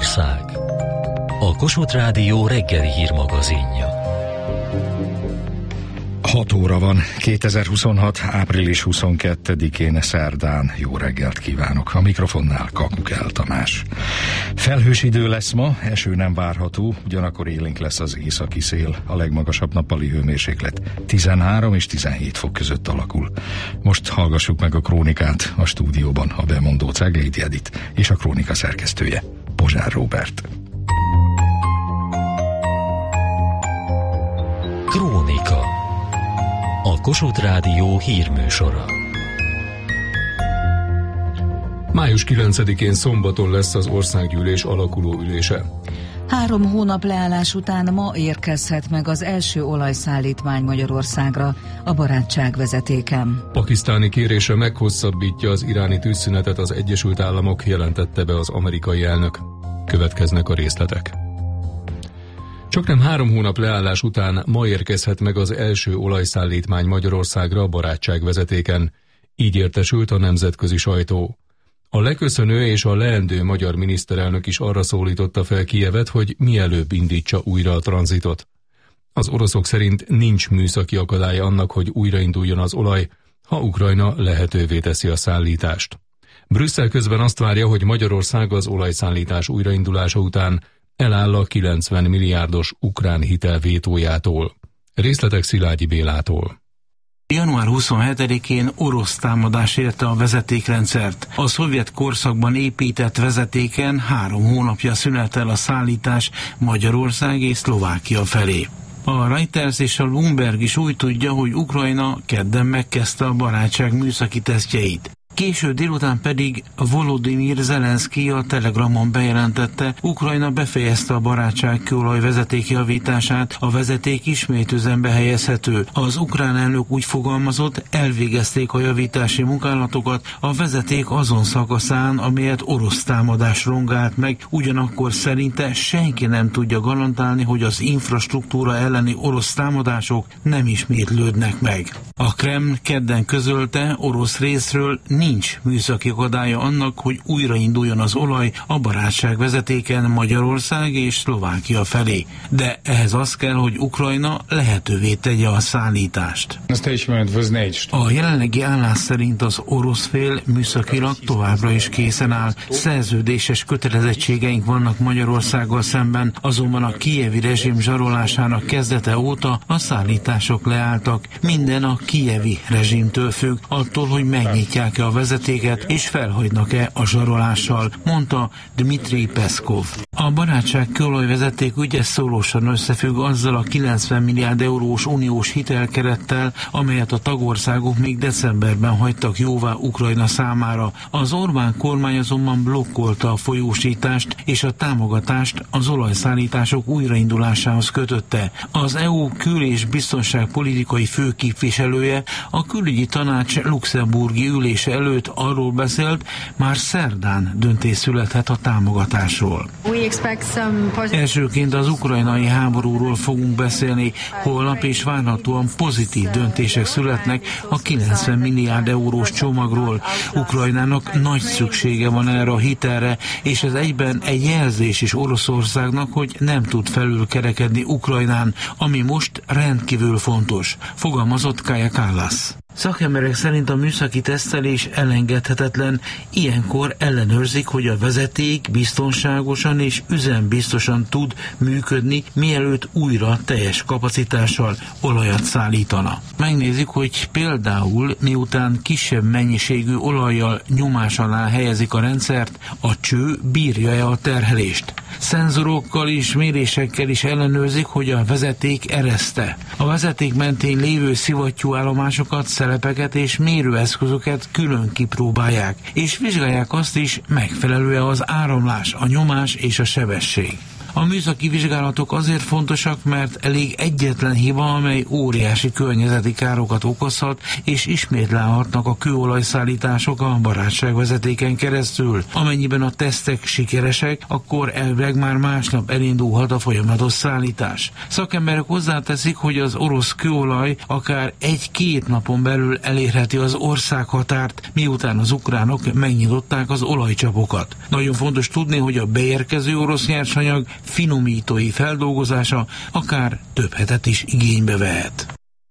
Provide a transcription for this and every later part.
Magyarország. A Kossuth Rádió reggeli hírmagazinja. 6 óra van, 2026. április 22-én szerdán. Jó reggelt kívánok! A mikrofonnál Kakukel Tamás. Felhős idő lesz ma, eső nem várható, ugyanakkor élénk lesz az északi szél. A legmagasabb nappali hőmérséklet 13 és 17 fok között alakul. Most hallgassuk meg a krónikát, a stúdióban a bemondó Ceglédi Edit és a krónika szerkesztője Pozsár Róbert. Krónika. A Kossuth Rádió hírműsora. Május 9-én szombaton lesz az országgyűlés alakuló ülése. 3 hónap leállás után ma érkezhet meg az első olajszállítmány Magyarországra a barátság vezetéken. Pakisztáni kérése meghosszabbítja az iráni tűzszünetet az Egyesült Államok, jelentette be az amerikai elnök. Következnek a részletek. Csaknem 3 hónap leállás után ma érkezhet meg az első olajszállítmány Magyarországra a barátság vezetéken. Így értesült a nemzetközi sajtó. A leköszönő és a leendő magyar miniszterelnök is arra szólította fel Kijevet, hogy mielőbb indítsa újra a tranzitot. Az oroszok szerint nincs műszaki akadálya annak, hogy újrainduljon az olaj, ha Ukrajna lehetővé teszi a szállítást. Brüsszel közben azt várja, hogy Magyarország az olajszállítás újraindulása után eláll a 90 milliárdos ukrán hitel vétójától. Részletek Szilágyi Bélától. Január 27-én orosz támadás érte a vezetékrendszert. A szovjet korszakban épített vezetéken 3 hónapja szünelt el a szállítás Magyarország és Szlovákia felé. A Reuters és a Bloomberg is úgy tudja, hogy Ukrajna kedden megkezdte a barátság műszaki tesztjeit. Késő délután pedig Volodymyr Zelenszky a Telegramon bejelentette, Ukrajna befejezte a barátság kőolaj vezeték javítását, a vezeték ismét üzembe helyezhető. Az ukrán elnök úgy fogalmazott, elvégezték a javítási munkálatokat a vezeték azon szakaszán, amelyet orosz támadás rongált meg, ugyanakkor szerinte senki nem tudja garantálni, hogy az infrastruktúra elleni orosz támadások nem ismétlődnek meg. A Kreml kedden közölte, orosz részről nincs műszaki akadálya annak, hogy újrainduljon az olaj a barátság vezetéken Magyarország és Szlovákia felé. De ehhez az kell, hogy Ukrajna lehetővé tegye a szállítást. A jelenlegi állás szerint az orosz fél műszakilag továbbra is készen áll. Szerződéses kötelezettségeink vannak Magyarországgal szemben, azonban a kijevi rezsim zsarolásának kezdete óta a szállítások leálltak. Minden a kijevi rezsimtől függ, attól, hogy megnyitják-e a vezetéket és felhagynak-e a zsarolással, mondta Dmitri Peszkov. A barátság kőolajvezeték ügye szorosan összefügg azzal a 90 milliárd eurós uniós hitelkerettel, amelyet a tagországok még decemberben hagytak jóvá Ukrajna számára. Az Orbán kormány azonban blokkolta a folyósítást és a támogatást az olajszállítások újraindulásához kötötte. Az EU kül- és biztonságpolitikai főképviselője a külügyi tanács luxemburgi ülése előtt arról beszélt, már szerdán döntés születhet a támogatásról. Elsőként az ukrajnai háborúról fogunk beszélni, holnap és várhatóan pozitív döntések születnek a 90 milliárd eurós csomagról. Ukrajnának nagy szüksége van erre a hitelre, és ez egyben egy jelzés is Oroszországnak, hogy nem tud felülkerekedni Ukrajnán, ami most rendkívül fontos, fogalmazott Kaja Kallas. Szakemberek szerint a műszaki tesztelés elengedhetetlen, ilyenkor ellenőrzik, hogy a vezeték biztonságosan és üzembiztosan tud működni, mielőtt újra teljes kapacitással olajat szállítana. Megnézik, hogy például miután kisebb mennyiségű olajjal nyomás alá helyezik a rendszert, a cső bírja-e a terhelést. Szenzorokkal és mérésekkel is ellenőrzik, hogy a vezeték ereszte. A vezeték mentén lévő szivattyúállomásokat, szelepeket és mérőeszközöket külön kipróbálják, és vizsgálják azt is, megfelelő-e az áramlás, a nyomás és a sebesség. A műszaki vizsgálatok azért fontosak, mert elég egyetlen hiba, amely óriási környezeti károkat okozhat, és ismét leállhatnak a kőolajszállítások a barátságvezetéken keresztül. Amennyiben a tesztek sikeresek, akkor elvileg már másnap elindulhat a folyamatos szállítás. Szakemberek hozzáteszik, hogy az orosz kőolaj akár 1-2 napon belül elérheti az országhatárt, miután az ukránok megnyitották az olajcsapokat. Nagyon fontos tudni, hogy a beérkező orosz nyersanyag finomítói feldolgozása akár több hetet is igénybe vehet.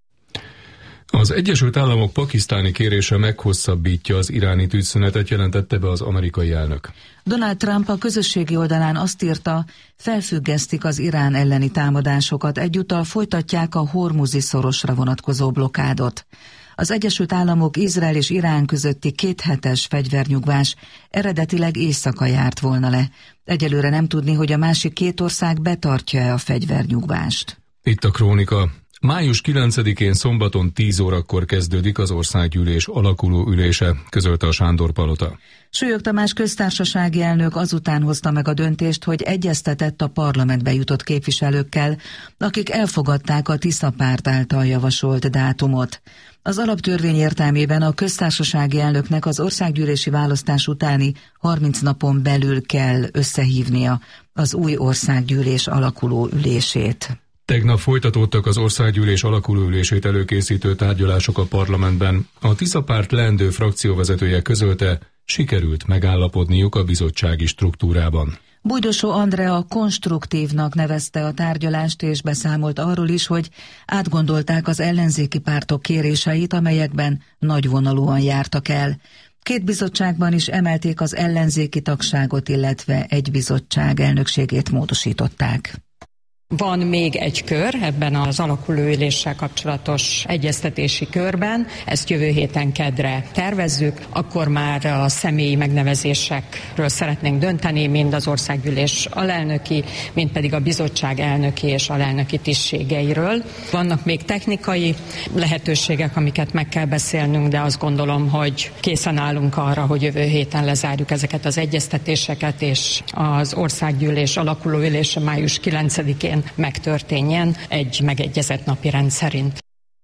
Az Egyesült Államok pakisztáni kérése meghosszabbítja az iráni tűzszünetet, jelentette be az amerikai elnök. Donald Trump a közösségi oldalán azt írta, felfüggesztik az Irán elleni támadásokat, egyúttal folytatják a Hormuzi szorosra vonatkozó blokádot. Az Egyesült Államok, Izrael és Irán közötti 2 hetes fegyvernyugvás eredetileg éjszaka járt volna le. Egyelőre nem tudni, hogy a másik 2 ország betartja-e a fegyvernyugvást. Itt a krónika. Május 9-én szombaton 10 órakor kezdődik az országgyűlés alakuló ülése, közölte a Sándor-palota. Súlyog Tamás köztársasági elnök azután hozta meg a döntést, hogy egyeztetett a parlamentbe jutott képviselőkkel, akik elfogadták a Tisza párt által javasolt dátumot. Az alaptörvény értelmében a köztársasági elnöknek az országgyűlési választás utáni 30 napon belül kell összehívnia az új országgyűlés alakuló ülését. Tegnap folytatódtak az országgyűlés alakuló ülését előkészítő tárgyalások a parlamentben. A Tisza párt leendő frakcióvezetője közölte, sikerült megállapodniuk a bizottsági struktúrában. Bújdosó Andrea konstruktívnak nevezte a tárgyalást, és beszámolt arról is, hogy átgondolták az ellenzéki pártok kéréseit, amelyekben nagyvonalúan jártak el. 2 bizottságban is emelték az ellenzéki tagságot, illetve egy bizottság elnökségét módosították. Van még egy kör ebben az alakuló üléssel kapcsolatos egyeztetési körben, ezt jövő héten keddre tervezzük, akkor már a személyi megnevezésekről szeretnénk dönteni, mind az országgyűlés alelnöki, mind pedig a bizottság elnöki és alelnöki tisztségeiről. Vannak még technikai lehetőségek, amiket meg kell beszélnünk, de azt gondolom, hogy készen állunk arra, hogy jövő héten lezárjuk ezeket az egyeztetéseket, és az országgyűlés alakuló ülése május 9-én megtörténjen egy megegyezett napirend szerint.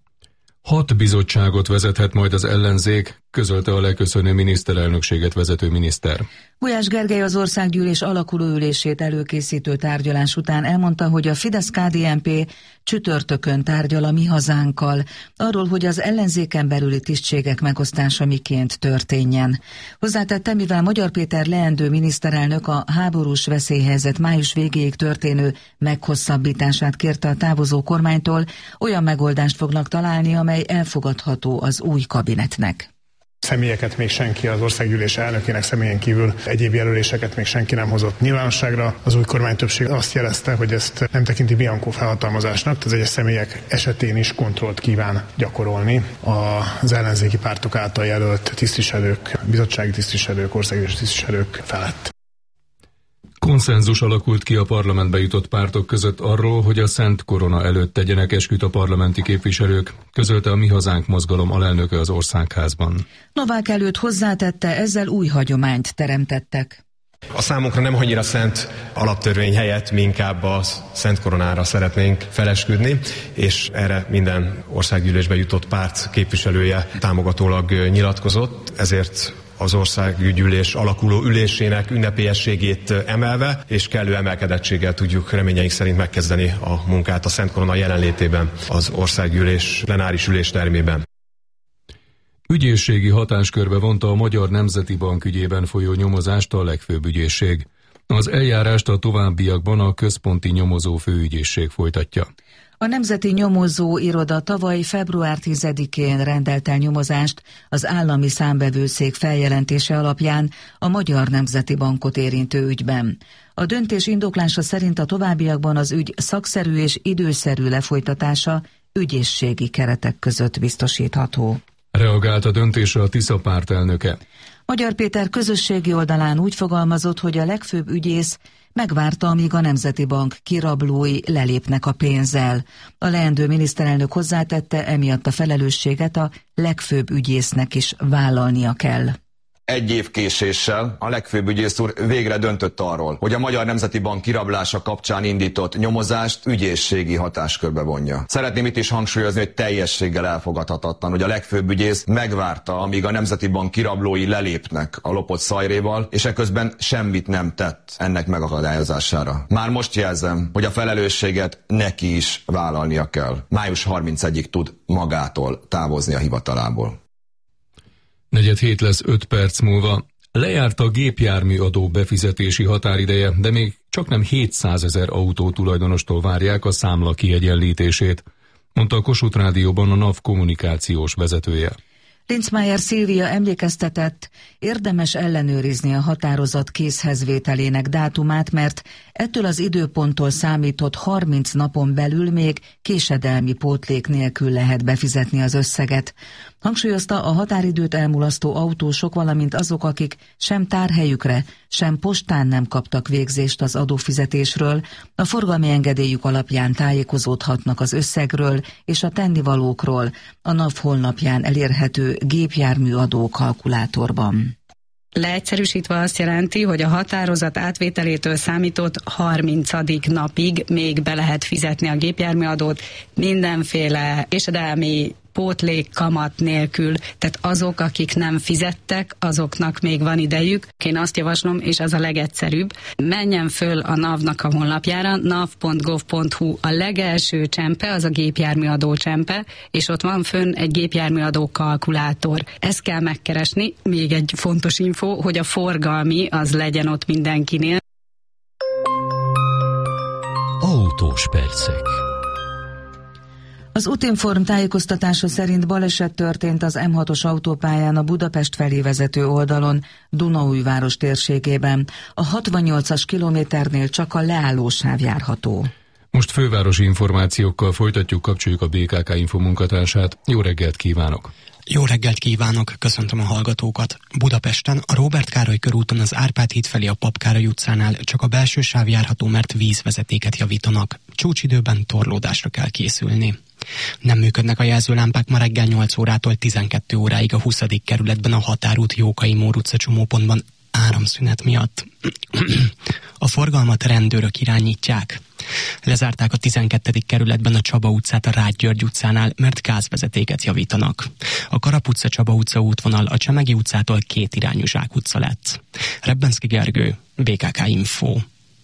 6 bizottságot vezethet majd az ellenzék, közölte a leköszönő miniszterelnökséget vezető miniszter. Gulyás Gergely az országgyűlés alakuló ülését előkészítő tárgyalás után elmondta, hogy a Fidesz-KDNP csütörtökön tárgyal a Mi Hazánkkal arról, hogy az ellenzéken belüli tisztségek megosztása miként történjen. Hozzátette, mivel Magyar Péter leendő miniszterelnök a háborús veszélyhelyzet május végéig történő meghosszabbítását kérte a távozó kormánytól, olyan megoldást fognak találni, amely elfogadható az új kabinetnek. Személyeket még senki, az országgyűlés elnökének személyen kívül egyéb jelöléseket még senki nem hozott nyilvánosságra. Az új kormánytöbbség azt jelezte, hogy ezt nem tekinti bianco felhatalmazásnak, tehát az egyes személyek esetén is kontrollt kíván gyakorolni az ellenzéki pártok által jelölt tisztviselők, bizottsági tisztviselők, országgyűlési tisztviselők felett. Konszenzus alakult ki a parlamentbe jutott pártok között arról, hogy a Szent Korona előtt tegyenek esküt a parlamenti képviselők, közölte a Mi Hazánk mozgalom alelnöke az Országházban. Novák előtt hozzátette, ezzel új hagyományt teremtettek. A számunkra nem annyira szent alaptörvény helyett, mi inkább a Szent Koronára szeretnénk felesküdni, és erre minden országgyűlésbe jutott párt képviselője támogatólag nyilatkozott, ezért az országgyűlés alakuló ülésének ünnepélyességét emelve, és kellő emelkedettséggel tudjuk reményeink szerint megkezdeni a munkát a Szent Korona jelenlétében az országgyűlés plenáris üléstermében. Ügyészségi hatáskörbe vonta a Magyar Nemzeti Bank ügyében folyó nyomozást a legfőbb ügyészség. Az eljárást a továbbiakban a Központi Nyomozó Főügyészség folytatja. A Nemzeti Nyomozó Iroda tavaly február 10-én rendelt el nyomozást az állami számvevőszék feljelentése alapján a Magyar Nemzeti Bankot érintő ügyben. A döntés indoklása szerint a továbbiakban az ügy szakszerű és időszerű lefolytatása ügyészségi keretek között biztosítható. Reagált a döntésre a Tisza párt elnöke. Magyar Péter közösségi oldalán úgy fogalmazott, hogy a legfőbb ügyész megvárta, amíg a Nemzeti Bank kirablói lelépnek a pénzzel. A leendő miniszterelnök hozzátette, emiatt a felelősséget a legfőbb ügyésznek is vállalnia kell. egy év késéssel a legfőbb ügyész úr végre döntött arról, hogy a Magyar Nemzeti Bank kirablása kapcsán indított nyomozást ügyészségi hatáskörbe vonja. Szeretném itt is hangsúlyozni, hogy teljességgel elfogadhatatlan, hogy a legfőbb ügyész megvárta, amíg a Nemzeti Bank kirablói lelépnek a lopott szajréval, és eközben semmit nem tett ennek megakadályozására. Már most jelzem, hogy a felelősséget neki is vállalnia kell. Május 31-ig tud magától távozni a hivatalából. 4:07 lesz 5 perc múlva. Lejárt a gépjárműadó befizetési határideje, de még csaknem 700 000 autó tulajdonostól várják a számla kiegyenlítését, mondta a Kossuth Rádióban a NAV kommunikációs vezetője. Linzmeier Szilvia emlékeztetett, érdemes ellenőrizni a határozat készhezvételének dátumát, mert ettől az időponttól számított 30 napon belül még késedelmi pótlék nélkül lehet befizetni az összeget. Hangsúlyozta, a határidőt elmulasztó autósok, valamint azok, akik sem tárhelyükre, sem postán nem kaptak végzést az adófizetésről, a forgalmi engedélyük alapján tájékozódhatnak az összegről és a tennivalókról a NAV honlapján elérhető gépjárműadó kalkulátorban. Leegyszerűsítve azt jelenti, hogy a határozat átvételétől számított 30. napig még be lehet fizetni a gépjárműadót mindenféle késedelmi pótlék kamat nélkül, tehát azok, akik nem fizettek, azoknak még van idejük. Én azt javaslom, és az a legegyszerűbb, menjen föl a NAV-nak a honlapjára, nav.gov.hu, a legelső csempe, az a gépjárműadó csempe, és ott van fönn egy gépjárműadó kalkulátor. Ezt kell megkeresni, még egy fontos info, hogy a forgalmi az legyen ott mindenkinél. Autós percek. Az Utinform tájékoztatása szerint baleset történt az M6-os autópályán a Budapest felé vezető oldalon, Dunaújváros térségében. A 68-as kilométernél csak a leállósáv járható. Most fővárosi információkkal folytatjuk, kapcsoljuk a BKK Info munkatársát. Jó reggelt kívánok! Jó reggelt kívánok, köszöntöm a hallgatókat. Budapesten a Róbert Károly körúton az Árpád híd felé a Pap Károly utcánál csak a belső sáv járható, mert vízvezetéket javítanak. Csúcsidőben torlódásra kell készülni. Nem működnek a jelzőlámpák ma reggel 8 órától 12 óráig a 20. kerületben a Határút Jókai Mór utca csomópontban áramszünet miatt. A forgalmat rendőrök irányítják. Lezárták a 12. kerületben a Csaba utcát a Rágy György utcánál, mert gázvezetéket javítanak. A Karap utca Csaba utca útvonal a Csemegi utcától 2 irányú zsákutca lett. Rebbenszky Gergő, BKK Info.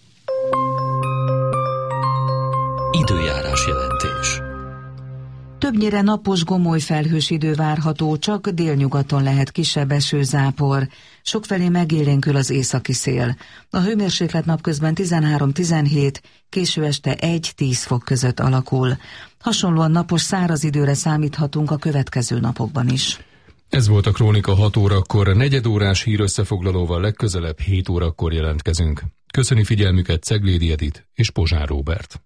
Időjárás jelentés. Többnyire napos, gomoly felhős idő várható, csak délnyugaton lehet kisebb esőzápor. Sokfelé megélénkül az északi szél. A hőmérséklet napközben 13-17, késő este 1-10 fok között alakul. Hasonlóan napos, száraz időre számíthatunk a következő napokban is. Ez volt a Krónika 6 órakor, 4 órás hírösszefoglalóval legközelebb 7 órakor jelentkezünk. Köszöni figyelmüket Ceglédi Edit és Pozsár Róbert.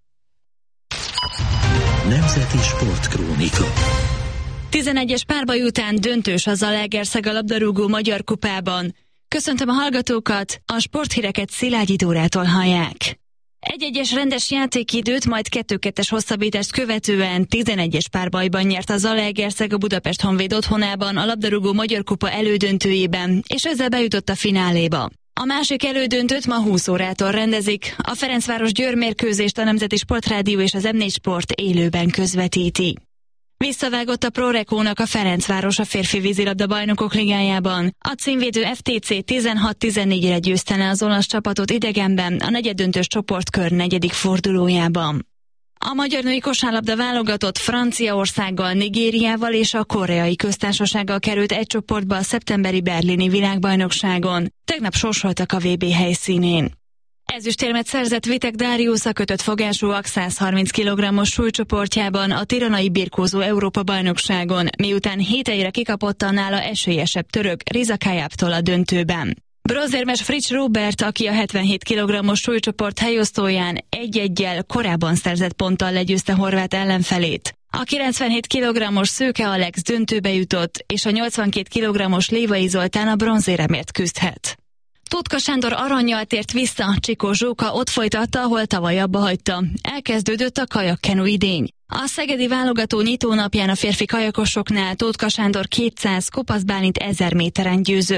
Nemzeti Sportkrónika. 11-es párbaj után döntős a Zalaegerszeg a labdarúgó Magyar Kupában. Köszöntöm a hallgatókat, a sporthíreket Szilágyi Dórától hallják. 1-1-es rendes játékidőt, majd 2-2-es hosszabbítást követően 11-es párbajban nyert a Zalaegerszeg a Budapest Honvéd otthonában a labdarúgó Magyar Kupa elődöntőjében, és ezzel bejutott a fináléba. A másik elődöntőt ma 20 órától rendezik. A Ferencváros-Győr mérkőzést a Nemzeti Sportrádió és az M4 Sport élőben közvetíti. Visszavágott a Prorekónak a Ferencváros a férfi vízilabda bajnokok ligájában. A címvédő FTC 16-14-re győzte le az olasz csapatot idegenben a negyeddöntős csoportkör 4. fordulójában. A magyar női kosárlabda válogatott Franciaországgal, Nigériával és a Koreai Köztársasággal került egy csoportba a szeptemberi berlini világbajnokságon. Tegnap sorsoltak a VB helyszínén. Ezüstérmet szerzett Vitek Dáriusz a kötött fogásúak 130 kg-os súlycsoportjában a tiranai birkózó Európa-bajnokságon, miután 7-1-re kikapott a nála esélyesebb török Riza Kayaptól a döntőben. Bronzérmes Fritz Robert, aki a 77 kg-os súlycsoport helyosztóján 1-1-jel korábban szerzett ponttal legyőzte horvát ellenfelét. A 97 kg-os Szőke Alex döntőbe jutott, és a 82 kg-os Lévai Zoltán a bronzéremért küzdhet. Tótka Sándor arannyal tért vissza, Csikó Zsóka ott folytatta, ahol tavaly abba hagyta. Elkezdődött a kajakkenu idény. A szegedi válogató nyitónapján a férfi kajakosoknál Tótka Sándor 200, Kopasz Bálint 1000 méteren győzött.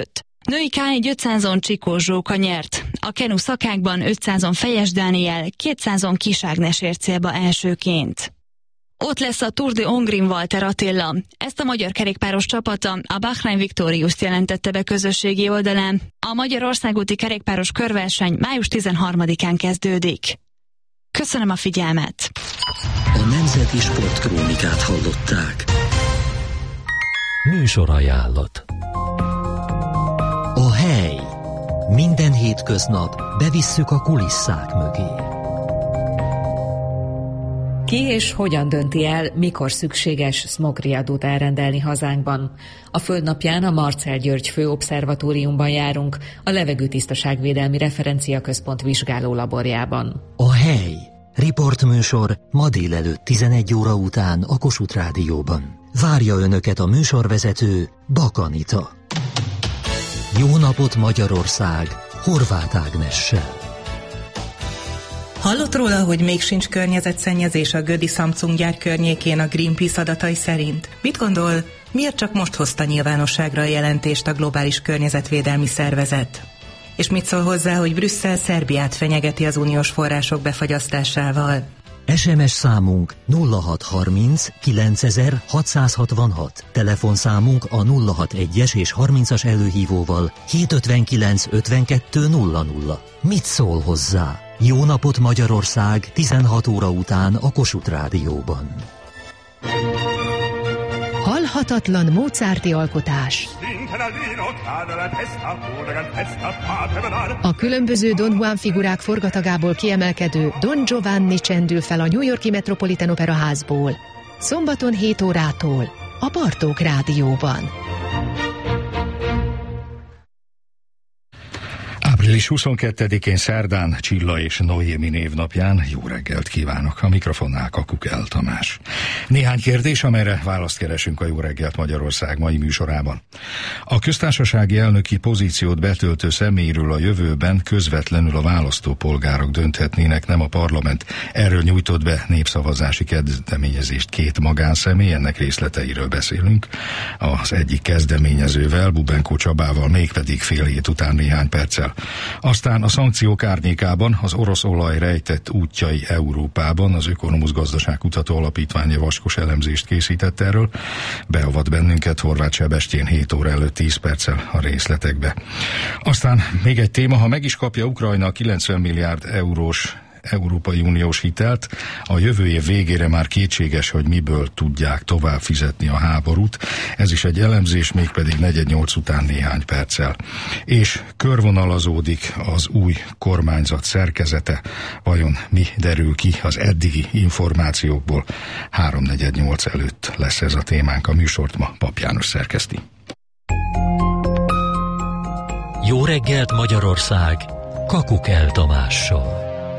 Női K1 500-on Csikós Zsóka nyert. A kenu szakákban 500-on Fejes Dániel, 200-on Kis Ágnes ért célba elsőként. Ott lesz a Tour de Hongrin Walter Attila. Ezt a magyar kerékpáros csapata a Bahrain Victorious jelentette be közösségi oldalán. A Magyarországúti kerékpáros körverseny május 13-án kezdődik. Köszönöm a figyelmet! A Nemzeti Sportkrónikát hallották. Műsorajánlat. A hely. Minden hétköznap bevisszük a kulisszák mögé. Ki és hogyan dönti el, mikor szükséges smogriadót elrendelni hazánkban? A Földnapján a Marcell György Főobszervatóriumban járunk, a Levegőtisztaságvédelmi Referenciaközpont vizsgálólaborjában. A hely. Riportműsor ma délelőtt 11 óra után a Kossuth Rádióban. Várja Önöket a műsorvezető, Bak Anita. Jó napot Magyarország, Horváth Ágnessel. Hallott róla, hogy még sincs környezetszennyezés a Gödi Samsung gyár környékén a Greenpeace adatai szerint? Mit gondol, miért csak most hozta nyilvánosságra a jelentést a Globális Környezetvédelmi Szervezet? És mit szól hozzá, hogy Brüsszel Szerbiát fenyegeti az uniós források befagyasztásával? SMS számunk 0630 9666, telefonszámunk a 061-es és 30-as előhívóval 759 52 00. Mit szól hozzá? Jó napot Magyarország 16 óra után a Kossuth Rádióban. Halhatatlan mozarti alkotás. A különböző Don Juan figurák forgatagából kiemelkedő Don Giovanni csendül fel a New York-i Metropolitan Opera házból. Szombaton 7 órától a Bartók Rádióban. Április 22-én szerdán Csilla és Noémi névnapján jó reggelt kívánok. A mikrofonnál Kakukel Tamás. Néhány kérdés, amelyre választ keresünk a Jó reggelt Magyarország mai műsorában. A köztársasági elnöki pozíciót betöltő személyről a jövőben közvetlenül a választópolgárok dönthetnének, nem a parlament. Erről nyújtott be népszavazási kezdeményezést két magánszemély, ennek részleteiről beszélünk. Az egyik kezdeményezővel, Bubenkó Csabával, mégpedig fél hét után néhány perccel. Aztán a szankciók árnyékában az orosz olaj rejtett útjai Európában az Ökonomusz Gazdaságkutató Alapítvány vaskos elemzést készített erről. Beavat bennünket Horváth Sebestyén 7 óra előtt 10 perccel a részletekbe. Aztán még egy téma, ha meg is kapja Ukrajna 90 milliárd eurós Európai Uniós hitelt, a jövő év végére már kétséges, hogy miből tudják tovább fizetni a háborút. Ez is egy elemzés, mégpedig 4:08 után néhány perccel. És körvonalazódik az új kormányzat szerkezete. Vajon mi derül ki az eddigi információkból? 3:48 előtt lesz ez a témánk. A műsort ma Pap János szerkeszti. Jó reggelt Magyarország, Kakukel Tamással.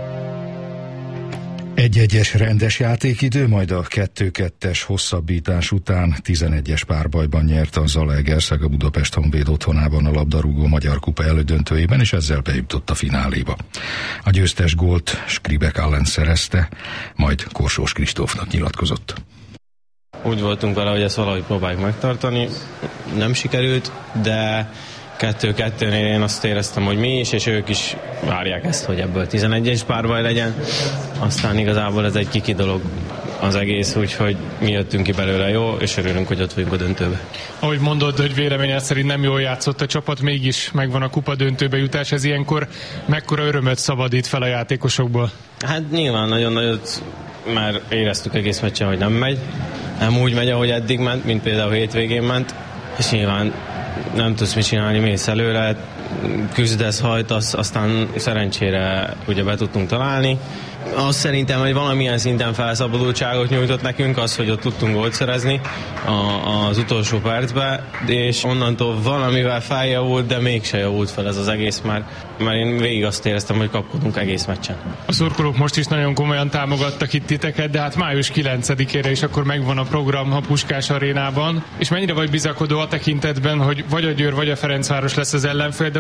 1-1-es rendes játékidő, majd a 2-2-es hosszabbítás után 11-es párbajban nyert a Zalaegerszeg a Budapest Honvéd otthonában a labdarúgó Magyar Kupa elődöntőjében, és ezzel bejutott a fináléba. A győztes gólt Skribek Allen szerezte, majd Korsós Kristófnak nyilatkozott. Úgy voltunk vele, hogy ezt valahogy próbáljuk megtartani. Nem sikerült, de 2-2-nél én azt éreztem, hogy mi is, és ők is várják ezt, hogy ebből 11-es párbaj legyen. Aztán igazából ez egy kiki dolog az egész, úgyhogy mi jöttünk ki belőle jó, és örülünk, hogy ott vagyunk a döntőbe. Ahogy mondod, hogy véleményed szerint nem jól játszott a csapat, mégis megvan a kupa döntőbe jutás, ez ilyenkor mekkora örömöt szabadít fel a játékosokból? Hát nyilván nagyon nagyot, már éreztük egész meccsen, hogy nem megy. Nem úgy megy, ahogy eddig ment, mint például hétvégén ment, és nyilván nem tudsz mit csinálni, mész előre, küzdesz, hajtasz, aztán szerencsére ugye be tudtunk találni. Azt szerintem, hogy valamilyen szinten felszabadultságot nyújtott nekünk az, hogy ott tudtunk gólt szerezni az utolsó percben, és onnantól valamivel feljavult, de mégse javult fel ez az egész, mert én végig azt éreztem, hogy kapkodunk egész meccsen. A szurkolók most is nagyon komolyan támogattak itt titeket, de hát május 9-ére is akkor megvan a program a Puskás Arénában, és mennyire vagy bizakodó a tekintetben, hogy vagy a Győr, vagy a Ferencváros lesz az ellenfél, de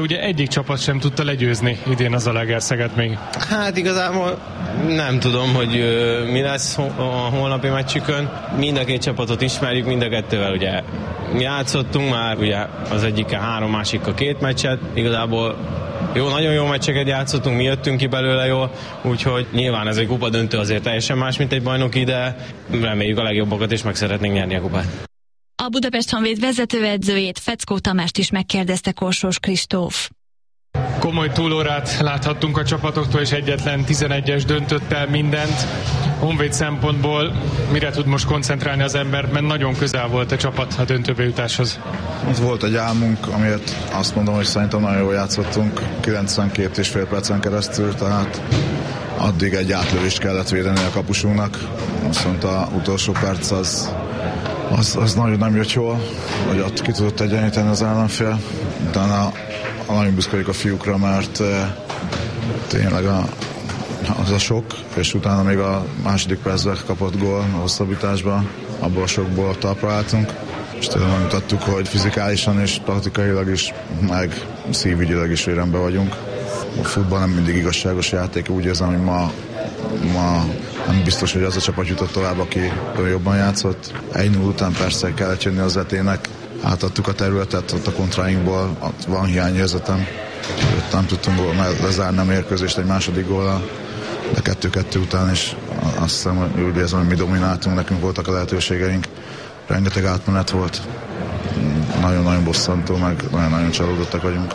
ugye egyik csapat sem tudta legyőzni idén az Zalaegerszeget még. Hát igazából nem tudom, hogy mi lesz a holnapi meccsükön. Mind a két csapatot ismerjük, mind a kettővel ugye játszottunk már, ugye az egyikkel 3, másikkal 2 meccset. Igazából nagyon jó meccseket játszottunk, mi jöttünk ki belőle jól, úgyhogy nyilván ez egy kupadöntő azért teljesen más, mint egy bajnoki, de reméljük a legjobbakat és meg szeretnénk nyerni a kupát. A Budapest Honvéd vezetőedzőjét, Feckó Tamást is megkérdezte Korsós Kristóf. Komoly túlórát láthattunk a csapatoktól, és egyetlen 11-es döntött el mindent. Honvéd szempontból mire tud most koncentrálni az ember, mert nagyon közel volt a csapat a döntőbe jutáshoz. Itt volt egy álmunk, amiért azt mondom, hogy szerintem nagyon jól játszottunk 92,5 percen keresztül, tehát addig egy átlövést kellett védeni a kapusunknak, viszont az utolsó perc az nagyon nem jött jól, hogy ott ki tudott egyenlíteni az ellenfél. Utána nagyon büszke vagyok a fiúkra, mert tényleg az a sok, és utána még a második percben kapott gól a hosszabbításban, abból a sokból talpra álltunk, és tényleg megmutattuk, hogy fizikálisan és taktikailag is, meg szívügyileg is rendben vagyunk. A futball nem mindig igazságos játék, úgy érzem, hogy ma nem biztos, hogy az a csapat jutott tovább, aki jobban játszott. 1-0 után persze kellett jönni az etének, átadtuk a területet, ott a kontráinkból van hiányérzetem. Nem tudtunk lezárni a mérkőzést egy második góllal, de 2-2 után is azt hiszem, hogy úgy érzem, hogy mi domináltunk, nekünk voltak a lehetőségeink. Rengeteg átmenet volt, nagyon-nagyon bosszantó, meg nagyon-nagyon csalódottak vagyunk.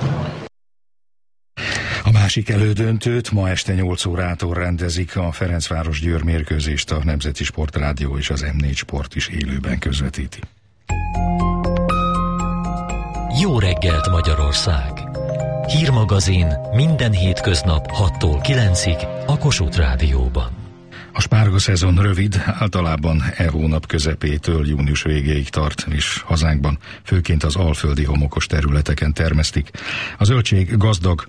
A másik elődöntőt ma este 8 órától rendezik, a Ferencváros-Győr mérkőzést a Nemzeti Sportrádió és az M4 Sport is élőben közvetíti. Jó reggelt Magyarország! Hírmagazin minden hétköznap 6-tól 9-ig a Kossuth Rádióban. A spárga szezon rövid, általában hónap közepétől június végéig tart, és hazánkban főként az alföldi homokos területeken termesztik. A zöldség gazdag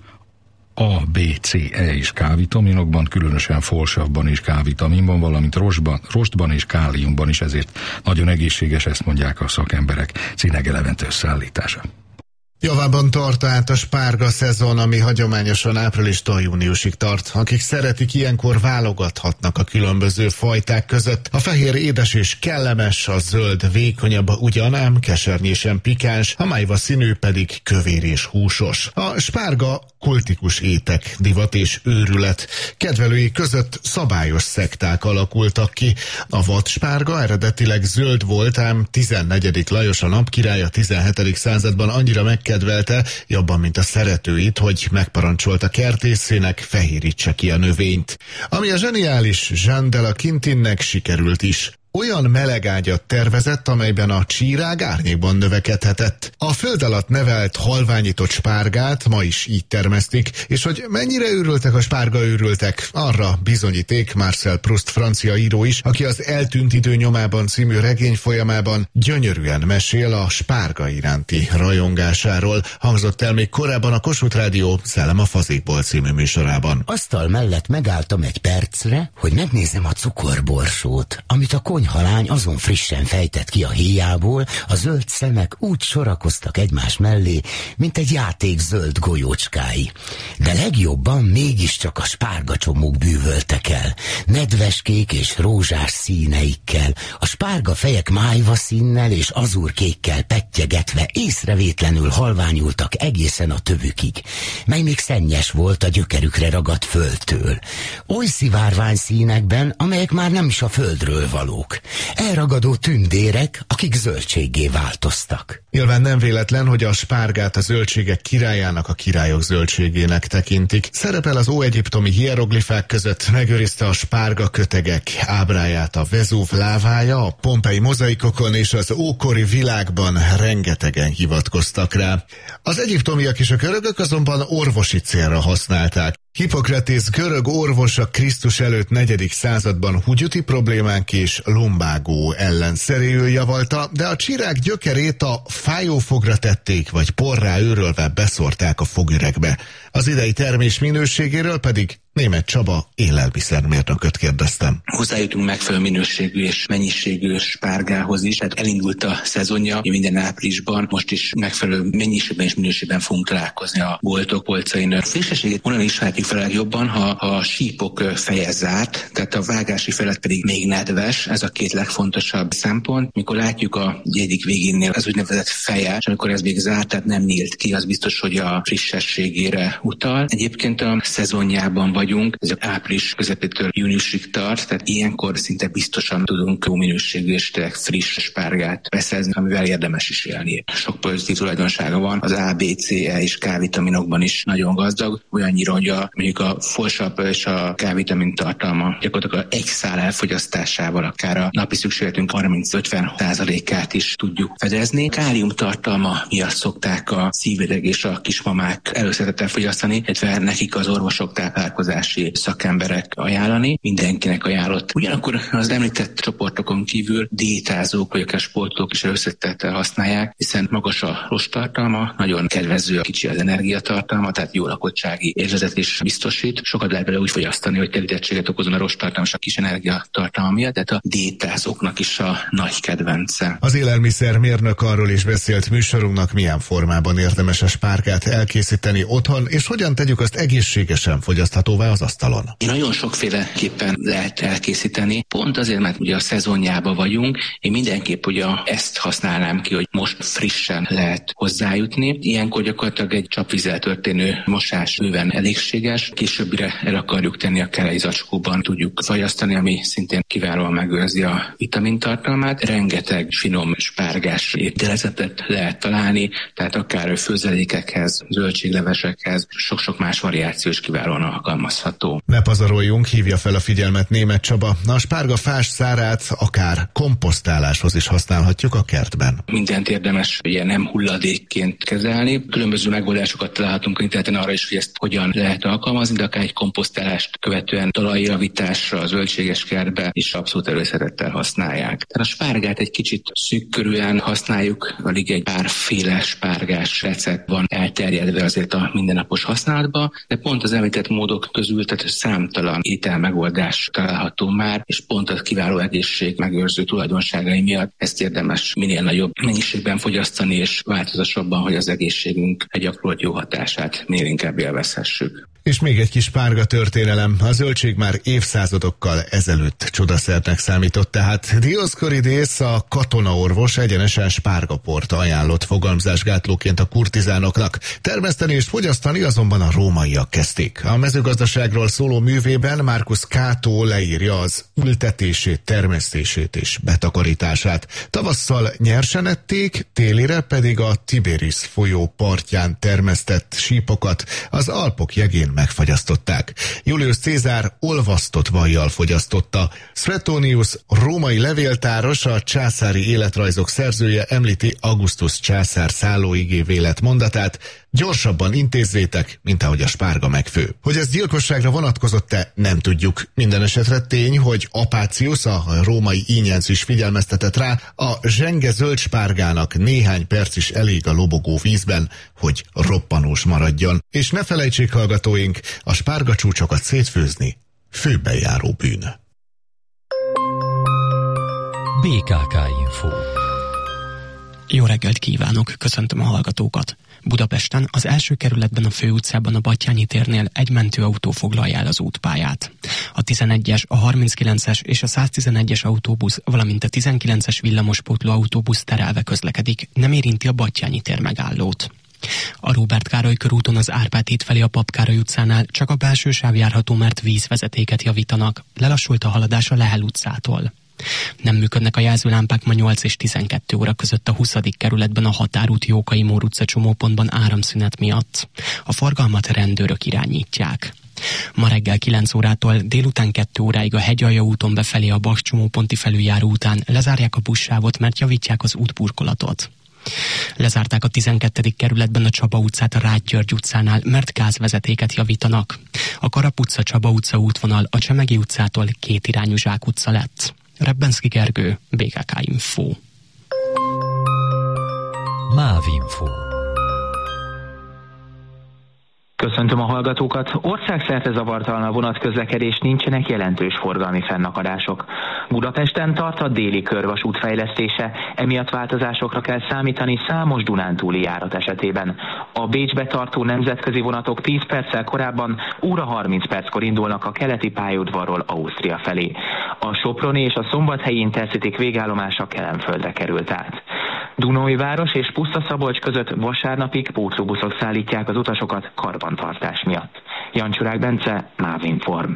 A, B, C, E és K-vitaminokban, különösen folsavban és K-vitaminban, valamint rostban és káliumban is, ezért nagyon egészséges, ezt mondják a szakemberek. Cinege Levente összeállítása. Javában tart át a spárga szezon, ami hagyományosan áprilistól júniusig tart. Akik szeretik, ilyenkor válogathatnak a különböző fajták között. A fehér édes és kellemes, a zöld vékonyabb, ugyan ám kesernyésen pikáns, a májva színű pedig kövér és húsos. A spárga kultikus étek, divat és őrület. Kedvelői között szabályos szekták alakultak ki. A vadspárga eredetileg zöld volt, ám 14. Lajos a napkirály a 17. században annyira megkedvelte, jobban, mint a szeretőit, hogy megparancsolta kertészének, fehérítse ki a növényt. Ami a zseniális Jean de la Quintinnek sikerült is. Olyan melegágyat tervezett, amelyben a csírág árnyékban növekedhetett. A föld alatt nevelt, halványított spárgát ma is így termesztik, és hogy mennyire őrültek a spárga őrültek, arra bizonyíték Marcel Proust francia író is, aki az Eltűnt idő nyomában című regény folyamában gyönyörűen mesél a spárga iránti rajongásáról. Hangzott el még korábban a Kossuth Rádió Szellem a fazékból című műsorában. Asztal mellett megálltam egy percre, hogy megnézzem a cukorborsót, amit a konyhalány azon frissen fejtett ki a héjából, a zöld szemek úgy sorakoztak egymás mellé, mint egy játék zöld golyócskái. De legjobban mégiscsak a spárgacsomók bűvöltek el, nedveskék és rózsás színeikkel, a spárga fejek májva színnel és azurkékkel pettyegetve észrevétlenül halványultak egészen a tövükig, mely még szennyes volt a gyökerükre ragadt földtől. Oly szivárvány színekben, amelyek már nem is a földről valók. Elragadó tündérek, akik zöldséggé változtak. Nyilván nem véletlen, hogy a spárgát a zöldségek királyának, a királyok zöldségének tekintik. Szerepel az óegyiptomi hieroglifák között, megőrizte a spárga kötegek ábráját a Vezúv lávája, a pompei mozaikokon és az ókori világban rengetegen hivatkoztak rá. Az egyiptomiak és a görögök azonban orvosi célra használták. Hippokratész görög orvos a Krisztus előtt 4. században húgyuti problémánk és lumbágó ellen szeréül javalta, de a csirák gyökerét a fájófogra tették, vagy porrá őrölve beszórták a fogüregbe. Az idei termés minőségéről pedig Németh Csaba élelmiszermérnököt kérdeztem. Hozzájutunk megfelelő minőségű és mennyiségű spárgához is, tehát elindult a szezonja, minden áprilisban, most is megfelelő mennyiségben és minőségben fogunk találkozni a boltok polcain. A frissességét onnan is látjuk fel legjobban, ha a sípok feje zárt, tehát a vágási felett pedig még nedves, ez a két legfontosabb szempont. Mikor látjuk a jegyik végénél az úgynevezett feje, és amikor ez még zárt, tehát nem nyílt ki, az biztos, hogy a frissességére utal. Egyébként a szezonjában vagyunk, ez április közepétől júniusig tart, tehát ilyenkor szinte biztosan tudunk jó minőségű és tényleg friss spárgát beszerezni, amivel érdemes is élni. Sok pozitív tulajdonsága van, az A, B, C, E és K-vitaminokban is nagyon gazdag, olyannyira, hogy mondjuk a folsav és a K-vitamin tartalma gyakorlatilag egy szál elfogyasztásával akár a napi szükségletünk 30-50%-át is tudjuk fedezni. Kálium tartalma miatt szokták a szívüveg és a kismamák előszeretettel fogyasztani, illetve nekik az orvosok, táplálkozási szakemberek ajánlani, mindenkinek ajánlott. Ugyanakkor az említett csoportokon kívül diétázók vagy akár sportolók is előszeretettel használják, hiszen magas a rosttartalma, nagyon kedvező, kicsi az energiatartalma, tehát jó lakottsági érzetet is biztosít. Sokat lehet bele úgy fogyasztani, hogy telítettséget okozon a rosttartalma és a kis energiatartalma miatt, tehát a diétázóknak is a nagy kedvence. Az élelmiszermérnök arról is beszélt műsorunknak, milyen formában érdemes a spárgát elkészíteni otthon, és hogyan tegyük azt egészségesen fogyaszthatóvá az asztalon. Nagyon sokféleképpen lehet elkészíteni, pont azért, mert ugye a szezonjában vagyunk, én mindenképp ugye ezt használnám ki, hogy most frissen lehet hozzájutni. Ilyenkor gyakorlatilag egy csapvízzel történő mosás bőven elégséges, későbbire el akarjuk tenni a kelei zacskóban, tudjuk fagyasztani, ami szintén kiválóan megőrzi a vitamintartalmát. Rengeteg finom spárgás ételezetet lehet találni, tehát akár főzelékekhez, zöldséglevesekhez, sok-sok más variáció is kiválóan alkalmazható. Ne pazaroljunk, hívja fel a figyelmet Németh Csaba. A spárga fás szárát akár komposztáláshoz is használhatjuk a kertben. Mindent érdemes ugye nem hulladékként kezelni. Különböző megoldásokat találhatunk a interneten arra is, hogy ezt hogyan lehet alkalmazni, de akár egy komposztálást követően talajjavításra, a zöldséges kertbe is abszolút előszerettel használják. Tehát a spárgát egy kicsit szűkkörűen használjuk, alig egy párféle spárgás recept van elterjedve azért a mindennapos használatba, de pont az említett módok közül, tehát számtalan ételmegoldás található már, és pont a kiváló egészség megőrző tulajdonságai miatt ezt érdemes minél nagyobb mennyiségben fogyasztani, és változatosabban, hogy az egészségünk egy gyakorolt jó hatását minél inkább élvezhessük. És még egy kis spárga történelem. A zöldség már évszázadokkal ezelőtt csodaszernek számított, tehát Dioscorides, a katonaorvos egyenesen spárgaport ajánlott fogamzásgátlóként a kurtizánoknak. Termeszteni és fogyasztani azonban a rómaiak kezdték. A mezőgazdaságról szóló művében Marcus Cato leírja az ültetését, termesztését és betakarítását. Tavasszal nyersen ették, télire pedig a Tiberis folyó partján termesztett sípokat az Alpok jegén megfagyasztották. Julius Cézár olvasztott vajjal fogyasztotta. Suetonius, római levéltáros, a császári életrajzok szerzője említi Augustus császár szállóigévé lett mondatát: gyorsabban intézzétek, mint ahogy a spárga megfő. Hogy ez gyilkosságra vonatkozott-e, nem tudjuk. Minden esetre tény, hogy Apácius, a római ínyenc is figyelmeztetett rá, a zsenge zöld spárgának néhány perc is elég a lobogó vízben, hogy roppanós maradjon. És ne felejtsék, hallgatóink, a spárgacsúcsokat szétfőzni főben járó bűn. BKK Info. Jó reggelt kívánok, köszöntöm a hallgatókat. Budapesten az első kerületben a főutcában a Batthyány térnél egy mentőautó foglalja el az útpályát. A 11-es, a 39-es és a 111-es autóbusz, valamint a 19-es villamospótló autóbusz terelve közlekedik, nem érinti a Batthyány tér megállót. A Róbert Károly körúton az Árpád híd felé a Pap Károly utcánál csak a belső sáv járható, mert vízvezetéket javítanak. Lelassult a haladás a Lehel utcától. Nem működnek a jelzőlámpák ma 8 és 12 óra között a 20. kerületben a Határút Jókai Mór utca csomópontban áramszünet miatt. A forgalmat rendőrök irányítják. Ma reggel 9 órától délután 2 óráig a Hegyalja úton befelé a Baks csomóponti felüljáró után lezárják a buszsávot, mert javítják az útburkolatot. Lezárták a 12. kerületben a Csaba utcát a Rágy György utcánál, mert gázvezetéket javítanak. A Karap utca Csaba utca útvonal a Csemegi utcától kétirányú Zsák utca lett. Rebbenszky Gergő, BKK Info. MÁV Info. Köszöntöm a hallgatókat! Országszerte zavartalan a vonatközlekedés, nincsenek jelentős forgalmi fennakadások. Budapesten tart a déli körvasút fejlesztése, emiatt változásokra kell számítani számos dunántúli járat esetében. A Bécsbe tartó nemzetközi vonatok 10 perccel korábban, óra 30 perckor indulnak a keleti pályaudvarról Ausztria felé. A soproni és a szombathelyi Intercityk végállomása Kelenföldre került át. Dunaújváros és Puszta-Szabolcs között vasárnapig pótlóbuszok szállítják az utasokat karbantartás miatt. Jancsurák Bence, MÁV Inform.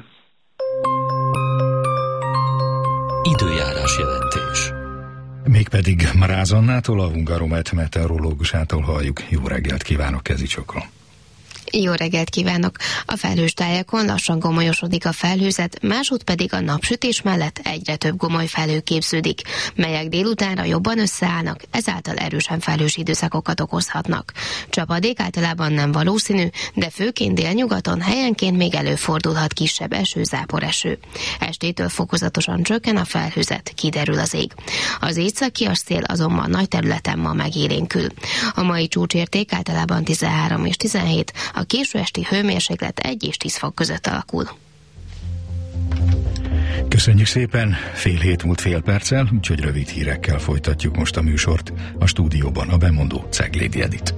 Időjárás jelentés. Mégpedig Mráz Annától, a Hungaromet meteorológusától halljuk. Jó reggelt kívánok, Kezicsokról. Jó reggelt kívánok! A felhős tájakon lassan gomolyosodik a felhőzet, másút pedig a napsütés mellett egyre több gomoly felhő képződik, melyek délutánra jobban összeállnak, ezáltal erősen felhős időszakokat okozhatnak. Csapadék általában nem valószínű, de főként délnyugaton helyenként még előfordulhat kisebb eső, záporeső. Estétől fokozatosan csökken a felhőzet, kiderül az ég. Az északi szél azonban nagy területen ma megélénkül. A mai csúcsérték általában 13 és 17, a késő esti hőmérséklet 1 és 10 fok között alakul. Köszönjük szépen, fél hét múlt fél perccel, úgyhogy rövid hírekkel folytatjuk most a műsort. A stúdióban a bemondó Ceglédi Edit.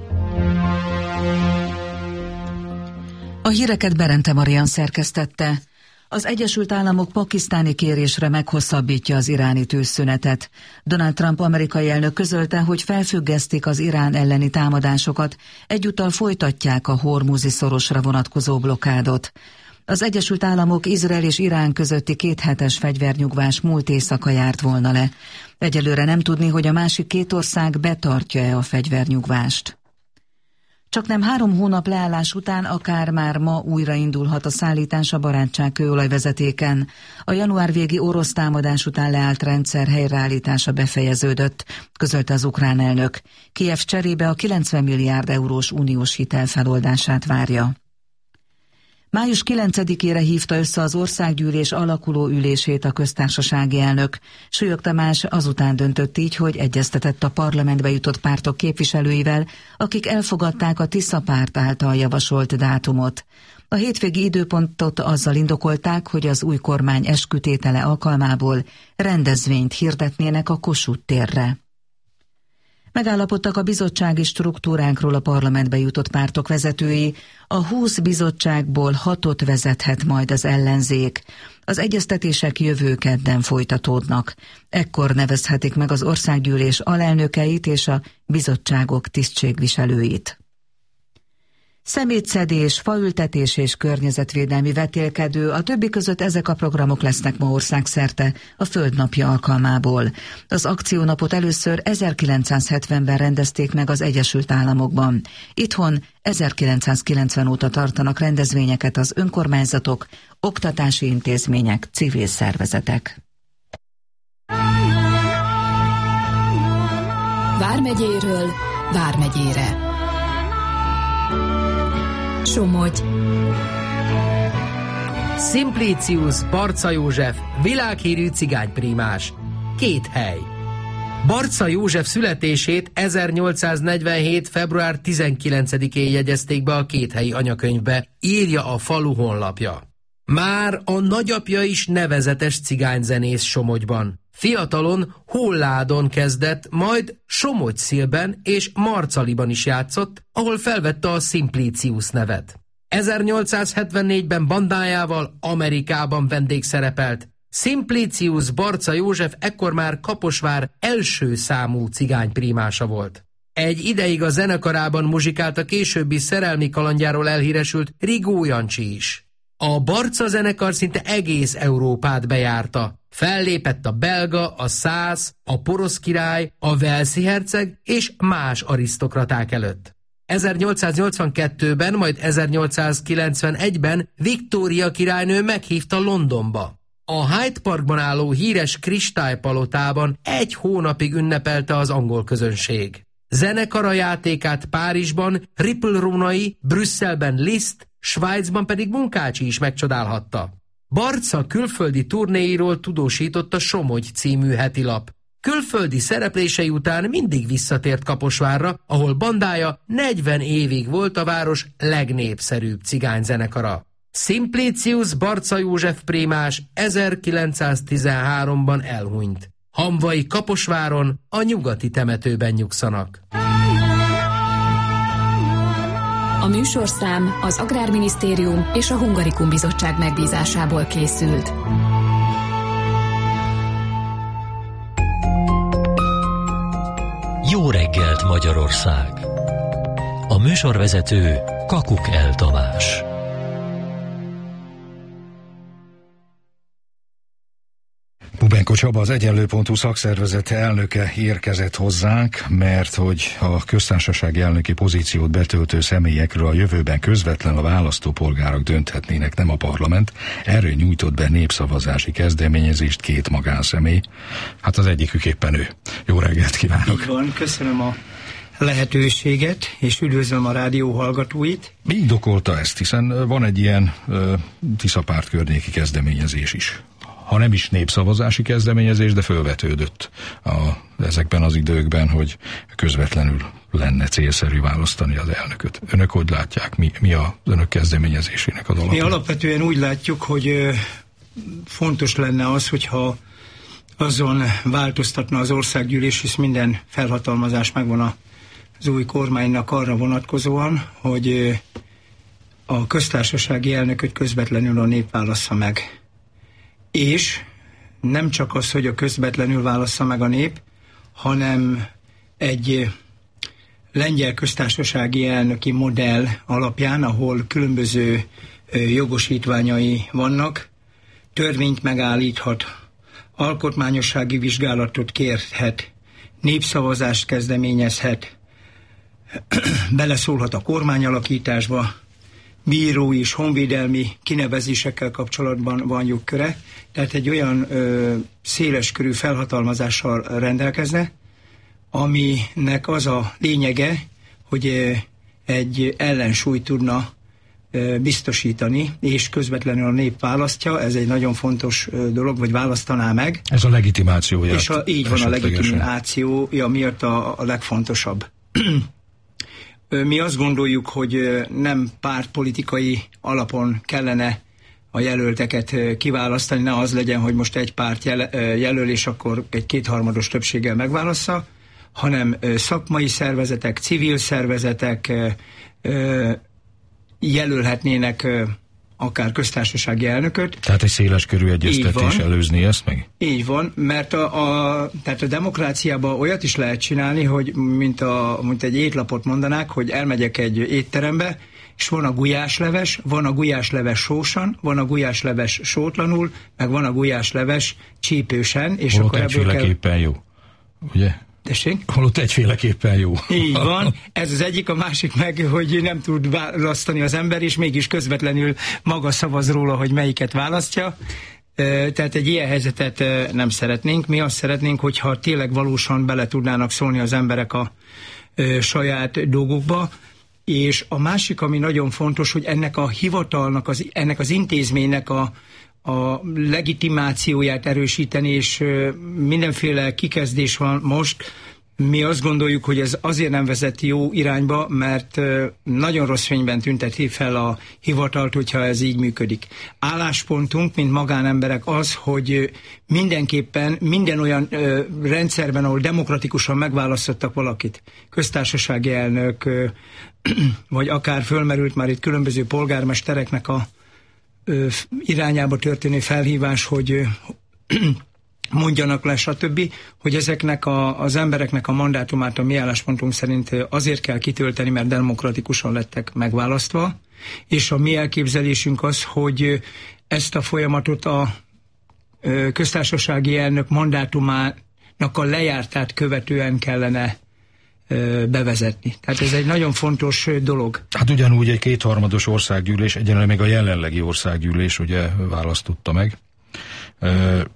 A híreket Berente Marian szerkesztette. Az Egyesült Államok pakisztáni kérésre meghosszabbítja az iráni tűzszünetet. Donald Trump amerikai elnök közölte, hogy felfüggesztik az Irán elleni támadásokat, egyúttal folytatják a Hormuzi szorosra vonatkozó blokádot. Az Egyesült Államok, Izrael és Irán közötti 2 hetes fegyvernyugvás múlt éjszaka járt volna le. Egyelőre nem tudni, hogy a másik 2 ország betartja-e a fegyvernyugvást. Csaknem 3 hónap leállás után akár már ma újraindulhat a szállítás a barátságkőolajvezetéken. A január végi orosz támadás után leállt rendszer helyreállítása befejeződött, közölte az ukrán elnök. Kijev cserébe a 90 milliárd eurós uniós hitel feloldását várja. Május 9-ére hívta össze az országgyűlés alakuló ülését a köztársasági elnök. Súlyog Tamás azután döntött így, hogy egyeztetett a parlamentbe jutott pártok képviselőivel, akik elfogadták a Tisza párt által javasolt dátumot. A hétvégi időpontot azzal indokolták, hogy az új kormány eskütétele alkalmából rendezvényt hirdetnének a Kossuth térre. Megállapodtak a bizottsági struktúránkról a parlamentbe jutott pártok vezetői. A 20 bizottságból 6-ot vezethet majd az ellenzék. Az egyeztetések jövő kedden folytatódnak. Ekkor nevezhetik meg az országgyűlés alelnökeit és a bizottságok tisztségviselőit. Szemétszedés, faültetés és környezetvédelmi vetélkedő, a többi között ezek a programok lesznek ma országszerte a Földnapja alkalmából. Az akciónapot először 1970-ben rendezték meg az Egyesült Államokban. Itthon 1990 óta tartanak rendezvényeket az önkormányzatok, oktatási intézmények, civil szervezetek. Vármegyéről Vármegyére. Somogy. Simplicius Barca József, világhírű cigányprímás. 2 hely. Barca József születését 1847. február 19-én jegyezték be a 2 helyi anyakönyvbe, írja a falu honlapja. Már a nagyapja is nevezetes cigányzenész Somogyban. Fiatalon Holládon kezdett, majd Somogy-Szilben és Marcaliban is játszott, ahol felvette a Simplicius nevet. 1874-ben bandájával Amerikában vendégszerepelt. Simplicius Barca József ekkor már Kaposvár első számú cigányprímása volt. Egy ideig a zenekarában muzsikált a későbbi szerelmi kalandjáról elhíresült Rigó Jancsi is. A Barca zenekar szinte egész Európát bejárta. Fellépett a belga, a szász, a porosz király, a velszi herceg és más arisztokraták előtt. 1882-ben, majd 1891-ben Viktória királynő meghívta Londonba. A Hyde Parkban álló híres kristálypalotában 1 hónapig ünnepelte az angol közönség. Zenekara játékát Párizsban Ripple Rónai, Brüsszelben Liszt, Svájcban pedig Munkácsi is megcsodálhatta. Barca külföldi turnéiról tudósított a Somogy című hetilap. Külföldi szereplései után mindig visszatért Kaposvárra, ahol bandája 40 évig volt a város legnépszerűbb cigányzenekara. Simplicius Barca József prímás 1913-ban elhunyt. Hamvai Kaposváron a nyugati temetőben nyugszanak. A műsorszám az Agrárminisztérium és a Hungarikum Bizottság megbízásából készült. Jó reggelt, Magyarország! A műsorvezető Kakuk El Tamás. Bubenko Csaba, az Egyenlő.hu szakszervezet elnöke érkezett hozzánk, mert hogy a köztársasági elnöki pozíciót betöltő személyekről a jövőben közvetlen a választópolgárok dönthetnének, nem a parlament. Erről nyújtott be népszavazási kezdeményezést 2 magánszemély. Hát az egyikük éppen ő. Jó reggelt kívánok! Így van, köszönöm a lehetőséget, és üdvözlöm a rádió hallgatóit. Mi indokolta ezt, hiszen van egy ilyen Tiszapárt környéki kezdeményezés is. Ha nem is népszavazási kezdeményezés, de fölvetődött ezekben az időkben, hogy közvetlenül lenne célszerű választani az elnököt. Önök hogy látják? Mi az önök kezdeményezésének az alapja? Mi alapvetően úgy látjuk, hogy fontos lenne az, hogyha azon változtatna az országgyűlés, hisz minden felhatalmazás megvan az új kormánynak arra vonatkozóan, hogy a köztársasági elnököt közvetlenül a nép válassza meg. És nem csak az, hogy a közvetlenül válassza meg a nép, hanem egy lengyel köztársasági elnöki modell alapján, ahol különböző jogosítványai vannak, törvényt megállíthat, alkotmányossági vizsgálatot kérhet, népszavazást kezdeményezhet, beleszólhat a kormányalakításba, bírói és honvédelmi kinevezésekkel kapcsolatban van jogköre, tehát egy olyan széleskörű felhatalmazással rendelkezne, aminek az a lényege, hogy egy ellensúlyt tudna biztosítani, és közvetlenül a nép választja, ez egy nagyon fontos dolog, vagy választaná meg. Ez a legitimációja. És így van, a legitimációja miatt a legfontosabb. Mi azt gondoljuk, hogy nem pártpolitikai alapon kellene a jelölteket kiválasztani, ne az legyen, hogy most egy párt jelöl, és akkor egy 2/3 többséggel megválassza, hanem szakmai szervezetek, civil szervezetek jelölhetnének akár köztársasági elnököt. Tehát egy széleskörű egyeztetés előzni ezt meg? Így van, mert tehát a demokráciában olyat is lehet csinálni, hogy mint egy étlapot mondanák, hogy elmegyek egy étterembe, és van a gulyásleves, van a gulyásleves sósan, van a gulyásleves sótlanul, meg van a gulyásleves csípősen, és holott akkor ebből egyféleképpen jó, ugye? Tessék? Holott egyféleképpen jó. Így van, ez az egyik, a másik meg, hogy nem tud választani az ember, és mégis közvetlenül maga szavaz róla, hogy melyiket választja. Tehát egy ilyen helyzetet nem szeretnénk. Mi azt szeretnénk, hogyha tényleg valósan bele tudnának szólni az emberek a saját dolgokba, és a másik, ami nagyon fontos, hogy ennek a hivatalnak, ennek az intézménynek a legitimációját erősíteni, és mindenféle kikezdés van most. Mi azt gondoljuk, hogy ez azért nem vezet jó irányba, mert nagyon rossz fényben tünteti fel a hivatalt, hogyha ez így működik. Álláspontunk, mint magánemberek az, hogy mindenképpen minden olyan rendszerben, ahol demokratikusan megválasztottak valakit, köztársasági elnök, vagy akár fölmerült már itt különböző polgármestereknek a irányába történő felhívás, hogy mondjanak le, stb., hogy ezeknek az embereknek a mandátumát a mi álláspontunk szerint azért kell kitölteni, mert demokratikusan lettek megválasztva, és a mi elképzelésünk az, hogy ezt a folyamatot a köztársasági elnök mandátumának a lejártát követően kellene bevezetni. Tehát ez egy nagyon fontos dolog. Hát ugyanúgy egy 2/3 országgyűlés, egyenlően még a jelenlegi országgyűlés ugye választotta meg.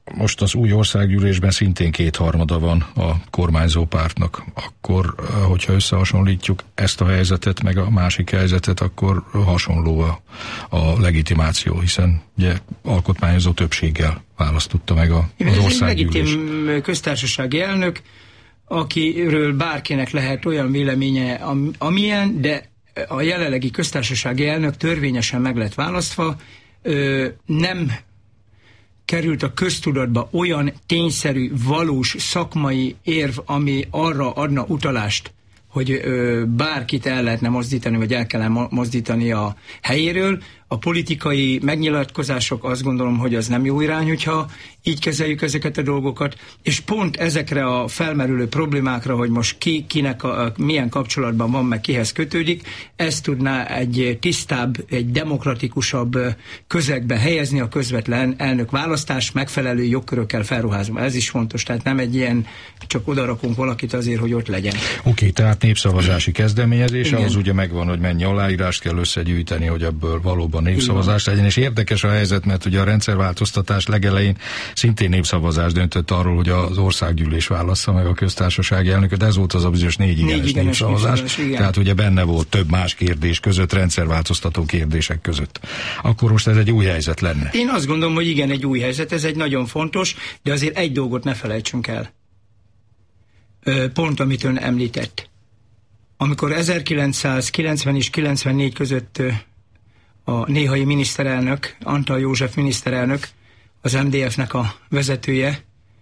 most az új országgyűlésben szintén 2/3 van a kormányzó pártnak. Akkor, hogyha összehasonlítjuk ezt a helyzetet, meg a másik helyzetet, akkor hasonló a legitimáció, hiszen ugye alkotmányozó többséggel választotta meg az országgyűlés. Ez egy legitim köztársasági elnök, akiről bárkinek lehet olyan véleménye, amilyen, de a jelenlegi köztársasági elnök törvényesen meg lett választva, nem került a köztudatba olyan tényszerű, valós szakmai érv, ami arra adna utalást, hogy bárkit el lehetne mozdítani, vagy el kellene mozdítani a helyéről. A politikai megnyilatkozások, azt gondolom, hogy az nem jó irány, hogyha így kezeljük ezeket a dolgokat, és pont ezekre a felmerülő problémákra, hogy most kinek milyen kapcsolatban van, meg kihez kötődik, ezt tudná egy tisztább, egy demokratikusabb közegbe helyezni a közvetlen elnökválasztás megfelelő jogkörökkel felruházva. Ez is fontos, tehát nem egy ilyen, csak odarakunk valakit azért, hogy ott legyen. Oké, tehát népszavazási kezdeményezés, ahhoz ugye megvan, hogy mennyi aláírást kell összegyűjteni, hogy ebből valóban népszavazás legyen, és érdekes a helyzet, mert ugye a rendszerváltoztatás legelején szintén népszavazás döntött arról, hogy az országgyűlés válassza meg a köztársasági elnököt, ez volt az a bizonyos 4 igenes népszavazás, tehát ugye benne volt több más kérdés között, rendszerváltoztató kérdések között. Akkor most ez egy új helyzet lenne. Én azt gondolom, hogy igen, egy új helyzet, ez egy nagyon fontos, de azért egy dolgot ne felejtsünk el. Pont, amit ön említett. Amikor 1990 és 94 között a néhai miniszterelnök, Antall József miniszterelnök, az MDF-nek a vezetője,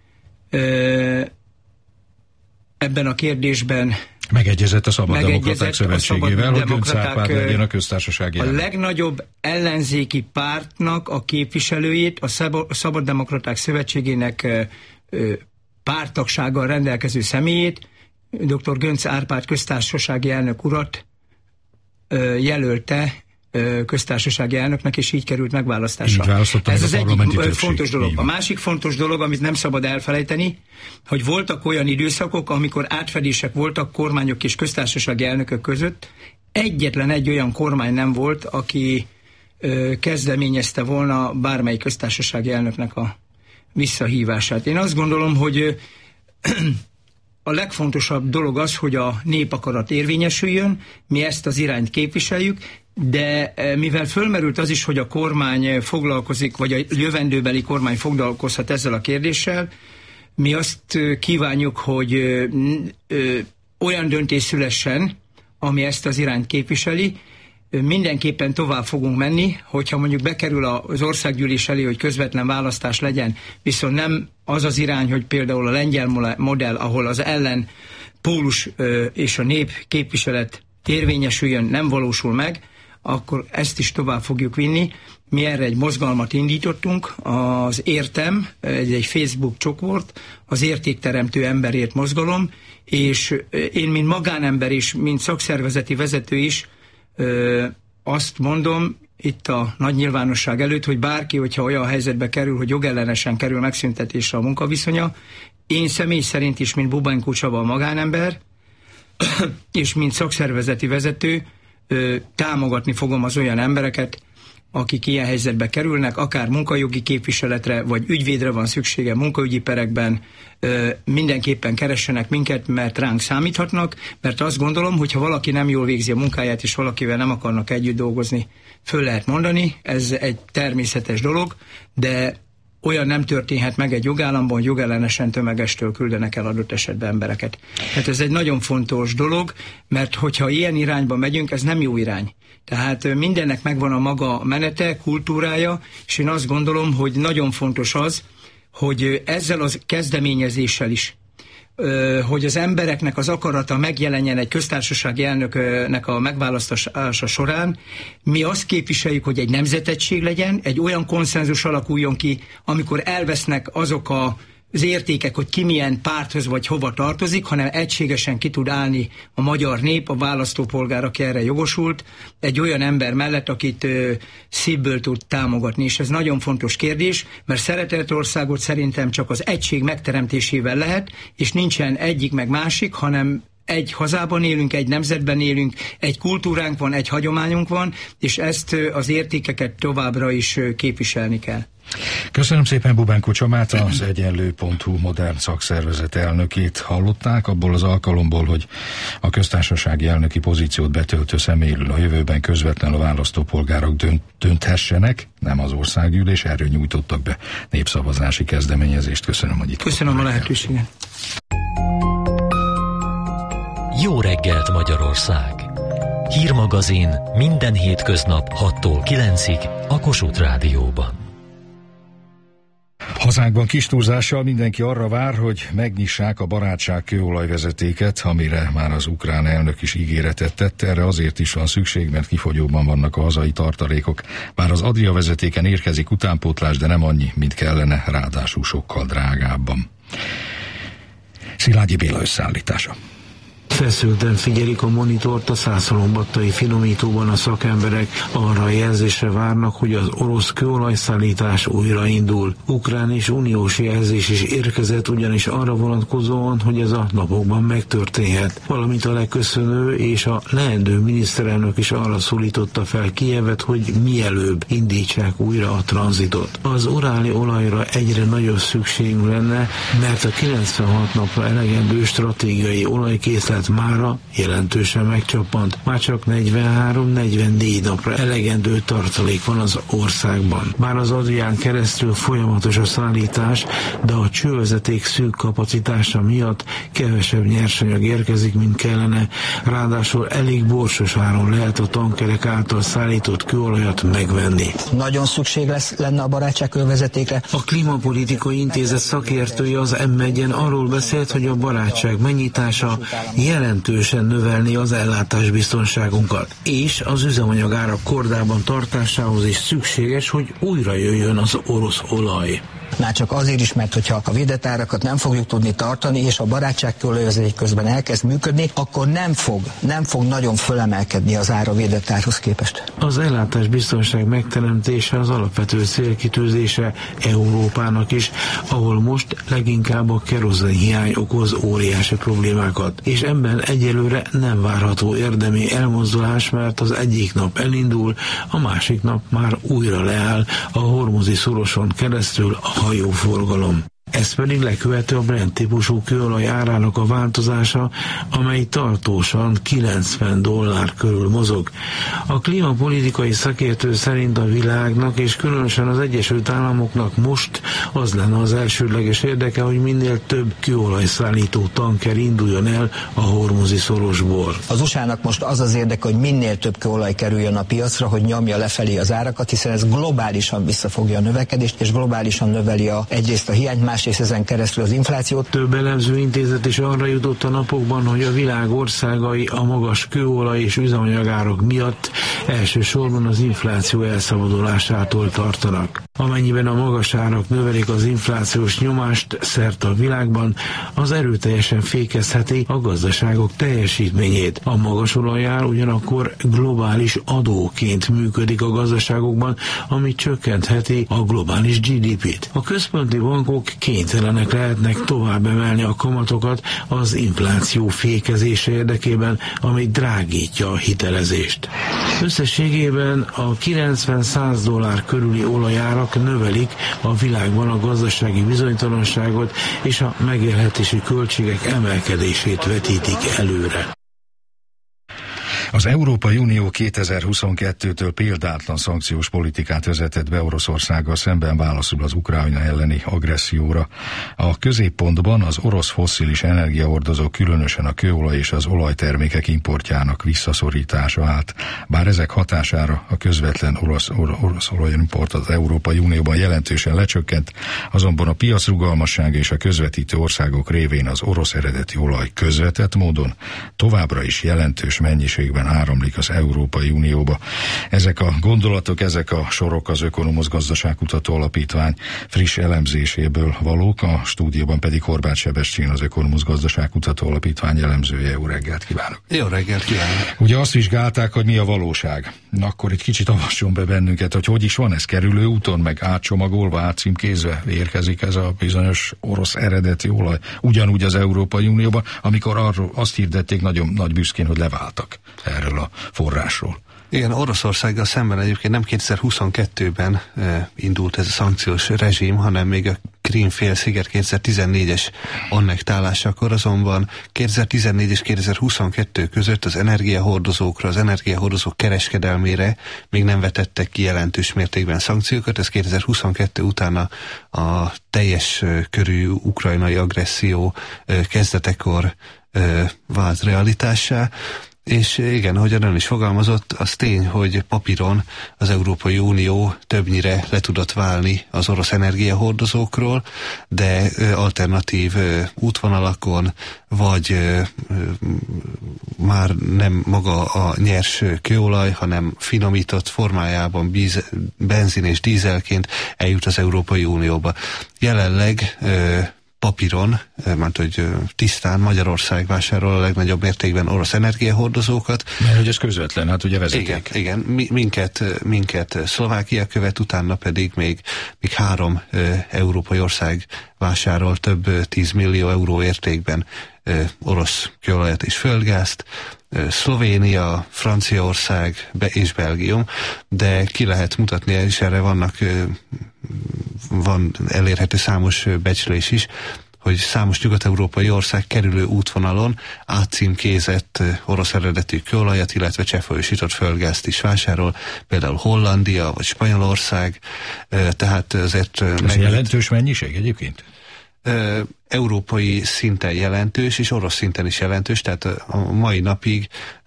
ebben a kérdésben megegyezett a Szabaddemokraták Szövetségével, hogy Göncz Árpád legyen a köztársasági elnök. A legnagyobb ellenzéki pártnak a képviselőjét, a Szabaddemokraták Szövetségének párttagsággal rendelkező személyét, dr. Göncz Árpád köztársasági elnök urat jelölte köztársasági elnöknek, és így került megválasztásra. Ez az egyik fontos dolog. A másik fontos dolog, amit nem szabad elfelejteni, hogy voltak olyan időszakok, amikor átfedések voltak kormányok és köztársasági elnökök között. Egyetlen egy olyan kormány nem volt, aki kezdeményezte volna bármelyik köztársasági elnöknek a visszahívását. Én azt gondolom, hogy a legfontosabb dolog az, hogy a népakarat érvényesüljön, mi ezt az irányt képviseljük, de mivel fölmerült az is, hogy a kormány foglalkozik, vagy a jövendőbeli kormány foglalkozhat ezzel a kérdéssel, mi azt kívánjuk, hogy olyan döntés szülessen, ami ezt az irányt képviseli. Mindenképpen tovább fogunk menni, hogyha mondjuk bekerül az országgyűlés elé, hogy közvetlen választás legyen, viszont nem az az irány, hogy például a lengyel modell, ahol az ellen pólus és a nép képviselet érvényesüljön, nem valósul meg, akkor ezt is tovább fogjuk vinni. Mi erre egy mozgalmat indítottunk, az Értem, egy Facebook csoport, az Értékteremtő Emberért mozgalom, és én, mint magánember és mint szakszervezeti vezető is azt mondom itt a nagy nyilvánosság előtt, hogy bárki, hogyha olyan helyzetbe kerül, hogy jogellenesen kerül megszüntetésre a munkaviszonya, én személy szerint is, mint Bubenkó Csaba a magánember, és mint szakszervezeti vezető támogatni fogom az olyan embereket, akik ilyen helyzetbe kerülnek, akár munkajogi képviseletre, vagy ügyvédre van szüksége munkaügyi perekben, mindenképpen keressenek minket, mert ránk számíthatnak, mert azt gondolom, hogy ha valaki nem jól végzi a munkáját, és valakivel nem akarnak együtt dolgozni, föl lehet mondani, ez egy természetes dolog, de olyan nem történhet meg egy jogállamban, hogy jogellenesen tömegestől küldenek el adott esetben embereket. Tehát ez egy nagyon fontos dolog, mert hogyha ilyen irányba megyünk, ez nem jó irány. Tehát mindennek megvan a maga menete, kultúrája, és én azt gondolom, hogy nagyon fontos az, hogy ezzel a kezdeményezéssel is, hogy az embereknek az akarata megjelenjen egy köztársasági elnöknek a megválasztása során, mi azt képviseljük, hogy egy nemzetegység legyen, egy olyan konszenzus alakuljon ki, amikor elvesznek azok az értékek, hogy ki milyen párthoz vagy hova tartozik, hanem egységesen ki tud állni a magyar nép, a választópolgár, aki erre jogosult, egy olyan ember mellett, akit szívből tud támogatni. És ez nagyon fontos kérdés, mert szeretett országot szerintem csak az egység megteremtésével lehet, és nincsen egyik meg másik, hanem egy hazában élünk, egy nemzetben élünk, egy kultúránk van, egy hagyományunk van, és ezt az értékeket továbbra is képviselni kell. Köszönöm szépen Bubenko Csabát, az Egyenlő.hu modern szakszervezet elnökét hallották, abból az alkalomból, hogy a köztársasági elnöki pozíciót betöltő személyről a jövőben közvetlenül a választópolgárok dönthessenek, nem az országgyűlés, erről nyújtottak be népszavazási kezdeményezést. Köszönöm, hogy itt Köszönöm a lehetőséget. Jó reggelt Magyarország! Hírmagazin minden hétköznap 6-tól 9-ig a Kossuth Rádióban. Hazánkban kis túlzással mindenki arra vár, hogy megnyissák a barátság kőolajvezetéket, amire már az ukrán elnök is ígéretet tett. Erre azért is van szükség, mert kifogyóban vannak a hazai tartalékok. Bár az Adria vezetéken érkezik utánpótlás, de nem annyi, mint kellene, ráadásul sokkal drágábban. Szilágyi Béla összeállítása. Feszülten figyelik a monitort a Szászolombattai finomítóban a szakemberek, arra a jelzésre várnak, hogy az orosz kőolajszállítás újraindul. Ukrán és uniós jelzés is érkezett, ugyanis arra vonatkozóan, hogy ez a napokban megtörténhet. Valamint a leköszönő és a leendő miniszterelnök is arra szólította fel Kijevet, hogy mielőbb indítsák újra a tranzitot. Az uráli olajra egyre nagyobb szükségünk lenne, mert a 96 napra elegendő stratégiai olajkészlet mára jelentősen megcsappant. Már csak 43-44 napra elegendő tartalék van az országban. Bár az Adrián keresztül folyamatos a szállítás, de a csővezeték szűk kapacitása miatt kevesebb nyersanyag érkezik, mint kellene. Ráadásul elég borsos áron lehet a tankerek által szállított kőolajat megvenni. Nagyon szükség lenne a barátságkővezetékre. A Klímapolitikai Intézet szakértője az M1-en arról beszélt, hogy a barátság megnyitása jelentősen növelni az ellátásbiztonságunkat, és az üzemanyagárak kordában tartásához is szükséges, hogy újra jöjjön az orosz olaj. Már csak azért is, mert hogyha a védett árakat nem fogjuk tudni tartani, és a barátságkőolajvezeték közben elkezd működni, akkor nem fog nagyon fölemelkedni az ára a védett árhoz képest. Az ellátásbiztonság megteremtése az alapvető célkitűzése Európának is, ahol most leginkább a kerozenhiány okoz óriási problémákat, és ebben egyelőre nem várható érdemi elmozdulás, mert az egyik nap elindul, a másik nap már újra leáll a hormuzi szoroson keresztül a hajóforgalom. Ez pedig lekövető a Brent típusú kőolaj árának a változása, amely tartósan $90 körül mozog. A klímapolitikai szakértő szerint a világnak és különösen az Egyesült Államoknak most az lenne az elsődleges érdeke, hogy minél több kőolajszállító tanker induljon el a hormuzi szorosból. Az USA-nak most az az érdeke, hogy minél több kőolaj kerüljön a piacra, hogy nyomja lefelé az árakat, hiszen ez globálisan visszafogja a növekedést, és globálisan növeli egyrészt a hiányt, másrészt ezen keresztül az inflációt. Több elemző intézet is arra jutott a napokban, hogy a világ országai a magas kőolaj és üzemanyagárak miatt elsősorban az infláció elszabadulásától tartanak. Amennyiben a magas árak növelik az inflációs nyomást szerte a világban, az erőteljesen fékezheti a gazdaságok teljesítményét. A magas olajár ugyanakkor globális adóként működik a gazdaságokban, ami csökkentheti a globális GDP-t. A központi bankok kénytelenek lehetnek tovább emelni a kamatokat az infláció fékezése érdekében, ami drágítja a hitelezést. Összességében a $90-100 körüli olajárak növelik a világban a gazdasági bizonytalanságot és a megélhetési költségek emelkedését vetítik előre. Az Európai Unió 2022-től példátlan szankciós politikát vezetett be Oroszországgal szemben válaszul az Ukrajna elleni agresszióra. A középpontban az orosz fosszilis energiahordozók, különösen a kőolaj és az olajtermékek importjának visszaszorítása állt. Bár ezek hatására a közvetlen orosz olajimport az Európai Unióban jelentősen lecsökkent, azonban a piac rugalmassága és a közvetítő országok révén az orosz eredeti olaj közvetett módon továbbra is jelentős mennyiségben áramlik az Európai Unióba. Ezek a gondolatok, ezek a sorok az Ökonomusz Gazdaságkutató Alapítvány friss elemzéséből valók, a stúdióban pedig Horváth Sebestyén, az Ökonomusz Gazdaságkutató Alapítvány elemzője. Jó reggelt kívánok! Jó reggelt kívánok! Ugye azt vizsgálták, hogy mi a valóság. Na akkor egy kicsit avasson be bennünket, hogy is van ez, kerülő úton, meg átcsomagolva, átcímkézve érkezik ez a bizonyos orosz eredeti olaj, ugyanúgy az Európai Unióban, amikor arról azt hirdették nagyon nagy büszkén, hogy leváltak erről a forrásról. Igen, Oroszországgal szemben egyébként nem 2022-ben indult ez a szankciós rezsim, hanem még a Krím-félsziget 2014-es annektálásakor, azonban 2014 és 2022 között az energiahordozókra, az energiahordozók kereskedelmére még nem vetettek ki jelentős mértékben szankciókat. Ez 2022 után a teljes körű ukrajnai agresszió kezdetekor vált realitássá. És igen, ahogyan ön is fogalmazott, az tény, hogy papíron az Európai Unió többnyire le tudott válni az orosz energiahordozókról, de alternatív útvonalakon, vagy már nem maga a nyers kőolaj, hanem finomított formájában benzin és dízelként eljut az Európai Unióba. Jelenleg papíron, mert hogy tisztán Magyarország vásárol a legnagyobb mértékben orosz energiahordozókat. Mert hogy ez közvetlen, hát ugye vezeték. Igen, minket Szlovákia követ, utána pedig még 3 európai ország vásárol több 10 millió euró értékben orosz kőolajat és földgázt, Szlovénia, Franciaország és Belgium, de ki lehet mutatni, és erre van elérhető számos becslés is, hogy számos nyugat-európai ország kerülő útvonalon átcímkézett orosz eredetű kőolajat, illetve cseppfolyósított földgázt is vásárol, például Hollandia vagy Spanyolország, tehát azért... Ez jelentős mennyiség egyébként? Európai szinten jelentős, és orosz szinten is jelentős, tehát a mai napig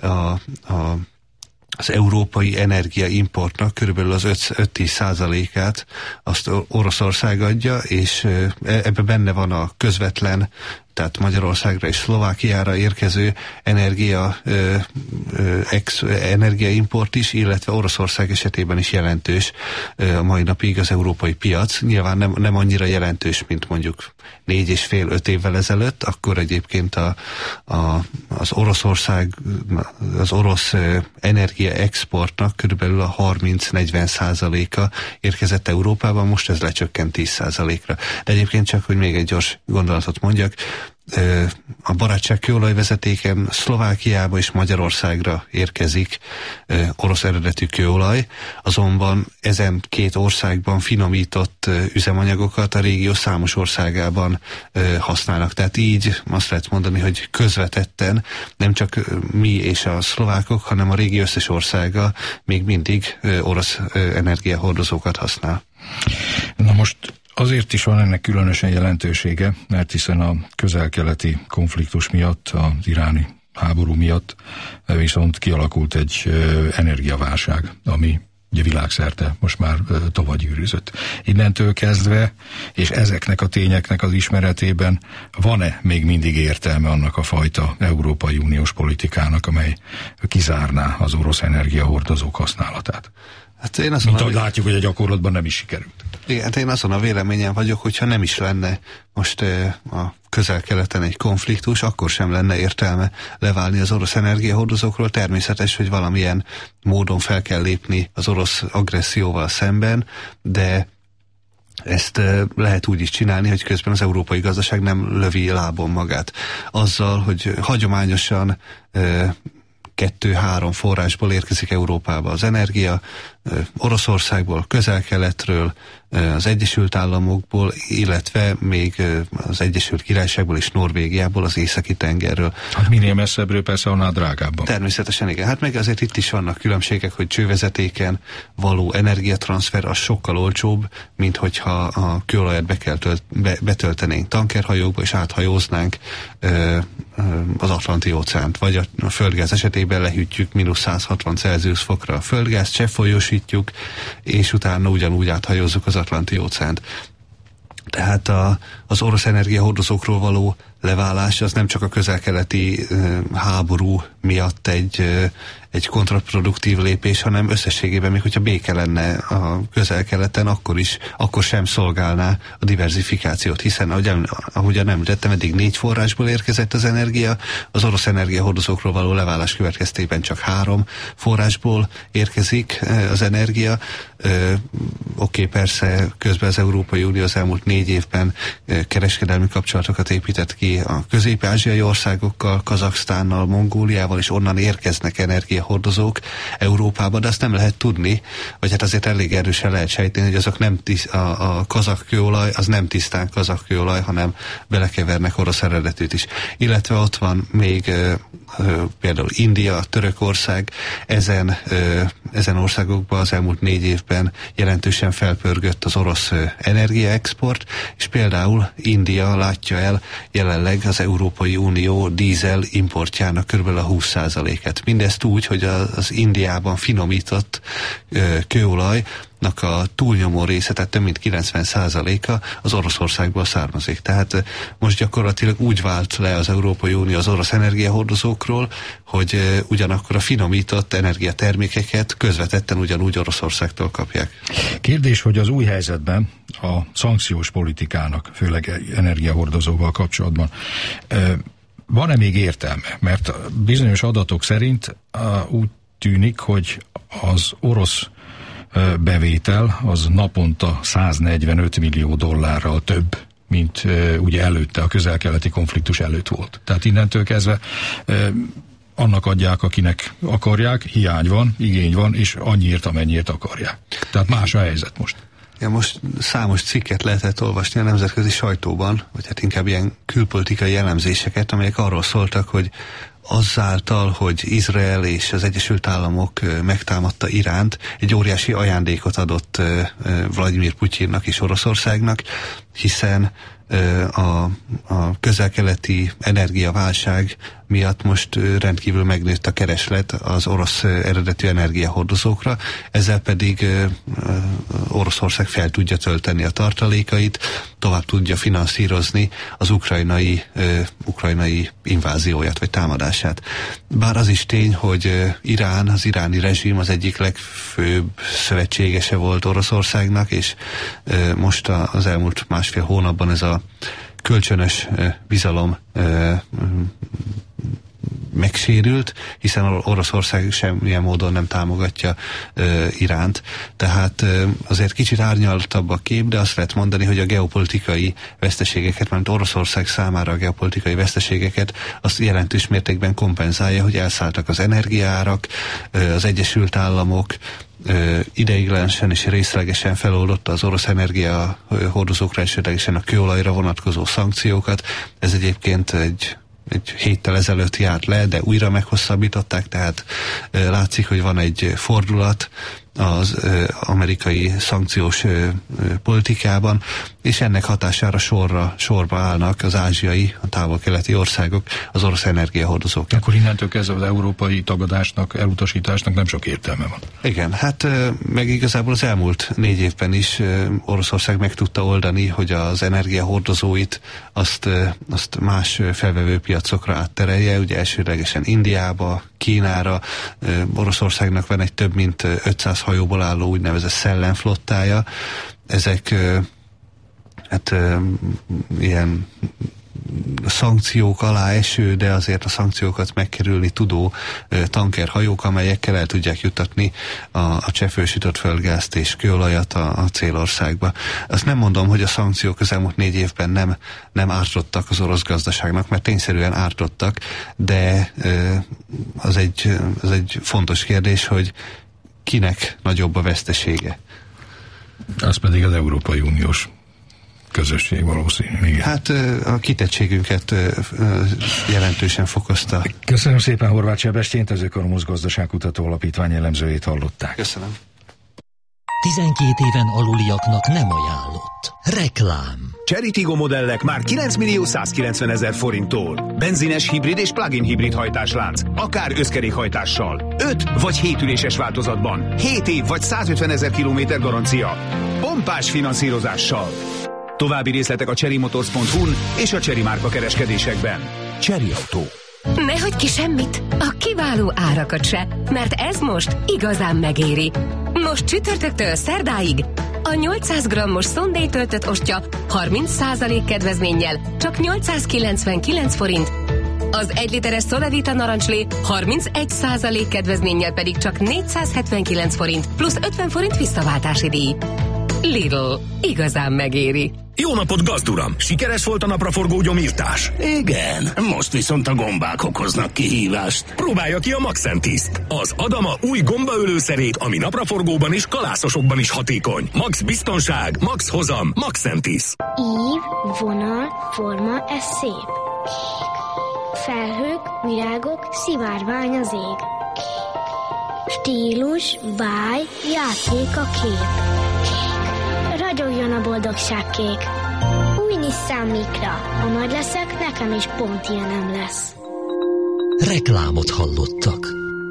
az európai energiaimportnak körülbelül az 5-10%-át azt Oroszország adja, és ebben benne van a közvetlen, tehát Magyarországra és Szlovákiára érkező energiaimport is, illetve Oroszország esetében is jelentős a mai napig az európai piac. Nyilván nem annyira jelentős, mint mondjuk 4,5-5 évvel ezelőtt, akkor egyébként az orosz energiaexportnak körülbelül a 30-40%-a érkezett Európában, most ez lecsökkent 10%-ra. De egyébként csak, hogy még egy gyors gondolatot mondjak, a barátság kőolajvezetéken Szlovákiába és Magyarországra érkezik orosz eredetű kőolaj, azonban ezen 2 országban finomított üzemanyagokat a régió számos országában használnak. Tehát így azt lehet mondani, hogy közvetetten nem csak mi és a szlovákok, hanem a régió összes országa még mindig orosz energiahordozókat használ. Na most azért is van ennek különösen jelentősége, mert hiszen a közel-keleti konfliktus miatt, az iráni háború miatt viszont kialakult egy energiaválság, ami ugye világszerte most már tovagyűrűzött. Innentől kezdve, és ezeknek a tényeknek az ismeretében van-e még mindig értelme annak a fajta Európai Uniós politikának, amely kizárná az orosz energiahordozók használatát? Hát én azon látjuk, hogy a gyakorlatban nem is sikerült. Igen, én azon a véleményen vagyok, hogyha nem is lenne most a közel-keleten egy konfliktus, akkor sem lenne értelme leválni az orosz energiahordozókról. Természetes, hogy valamilyen módon fel kell lépni az orosz agresszióval szemben, de ezt lehet úgy is csinálni, hogy közben az európai gazdaság nem lövi lábon magát. Azzal, hogy hagyományosan 2-3 forrásból érkezik Európába az energia, Oroszországból, közel-keletről, az Egyesült Államokból, illetve még az Egyesült Királyságból és Norvégiából, az északi tengerről. Hát minél messzebbről persze annál drágábban. Természetesen igen. Hát meg azért itt is vannak különbségek, hogy csővezetéken való energiatranszfer az sokkal olcsóbb, mint hogyha a kőolajat betöltenénk tankerhajókba és áthajóznánk az Atlanti-óceánt, vagy a földgáz esetében lehűtjük -160 Celsius fokra a földgázt, cseppfolyósítjuk, és utána ugyanúgy áthajózzuk az Atlanti-óceánt. Tehát az orosz energiahordozókról való leválás az nem csak a közel-keleti háború miatt egy kontraproduktív lépés, hanem összességében még hogyha béke lenne a közel-keleten, akkor sem szolgálná a diverzifikációt, hiszen ahogyan említettem, eddig 4 forrásból érkezett az energia, az orosz energiahordozókról való leválás következtében csak 3 forrásból érkezik az energia. Oké, persze közben az Európai Unió az elmúlt 4 évben kereskedelmi kapcsolatokat épített ki a közép-ázsiai országokkal, Kazaksztánnal, Mongóliával, és onnan érkeznek energiahordozók Európába, de azt nem lehet tudni, vagy hát azért elég erősen lehet sejteni, hogy azok nem a kazakh kőolaj, az nem tisztán kazakh kőolaj, hanem belekevernek orosz eredetűt is. Illetve ott van még például India, Törökország, ezen országokban az elmúlt 4 évben jelentősen felpörgött az orosz energiaexport, és például India látja el jelenleg az Európai Unió dízel importjának kb. A 20%-et. Mindezt úgy, hogy az Indiában finomított kőolajnak a túlnyomó része, tehát több mint 90%-a az Oroszországból származik. Tehát most gyakorlatilag úgy vált le az Európai Unió az orosz energiahordozókról, hogy ugyanakkor a finomított energiatermékeket közvetetten ugyanúgy Oroszországtól kapják. Kérdés, hogy az új helyzetben a szankciós politikának, főleg energiahordozóval kapcsolatban van-e még értelme? Mert bizonyos adatok szerint úgy tűnik, hogy az orosz bevétel az naponta 145 millió dollárral több, mint ugye előtte, a közel-keleti konfliktus előtt volt. Tehát innentől kezdve annak adják, akinek akarják, hiány van, igény van, és annyiért, amennyiért akarják. Tehát más a helyzet most. Ja, most számos cikket lehetett olvasni a nemzetközi sajtóban, vagy hát inkább ilyen külpolitikai jellemzéseket, amelyek arról szóltak, hogy azáltal, hogy Izrael és az Egyesült Államok megtámadta Iránt, egy óriási ajándékot adott Vladimir Putyinnak és Oroszországnak, hiszen a közel-keleti energiaválság miatt most rendkívül megnőtt a kereslet az orosz eredetű energiahordozókra, ezzel pedig Oroszország fel tudja tölteni a tartalékait, tovább tudja finanszírozni az ukrajnai invázióját vagy támadását. Bár az is tény, hogy Irán, az iráni rezsim az egyik legfőbb szövetségese volt Oroszországnak, és most az elmúlt 1,5 hónapban ez a kölcsönös bizalom megsérült, hiszen Oroszország semmilyen módon nem támogatja Iránt. Tehát azért kicsit árnyaltabb a kép, de azt lehet mondani, hogy a geopolitikai veszteségeket, mert Oroszország számára a geopolitikai veszteségeket azt jelentős mértékben kompenzálja, hogy elszálltak az energiaárak, az Egyesült Államok ideiglenesen és részlegesen feloldotta az orosz energiahordozókra, elsődlegesen a kőolajra vonatkozó szankciókat. Ez egyébként egy héttel ezelőtt járt le, de újra meghosszabbították, tehát látszik, hogy van egy fordulat az amerikai szankciós politikában, és ennek hatására sorba állnak az ázsiai, a távol-keleti országok, az orosz energiahordozók. Akkor innentől kezdve az európai tagadásnak, elutasításnak nem sok értelme van. Igen, hát meg igazából az elmúlt 4 évben is Oroszország meg tudta oldani, hogy az energiahordozóit azt más felvevő piacokra átterelje, ugye elsődlegesen Indiába, Kínára. Oroszországnak van egy több mint 500 hajóból álló úgynevezett szellemflottája. Ezek ilyen szankciók alá eső, de azért a szankciókat megkerülni tudó tankerhajók, amelyekkel el tudják juttatni a cseppfolyósított földgázt és kőolajat a célországba. Azt nem mondom, hogy a szankciók az elmúlt 4 évben nem ártottak az orosz gazdaságnak, mert tényszerűen ártottak, de az egy fontos kérdés, hogy kinek nagyobb a vesztesége. Az pedig az Európai Uniós közösség valószínűleg. Hát a kitettségünket jelentősen fokozta. Köszönöm szépen Horváth Sebestyént, az Ökonomusz Gazdaságkutató Alapítvány elemzőjét hallották. Köszönöm. 12 éven aluliaknak nem ajánlott. Reklám. Chery Tiggo modellek már 9.190.000 forinttól. Benzines, hibrid és plug-in hibrid hajtáslánc. Akár összkerékhajtással. 5 vagy 7 üléses változatban. 7 év vagy 150.000 kilométer garancia. Pompás finanszírozással. További részletek a chery-motors.hu-n és a Chery márka kereskedésekben. Chery Autó. Ne hagyj ki semmit, a kiváló árakat se, mert ez most igazán megéri. Most csütörtöktől szerdáig a 800 g-os Sunday töltött ostya 30% kedvezménnyel csak 899 forint, az 1 literes Solavita narancslé 31% kedvezménnyel pedig csak 479 forint plusz 50 forint visszaváltási díj. Lidl, igazán megéri. Jó napot, gazduram! Sikeres volt a napraforgó gyomírtás? Igen, most viszont a gombák okoznak kihívást. Próbálja ki a Maxentiszt, az Adama új gombaölőszerét, ami napraforgóban és kalászosokban is hatékony. Max biztonság, max hozam, Maxentis. Ív, vonal, forma, ez szép. Felhők, virágok, szivárvány az ég. Stílus, báj, játék a kép. Ragyogjon a boldogság kék. Új Nissan Micra. Ha nagy leszek, nekem is pont ilyenem lesz. Reklámot hallottak.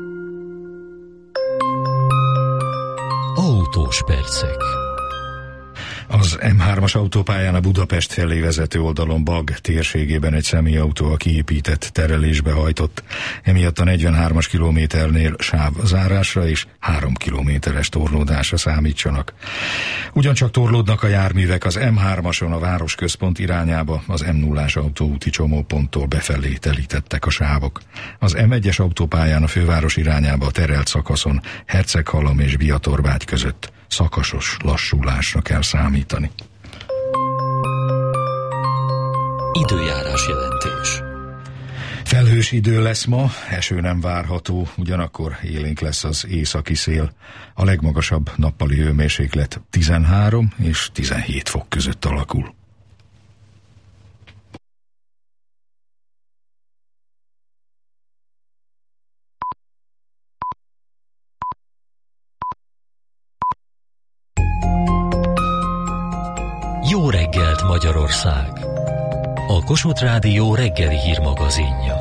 Autós percek. Az M3-as autópályán a Budapest felé vezető oldalon Bag térségében egy személyautó a kiépített terelésbe hajtott. Emiatt a 43-as kilométernél sávzárásra és 3 kilométeres torlódásra számítsanak. Ugyancsak torlódnak a járművek az M3-ason a városközpont irányába, az M0-as autóúti csomóponttól befelé telítettek a sávok. Az M1-es autópályán a főváros irányába a terelt szakaszon Herceghalom és Biatorvágy között szakasos lassulásra kell számítani. Időjárás jelentés. Felhős idő lesz ma, eső nem várható, ugyanakkor élénk lesz az északi szél. A legmagasabb nappali hőmérséklet 13 és 17 fok között alakul. Jó reggelt, Magyarország! A Kossuth Rádió reggeli hírmagazinja.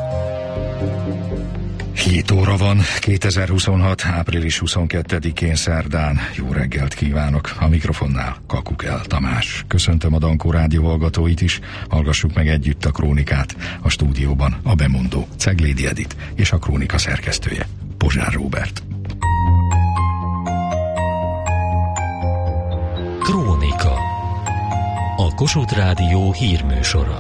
7 óra van, 2026. április 22-én szerdán. Jó reggelt kívánok! A mikrofonnál Kakukel Tamás. Köszöntöm a Dankó Rádió hallgatóit is, hallgassuk meg együtt a krónikát. A stúdióban a bemondó Ceglédi Edit és a krónika szerkesztője Pozsár Róbert. Krónika. A Kossuth Rádió hírműsora.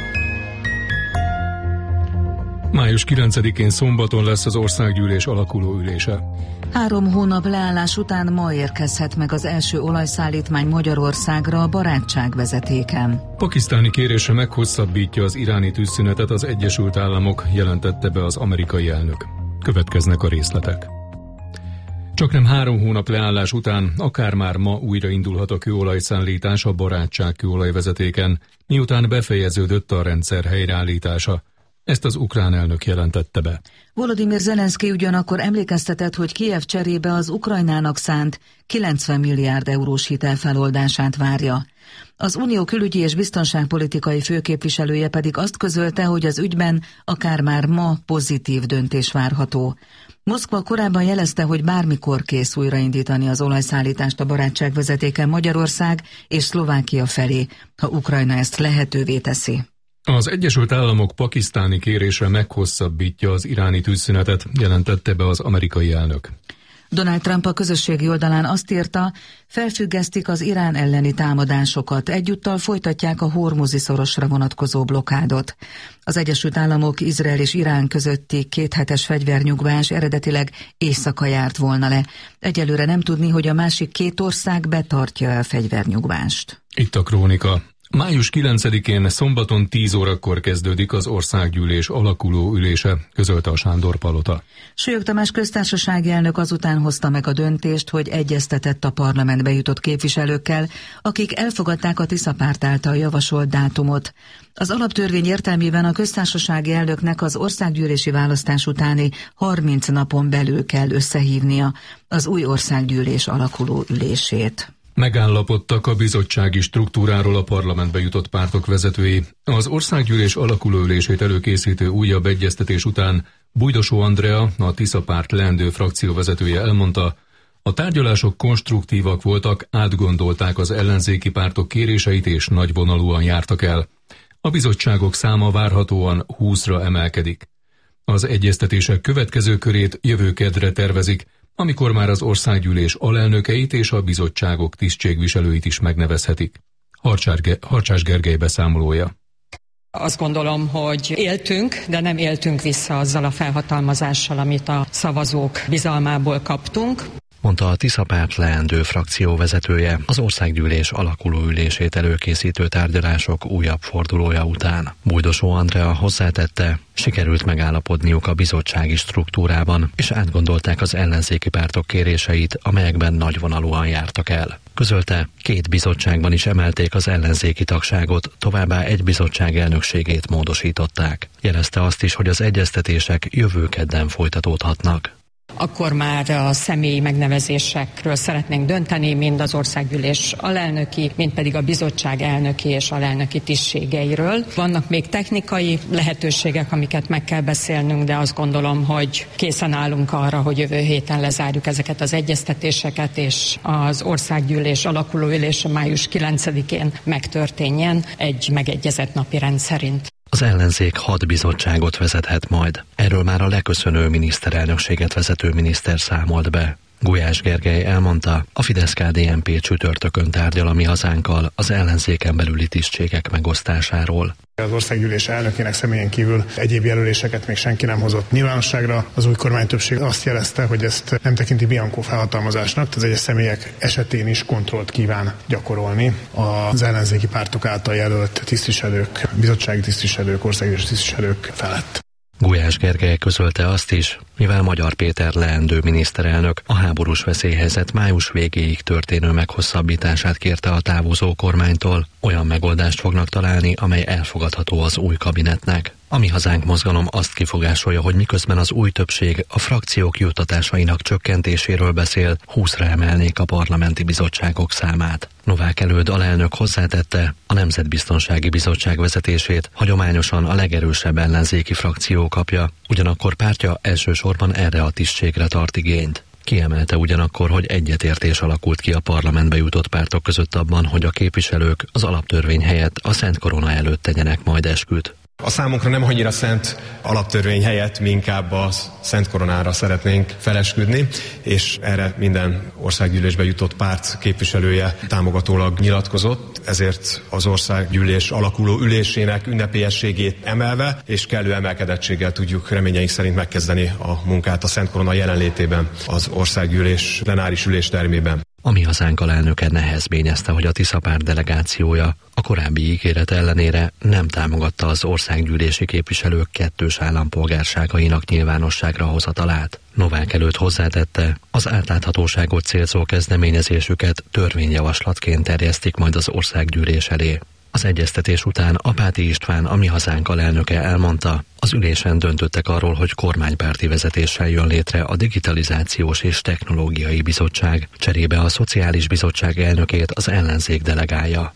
Május 9-én szombaton lesz az országgyűlés alakuló ülése. 3 hónap leállás után ma érkezhet meg az első olajszállítmány Magyarországra a barátság vezetéken. Pakisztáni kérése meghosszabbítja az iráni tűzszünetet az Egyesült Államok, jelentette be az amerikai elnök. Következnek a részletek. Csaknem 3 hónap leállás után akár már ma újraindulhat a kőolajszállítás a barátság kőolajvezetéken, miután befejeződött a rendszer helyreállítása. Ezt az ukrán elnök jelentette be. Volodymyr Zelenszky ugyanakkor emlékeztetett, hogy Kijev cserébe az Ukrajnának szánt 90 milliárd eurós hitel feloldását várja. Az Unió külügyi és biztonságpolitikai főképviselője pedig azt közölte, hogy az ügyben akár már ma pozitív döntés várható. Moszkva korábban jelezte, hogy bármikor kész újraindítani az olajszállítást a barátságvezetéken Magyarország és Szlovákia felé, ha Ukrajna ezt lehetővé teszi. Az Egyesült Államok pakisztáni kérése meghosszabbítja az iráni tűzszünetet, jelentette be az amerikai elnök. Donald Trump a közösségi oldalán azt írta, felfüggesztik az Irán elleni támadásokat, egyúttal folytatják a Hormuzi szorosra vonatkozó blokádot. Az Egyesült Államok, Izrael és Irán közötti 2 hetes fegyvernyugvás eredetileg éjszaka járt volna le. Egyelőre nem tudni, hogy a másik 2 ország betartja a fegyvernyugvást. Itt a krónika. Május 9-én szombaton 10 órakor kezdődik az országgyűlés alakuló ülése, közölte a Sándor Palota. Sülyök Tamás köztársasági elnök azután hozta meg a döntést, hogy egyeztetett a parlamentbe jutott képviselőkkel, akik elfogadták a Tisza párt által javasolt dátumot. Az alaptörvény értelmében a köztársasági elnöknek az országgyűlési választás utáni 30 napon belül kell összehívnia az új országgyűlés alakuló ülését. Megállapodtak a bizottsági struktúráról a parlamentbe jutott pártok vezetői. Az országgyűlés alakuló ülését előkészítő újabb egyeztetés után Bujdosó Andrea, a Tisza párt leendő frakcióvezetője elmondta, A tárgyalások konstruktívak voltak, átgondolták az ellenzéki pártok kéréseit és nagyvonalúan jártak el. A bizottságok száma várhatóan 20-ra emelkedik. Az egyeztetések következő körét jövő keddre tervezik, amikor már az országgyűlés alelnökeit és a bizottságok tisztségviselőit is megnevezhetik. Harcsás Gergely beszámolója. Azt gondolom, hogy éltünk, de nem éltünk vissza azzal a felhatalmazással, amit a szavazók bizalmából kaptunk, mondta a Tisza Párt leendő frakcióvezetője az országgyűlés alakuló ülését előkészítő tárgyalások újabb fordulója után. Bújdosó Andrea hozzátette, sikerült megállapodniuk a bizottsági struktúrában, és átgondolták az ellenzéki pártok kéréseit, amelyekben nagyvonalúan jártak el. Közölte, 2 bizottságban is emelték az ellenzéki tagságot, továbbá egy bizottság elnökségét módosították. Jelezte azt is, hogy az egyeztetések jövő kedden folytatódhatnak. Akkor már a személyi megnevezésekről szeretnénk dönteni, mind az országgyűlés alelnöki, mind pedig a bizottság elnöki és alelnöki tisztségeiről. Vannak még technikai lehetőségek, amiket meg kell beszélnünk, de azt gondolom, hogy készen állunk arra, hogy jövő héten lezárjuk ezeket az egyeztetéseket, és az országgyűlés alakuló ülése május 9-én megtörténjen egy megegyezett napirend szerint. Az ellenzék 6 bizottságot vezethet majd. Erről már a leköszönő miniszterelnökséget vezető miniszter számolt be. Gulyás Gergely elmondta, a Fidesz-KDNP csütörtökön tárgyal a Mi Hazánkkal az ellenzéken belüli tisztségek megosztásáról. Az országgyűlés elnökének személyen kívül egyéb jelöléseket még senki nem hozott nyilvánosságra. Az új kormánytöbbség azt jelezte, hogy ezt nem tekinti bianco felhatalmazásnak, tehát egyes személyek esetén is kontrollt kíván gyakorolni az ellenzéki pártok által jelölt tisztviselők, bizottsági tisztviselők, országgyűlési tisztviselők felett. Gulyás Gergely közölte azt is, mivel Magyar Péter leendő miniszterelnök a háborús veszélyhelyzet május végéig történő meghosszabbítását kérte a távozó kormánytól, olyan megoldást fognak találni, amely elfogadható az új kabinetnek. A Mi Hazánk mozgalom azt kifogásolja, hogy miközben az új többség a frakciók juttatásainak csökkentéséről beszél, 20-ra emelnék a parlamenti bizottságok számát. Novák Előd alelnök hozzátette, a Nemzetbiztonsági Bizottság vezetését hagyományosan a legerősebb ellenzéki frakció kapja, ugyanakkor pártja elsősorban erre a tisztségre tart igényt. Kiemelte ugyanakkor, hogy egyetértés alakult ki a parlamentbe jutott pártok között abban, hogy a képviselők az alaptörvény helyett a Szent Korona előtt tegyenek majd esküt. A számunkra nem annyira szent alaptörvény helyett, mi inkább a Szent Koronára szeretnénk felesküdni, és erre minden országgyűlésbe jutott párt képviselője támogatólag nyilatkozott, ezért az országgyűlés alakuló ülésének ünnepélyességét emelve, és kellő emelkedettséggel tudjuk reményeink szerint megkezdeni a munkát a Szent Korona jelenlétében az országgyűlés plenáris üléstermében. A Mi Hazánk alelnöke nehezményezte, hogy a Tisza Párt delegációja a korábbi ígéret ellenére nem támogatta az országgyűlési képviselők kettős állampolgárságainak nyilvánosságra hozatalát. Novák Előtt hozzátette, az átláthatóságot célzó kezdeményezésüket törvényjavaslatként terjesztik majd az országgyűlés elé. Az egyeztetés után Apáti István, a Mi Hazánk alelnöke elmondta, az ülésen döntöttek arról, hogy kormánypárti vezetéssel jön létre a Digitalizációs és Technológiai Bizottság, cserébe a Szociális Bizottság elnökét az ellenzék delegálja.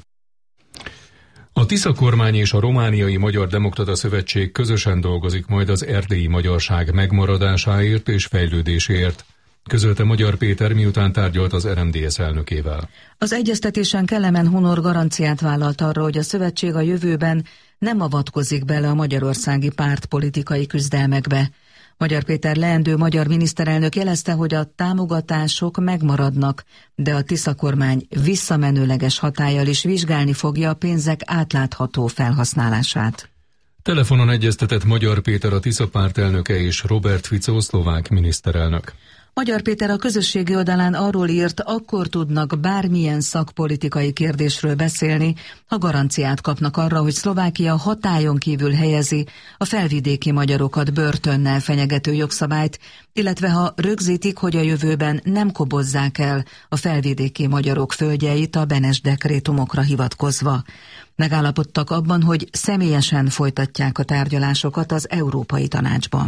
A Tisza kormány és a Romániai Magyar Demokrata Szövetség közösen dolgozik majd az erdélyi magyarság megmaradásáért és fejlődéséért, közölte Magyar Péter, miután tárgyalt az RMDSZ elnökével. Az egyeztetésen Kelemen Hunor garanciát vállalt arra, hogy a szövetség a jövőben nem avatkozik bele a magyarországi pártpolitikai küzdelmekbe. Magyar Péter leendő magyar miniszterelnök jelezte, hogy a támogatások megmaradnak, de a Tisza kormány visszamenőleges hatállyal is vizsgálni fogja a pénzek átlátható felhasználását. Telefonon egyeztetett Magyar Péter, a Tisza párt elnöke, és Robert Fico, szlovák miniszterelnök. Magyar Péter a közösségi oldalán arról írt, akkor tudnak bármilyen szakpolitikai kérdésről beszélni, ha garanciát kapnak arra, hogy Szlovákia hatályon kívül helyezi a felvidéki magyarokat börtönnel fenyegető jogszabályt, illetve ha rögzítik, hogy a jövőben nem kobozzák el a felvidéki magyarok földjeit a Benes dekrétumokra hivatkozva. Megállapodtak abban, hogy személyesen folytatják a tárgyalásokat az Európai Tanácsban.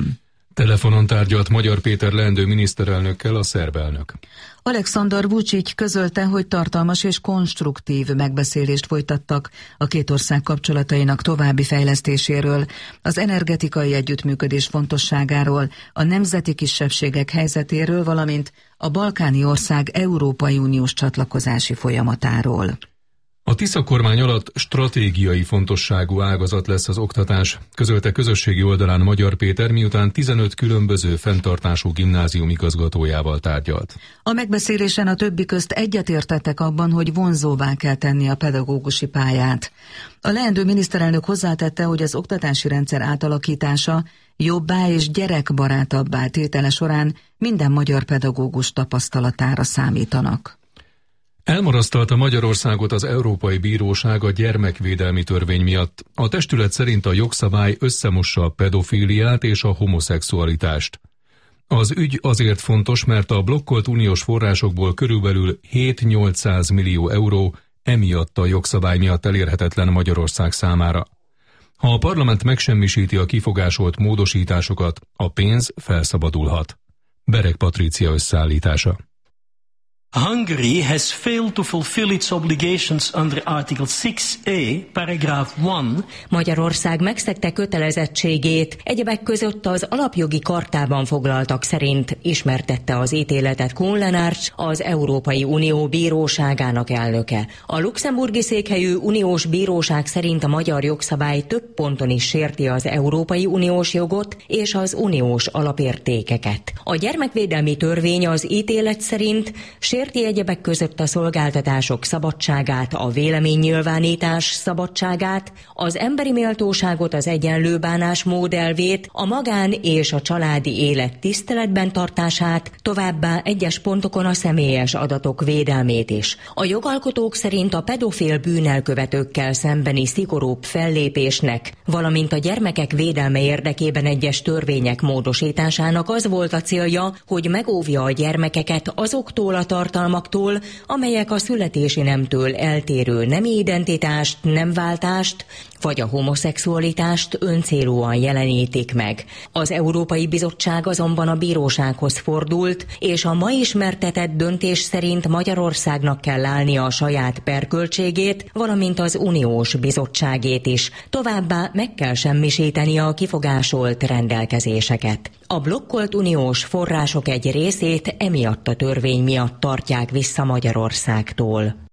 Telefonon tárgyalt Magyar Péter leendő miniszterelnökkel a szerb elnök. Aleksandar Vučić közölte, hogy tartalmas és konstruktív megbeszélést folytattak a két ország kapcsolatainak további fejlesztéséről, az energetikai együttműködés fontosságáról, a nemzeti kisebbségek helyzetéről, valamint a balkáni ország Európai Uniós csatlakozási folyamatáról. A Tisza kormány alatt stratégiai fontosságú ágazat lesz az oktatás, közölte közösségi oldalán Magyar Péter, miután 15 különböző fenntartású gimnázium igazgatójával tárgyalt. A megbeszélésen a többi közt egyetértettek abban, hogy vonzóvá kell tenni a pedagógusi pályát. A leendő miniszterelnök hozzátette, hogy az oktatási rendszer átalakítása jobbá és gyerekbarátabbá tétele során minden magyar pedagógus tapasztalatára számítanak. Elmarasztalta Magyarországot az Európai Bíróság a gyermekvédelmi törvény miatt. A testület szerint a jogszabály összemossa a pedofíliát és a homoszexualitást. Az ügy azért fontos, mert a blokkolt uniós forrásokból körülbelül 7-800 millió euró emiatt a jogszabály miatt elérhetetlen Magyarország számára. Ha a parlament megsemmisíti a kifogásolt módosításokat, a pénz felszabadulhat. Bereg Patrícia összeállítása. Hungary has failed to fulfill its obligations under Article 6A, paragraph 1. Magyarország megszegte kötelezettségét, egyebek között az alapjogi kartában foglaltak szerint, ismertette az ítéletet Kuhn Lenárcs, az Európai Unió bíróságának elnöke. A luxemburgi székhelyű uniós bíróság szerint a magyar jogszabály több ponton is sérti az Európai Uniós jogot és az uniós alapértékeket. A gyermekvédelmi törvény az ítélet szerint sérti egyebek között a szolgáltatások szabadságát, a véleménynyilvánítás szabadságát, az emberi méltóságot, az egyenlő bánásmód elvét, a magán és a családi élet tiszteletben tartását, továbbá egyes pontokon a személyes adatok védelmét is. A jogalkotók szerint a pedofil bűnelkövetőkkel szembeni szigorúbb fellépésnek, valamint a gyermekek védelme érdekében egyes törvények módosításának az volt a célja, hogy megóvja a gyermekeket azoktól a tartalmaktól, amelyek a születési nemtől eltérő nemi identitást, nemváltást, vagy a homoszexualitást öncélúan jelenítik meg. Az Európai Bizottság azonban a bírósághoz fordult, és a ma ismertetett döntés szerint Magyarországnak kell állnia a saját perköltségét, valamint az Uniós Bizottságét is. Továbbá meg kell semmisíteni a kifogásolt rendelkezéseket. A blokkolt uniós források egy részét emiatt a törvény miatt tartják vissza Magyarországtól.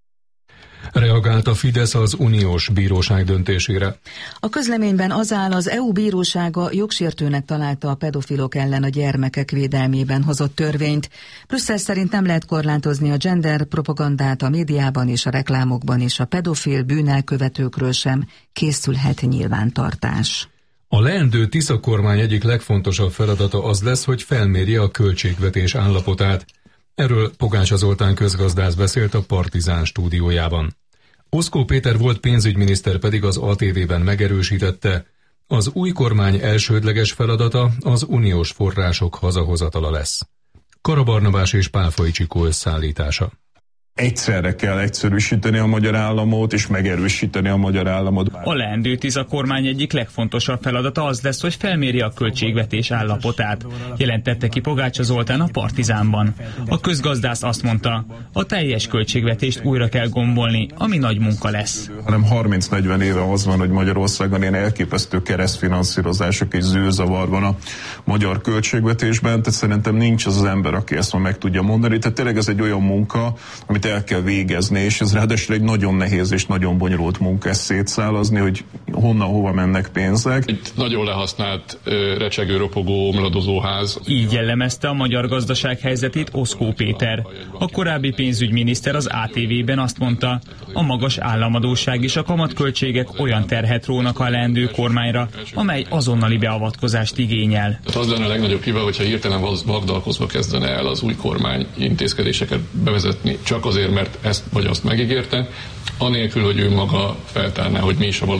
Reagált a Fidesz az uniós bíróság döntésére. A közleményben az áll, az EU bírósága jogsértőnek találta a pedofilok ellen a gyermekek védelmében hozott törvényt. Brüsszel szerint nem lehet korlátozni a gender propagandát a médiában és a reklámokban, és a pedofil bűnelkövetőkről sem készülhet nyilvántartás. A leendő Tisza kormány egyik legfontosabb feladata az lesz, hogy felmérje a költségvetés állapotát. Erről Pogácsa Zoltán közgazdász beszélt a Partizán stúdiójában. Oszkó Péter volt pénzügyminiszter pedig az ATV-ben megerősítette, az új kormány elsődleges feladata az uniós források hazahozatala lesz. Kara Barnabás és Pálfai Csikó összeállítása. Egyszerre kell egyszerűsíteni a magyar államot, és megerősíteni a magyar államot. A leendő Tisza kormány egyik legfontosabb feladata az lesz, hogy felmérje a költségvetés állapotát, jelentette ki Pogácsa Zoltán a Partizánban. A közgazdász azt mondta, a teljes költségvetést újra kell gombolni, ami nagy munka lesz. Hanem 30-40 éve az van, hogy Magyarországon ilyen elképesztő keresztfinanszírozások és zűrzavar van a magyar költségvetésben, tehát szerintem nincs az ember, aki ezt ma meg tudja mondani. Tehát tényleg ez egy olyan munka, amit el kell végezni, és ez ráadásul egy nagyon nehéz és nagyon bonyolult munka ezt szétszálazni, hogy honnan, hova mennek pénzek. Egy nagyon lehasznált, recsegő, ropogó, omladozóház. Így jellemezte a magyar gazdaság helyzetét Oszkó Péter. A korábbi pénzügyminiszter az ATV-ben azt mondta, a magas államadósság és a kamatköltségek olyan terhet rónak a leendő kormányra, amely azonnali beavatkozást igényel. Az lenne a legnagyobb hiba, hogyha hirtelen vagdalkozva kezdene el az új kormány intézkedéseket bevezetni, csak azért, mert ezt vagy azt megígérte, anélkül, hogy ő maga feltárná, hogy mi is a valós helyzet a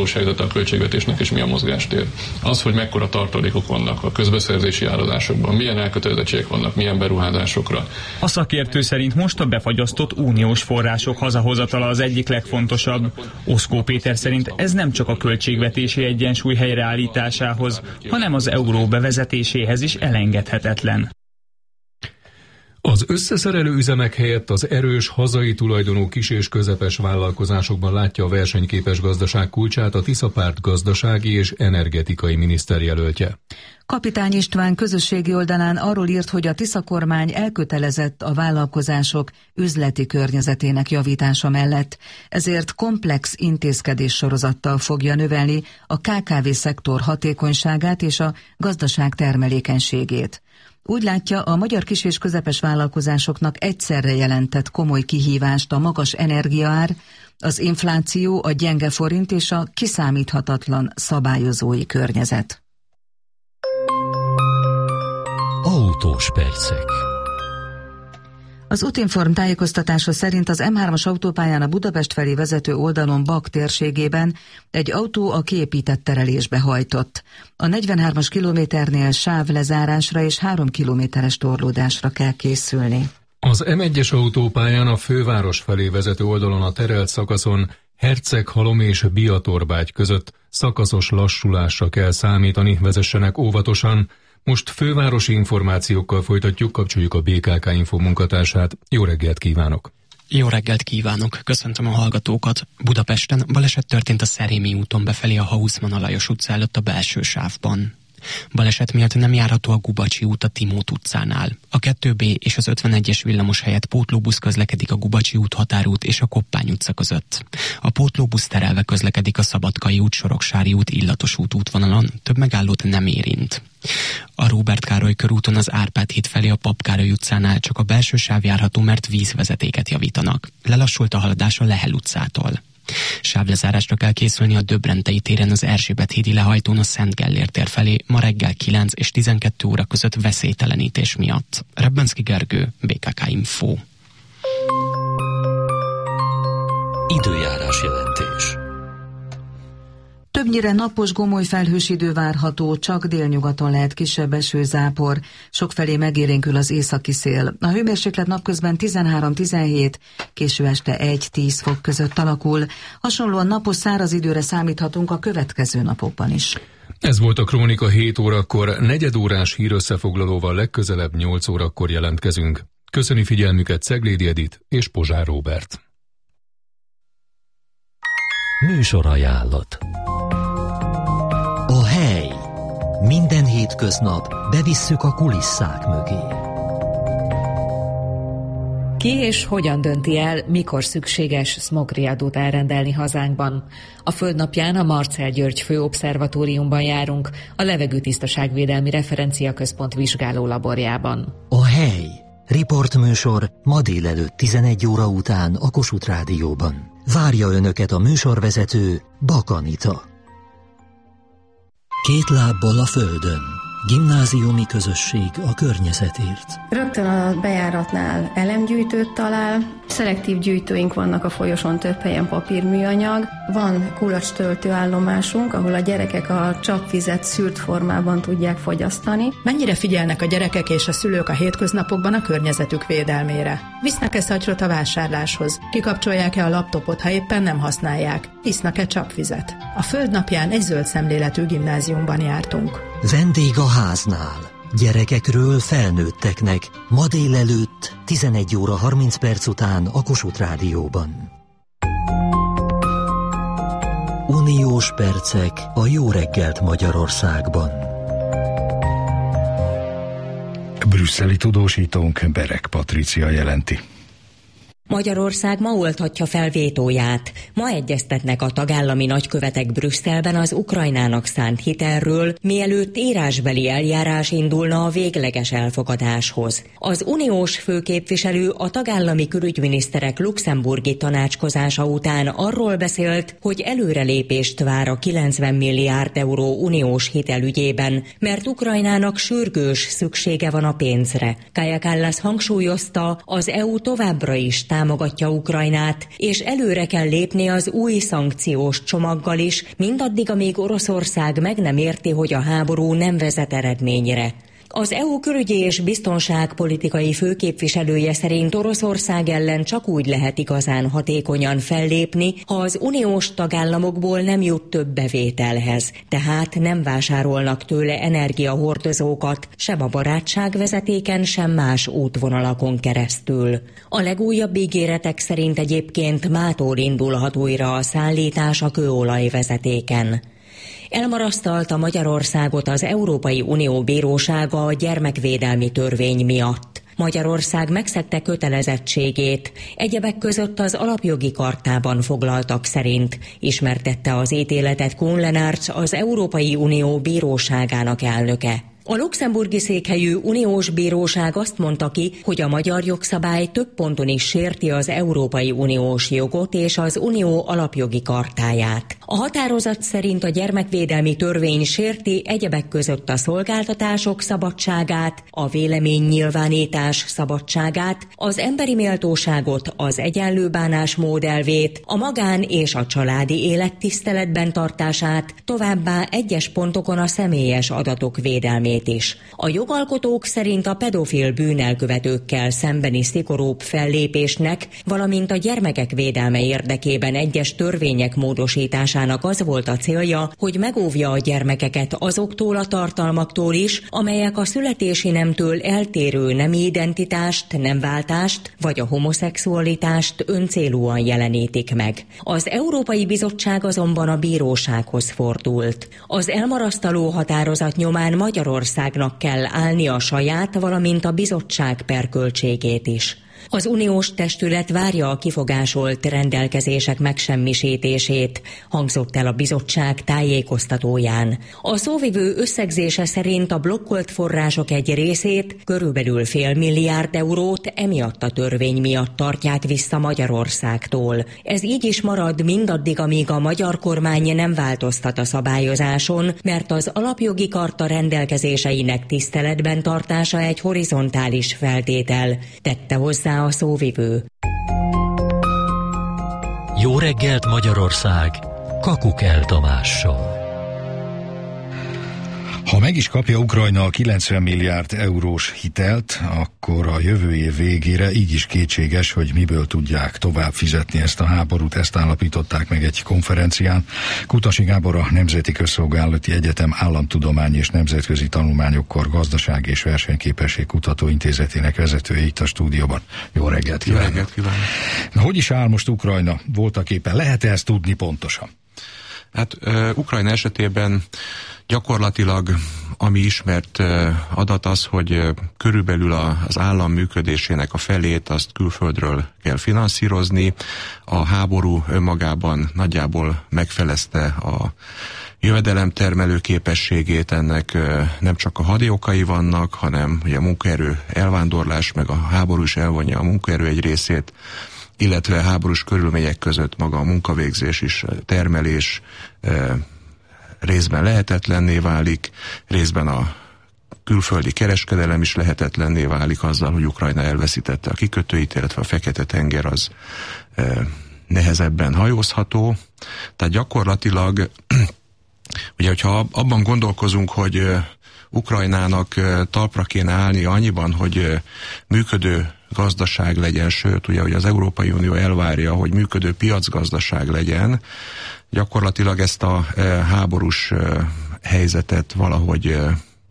költségvetésnek és mi a mozgástér. Az, hogy mekkora tartalékok vannak a közbeszerzési árazásokban, milyen elkötelezettségek vannak, milyen beruházásokra. A szakértő szerint most a befagyasztott uniós források hazahozatala az egyik legfontosabb. Oszkó Péter szerint ez nem csak a költségvetési egyensúly helyreállításához, hanem az euró bevezetéséhez is elengedhetetlen. Az összeszerelő üzemek helyett az erős, hazai tulajdonú kis- és közepes vállalkozásokban látja a versenyképes gazdaság kulcsát a Tisza Párt gazdasági és energetikai miniszterjelöltje. Kapitány István közösségi oldalán arról írt, hogy a Tisza kormány elkötelezett a vállalkozások üzleti környezetének javítása mellett, ezért komplex intézkedés sorozattal fogja növelni a KKV-szektor hatékonyságát és a gazdaság termelékenységét. Úgy látja, a magyar kis- és közepes vállalkozásoknak egyszerre jelentett komoly kihívást a magas energiaár, az infláció, a gyenge forint és a kiszámíthatatlan szabályozói környezet. Autós percek. Az Útinform tájékoztatása szerint az M3-as autópályán a Budapest felé vezető oldalon Bak térségében egy autó a kiépített terelésbe hajtott. A 43-as kilométernél sávlezárásra és 3 kilométeres torlódásra kell készülni. Az M1-es autópályán a főváros felé vezető oldalon a terelt szakaszon Herceghalom és Biatorbágy között szakaszos lassulásra kell számítani, vezessenek óvatosan. Most fővárosi információkkal folytatjuk, kapcsoljuk a BKK Info munkatársát. Jó reggelt kívánok! Jó reggelt kívánok! Köszöntöm a hallgatókat! Budapesten baleset történt a Szerémi úton befelé a Hausmann Lajos utca előtt a belső sávban. Baleset miatt nem járható a Gubacsi út a Timót utcánál. A 2B és az 51-es villamos helyett pótlóbusz közlekedik a Gubacsi út, Határút és a Koppány utca között. A pótlóbusz terelve közlekedik a Szabadkai út, Soroksári út, Illatos út útvonalon, több megállót nem érint. A Róbert Károly körúton az Árpád híd felé a Pap Károly utcánál csak a belső sáv járható, mert vízvezetéket javítanak. Lelassult a haladás a Lehel utcától. Sávlezárásra kell készülni a Döbrentei téren az Erzsébet hídi lehajtón a Szent Gellért tér felé ma reggel 9 és 12 óra között veszélytelenítés miatt. Rebbenszky Gergő, BKK Info. Időjárás jelentés. Többnyire napos, gomoly felhős idő várható, csak délnyugaton lehet kisebb esőzápor, sokfelé megélénkül az északi szél. A hőmérséklet napközben 13-17, késő este 1-10 fok között alakul. Hasonlóan napos, száraz időre számíthatunk a következő napokban is. Ez volt a Krónika 7 órakor, negyedórás hírösszefoglalóval legközelebb 8 órakor jelentkezünk. Köszöni figyelmüket Ceglédi Edit és Pozsár Róbert. Műsorajánlat. A hely. Minden hétköznap bevisszük a kulisszák mögé. Ki és hogyan dönti el, mikor szükséges smogriadót elrendelni hazánkban? A Földnapján a Marcell György Főobszervatóriumban járunk, a Levegőtisztaságvédelmi Referenciaközpont vizsgálólaborjában. A hely. Riportműsor ma délelőtt 11 óra után a Kossuth Rádióban. Várja önöket a műsorvezető Bakanita. Két lábbal a földön. Gimnáziumi közösség a környezetért. Rögtön a bejáratnál elemgyűjtőt talál, szelektív gyűjtőink vannak a folyosón, több helyen papírműanyag. Van kulacstöltőállomásunk, ahol a gyerekek a csapvizet szűrt formában tudják fogyasztani. Mennyire figyelnek a gyerekek és a szülők a hétköznapokban a környezetük védelmére? Visznek-e szatyrot a vásárláshoz? Kikapcsolják-e a laptopot, ha éppen nem használják? Isznak-e csapvizet? A Földnapján egy zöld szemléletű gimnáziumban jártunk. Vendég a háznál. Gyerekekről felnőtteknek. Ma délelőtt 11 óra 30 perc után a Kossuth Rádióban. Uniós percek a jó reggelt Magyarországban. Brüsszeli tudósítónk Berek Patricia jelenti. Magyarország ma oldhatja fel vétóját. Ma egyeztetnek a tagállami nagykövetek Brüsszelben az Ukrajnának szánt hitelről, mielőtt írásbeli eljárás indulna a végleges elfogadáshoz. Az uniós főképviselő a tagállami külügyminiszterek luxemburgi tanácskozása után arról beszélt, hogy előrelépést vár a 90 milliárd euró uniós hitelügyében, mert Ukrajnának sürgős szüksége van a pénzre. Kaja Kallas hangsúlyozta, az EU továbbra is támogatja Ukrajnát, és előre kell lépni az új szankciós csomaggal is, mindaddig, amíg Oroszország meg nem érti, hogy a háború nem vezet eredményre. Az EU külügyi és biztonságpolitikai főképviselője szerint Oroszország ellen csak úgy lehet igazán hatékonyan fellépni, ha az uniós tagállamokból nem jut több bevételhez, tehát nem vásárolnak tőle energiahordozókat, sem a barátságvezetéken, sem más útvonalakon keresztül. A legújabb ígéretek szerint egyébként mától indulhat újra a szállítás a kőolajvezetéken. Elmarasztalta Magyarországot az Európai Unió bírósága a gyermekvédelmi törvény miatt. Magyarország megszegte kötelezettségét, egyebek között az alapjogi chartában foglaltak szerint, ismertette az ítéletet Kuhn Lenárc, az Európai Unió bíróságának elnöke. A luxemburgi székhelyű uniós bíróság azt mondta ki, hogy a magyar jogszabály több ponton is sérti az Európai Uniós jogot és az Unió alapjogi chartáját. A határozat szerint a gyermekvédelmi törvény sérti egyebek között a szolgáltatások szabadságát, a véleménynyilvánítás szabadságát, az emberi méltóságot, az egyenlő bánásmód elvét, a magán és a családi élet tiszteletben tartását, továbbá egyes pontokon a személyes adatok védelmét is. A jogalkotók szerint a pedofil bűnelkövetőkkel szembeni szigorúbb fellépésnek, valamint a gyermekek védelme érdekében egyes törvények módosításának az volt a célja, hogy megóvja a gyermekeket azoktól a tartalmaktól is, amelyek a születési nemtől eltérő nemi identitást, nemváltást vagy a homoszexualitást öncélúan jelenítik meg. Az Európai Bizottság azonban a bírósághoz fordult. Az elmarasztaló határozat nyomán Magyarországnak kell állni a saját, valamint a bizottság perköltségét is. Az uniós testület várja a kifogásolt rendelkezések megsemmisítését, hangzott el a bizottság tájékoztatóján. A szóvivő összegzése szerint a blokkolt források egy részét, körülbelül $500 millió eurót emiatt a törvény miatt tartják vissza Magyarországtól. Ez így is marad mindaddig, amíg a magyar kormány nem változtat a szabályozáson, mert az alapjogi charta rendelkezéseinek tiszteletben tartása egy horizontális feltétel, tette hozzá a szóvivő. Jó reggelt Magyarország! Kakukell Tamással. Ha meg is kapja Ukrajna a 90 milliárd eurós hitelt, akkor a jövő év végére így is kétséges, hogy miből tudják tovább fizetni ezt a háborút. Ezt állapították meg egy konferencián. Kutasi Gábor, a Nemzeti Közszolgálati Egyetem Államtudomány és Nemzetközi Tanulmányokkar Gazdaság és Versenyképesség Kutatóintézetének vezetője itt a stúdióban. Jó reggelt kívánok! Jó reggelt kívánok! Na, hogy is áll most Ukrajna voltaképpen? Lehet-e ezt tudni pontosan? Hát Ukrajna esetében gyakorlatilag ami ismert adat az, hogy körülbelül az állam működésének a felét azt külföldről kell finanszírozni. A háború önmagában nagyjából megfelezte a jövedelemtermelő képességét, ennek nem csak a hadi okai vannak, hanem ugye a munkaerő elvándorlás, meg a háború is elvonja a munkaerő egy részét, illetve háborús körülmények között maga a munkavégzés is, termelés részben lehetetlenné válik, részben a külföldi kereskedelem is lehetetlenné válik azzal, hogy Ukrajna elveszítette a kikötőit, illetve a Fekete-tenger az nehezebben hajózható. Tehát gyakorlatilag, ugye, hogyha abban gondolkozunk, hogy Ukrajnának talpra kéne állni annyiban, hogy működő gazdaság legyen, sőt, ugye, hogy az Európai Unió elvárja, hogy működő piacgazdaság legyen, gyakorlatilag ezt a háborús helyzetet valahogy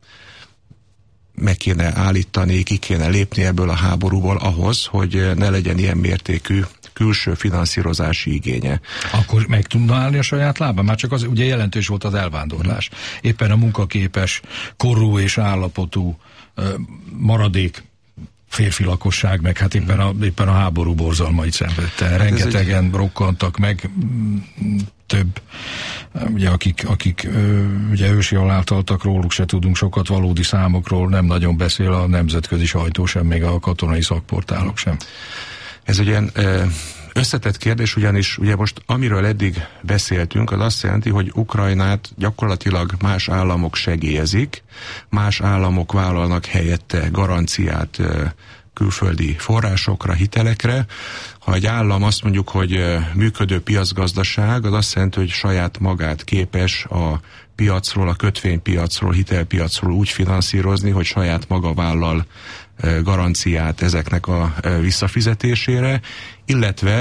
meg kéne állítani, ki kéne lépni ebből a háborúból ahhoz, hogy ne legyen ilyen mértékű külső finanszírozási igénye. Akkor meg tudna állni a saját lábán? Már csak az ugye jelentős volt az elvándorlás. Éppen a munkaképes, korú és állapotú maradék férfi lakosság, meg hát éppen a háború borzalmait szenvedte. Hát rengetegen rokkantak meg, több, ugye, akik ugye ősi haláltaltak, róluk se tudunk sokat, valódi számokról nem nagyon beszél a nemzetközi sajtó sem, még a katonai szakportálok sem. Ez ugye összetett kérdés, ugyanis ugye most amiről eddig beszéltünk, az azt jelenti, hogy Ukrajnát gyakorlatilag más államok segélyezik, más államok vállalnak helyette garanciát külföldi forrásokra, hitelekre. Ha egy állam azt mondjuk, hogy működő piacgazdaság, az azt jelenti, hogy saját magát képes a piacról, a kötvénypiacról, hitelpiacról úgy finanszírozni, hogy saját maga vállal garanciát ezeknek a visszafizetésére, illetve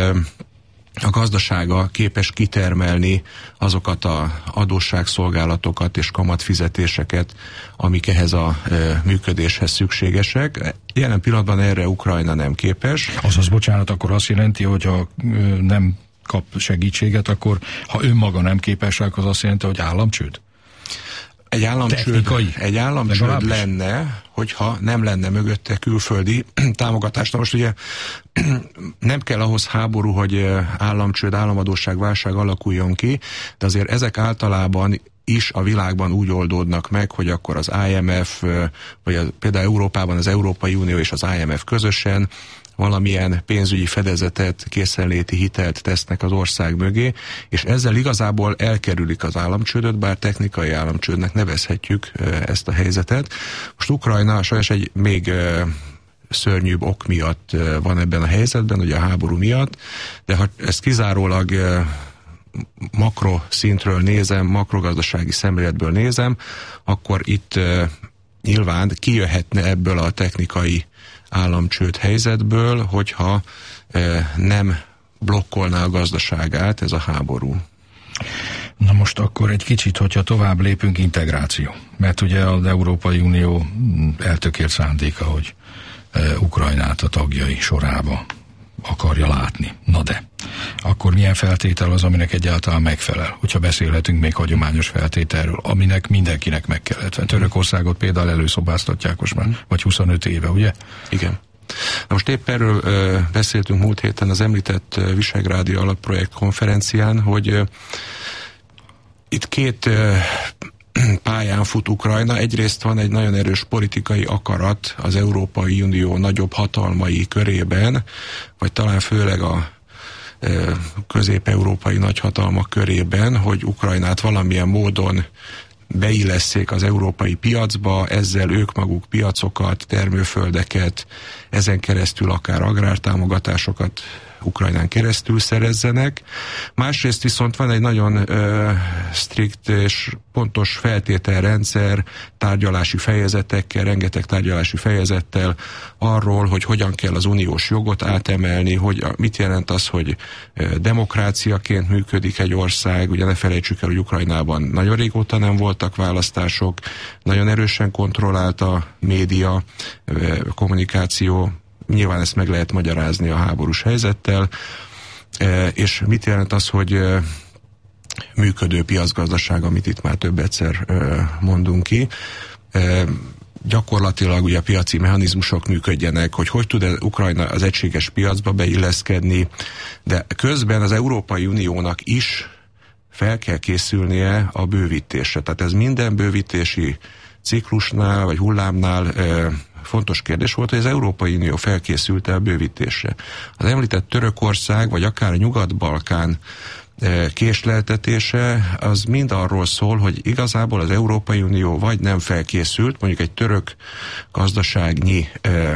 a gazdasága képes kitermelni azokat az adósságszolgálatokat és kamatfizetéseket, amik ehhez a működéshez szükségesek. Jelen pillanatban erre Ukrajna nem képes. Azaz, bocsánat, akkor azt jelenti, hogy ha nem kap segítséget, akkor ha önmaga nem képes, akkor az azt jelenti, hogy államcsőd? Egy államcsőd lenne, hogyha nem lenne mögötte külföldi támogatás. Na most ugye nem kell ahhoz háború, hogy államcsőd, államadósságválság alakuljon ki, de azért ezek általában is a világban úgy oldódnak meg, hogy akkor az IMF, vagy például Európában az Európai Unió és az IMF közösen valamilyen pénzügyi fedezetet, készenléti hitelt tesznek az ország mögé, és ezzel igazából elkerülik az államcsődöt, bár technikai államcsődnek nevezhetjük ezt a helyzetet. Most Ukrajna sajnos egy még szörnyűbb ok miatt van ebben a helyzetben, ugye a háború miatt, de ha ezt kizárólag makroszintről nézem, makrogazdasági szemléletből nézem, akkor itt nyilván kijöhetne ebből a technikai államcsőd helyzetből, hogyha nem blokkolná a gazdaságát ez a háború. Na most akkor egy kicsit, hogyha tovább lépünk, integráció. Mert ugye az Európai Unió eltökélt szándéka, hogy Ukrajnát a tagjai sorába akarja látni. Na de, akkor milyen feltétel az, aminek egyáltalán megfelel? Hogyha beszélhetünk még hagyományos feltételről, aminek mindenkinek meg kellett. Törökországot például előszobáztatják most már, vagy 25 éve, ugye? Igen. Na most épp erről beszéltünk múlt héten az említett Visegrádi Alapprojekt konferencián, hogy itt két pályán fut Ukrajna. Egyrészt van egy nagyon erős politikai akarat az Európai Unió nagyobb hatalmai körében, vagy talán főleg a közép-európai nagyhatalmak körében, hogy Ukrajnát valamilyen módon beillesszék az európai piacba, ezzel ők maguk piacokat, termőföldeket, ezen keresztül akár agrártámogatásokat Ukrajnán keresztül szerezzenek. Másrészt viszont van egy nagyon strikt és pontos feltételrendszer, tárgyalási fejezetekkel, rengeteg tárgyalási fejezettel arról, hogy hogyan kell az uniós jogot átemelni, hogy mit jelent az, hogy demokráciaként működik egy ország. Ugye ne felejtsük el, hogy Ukrajnában nagyon régóta nem voltak választások, nagyon erősen kontrollált a média, kommunikáció. Nyilván ezt meg lehet magyarázni a háborús helyzettel, és mit jelent az, hogy működő piacgazdaság, amit itt már több egyszer mondunk ki. Gyakorlatilag ugye a piaci mechanizmusok működjenek, hogy tud Ukrajna az egységes piacba beilleszkedni, de közben az Európai Uniónak is fel kell készülnie a bővítésre. Tehát ez minden bővítési ciklusnál, vagy hullámnál fontos kérdés volt, hogy az Európai Unió felkészült-e a bővítésre. Az említett Törökország, vagy akár a Nyugat-Balkán késleltetése, az mind arról szól, hogy igazából az Európai Unió vagy nem felkészült, mondjuk egy török gazdaságnyi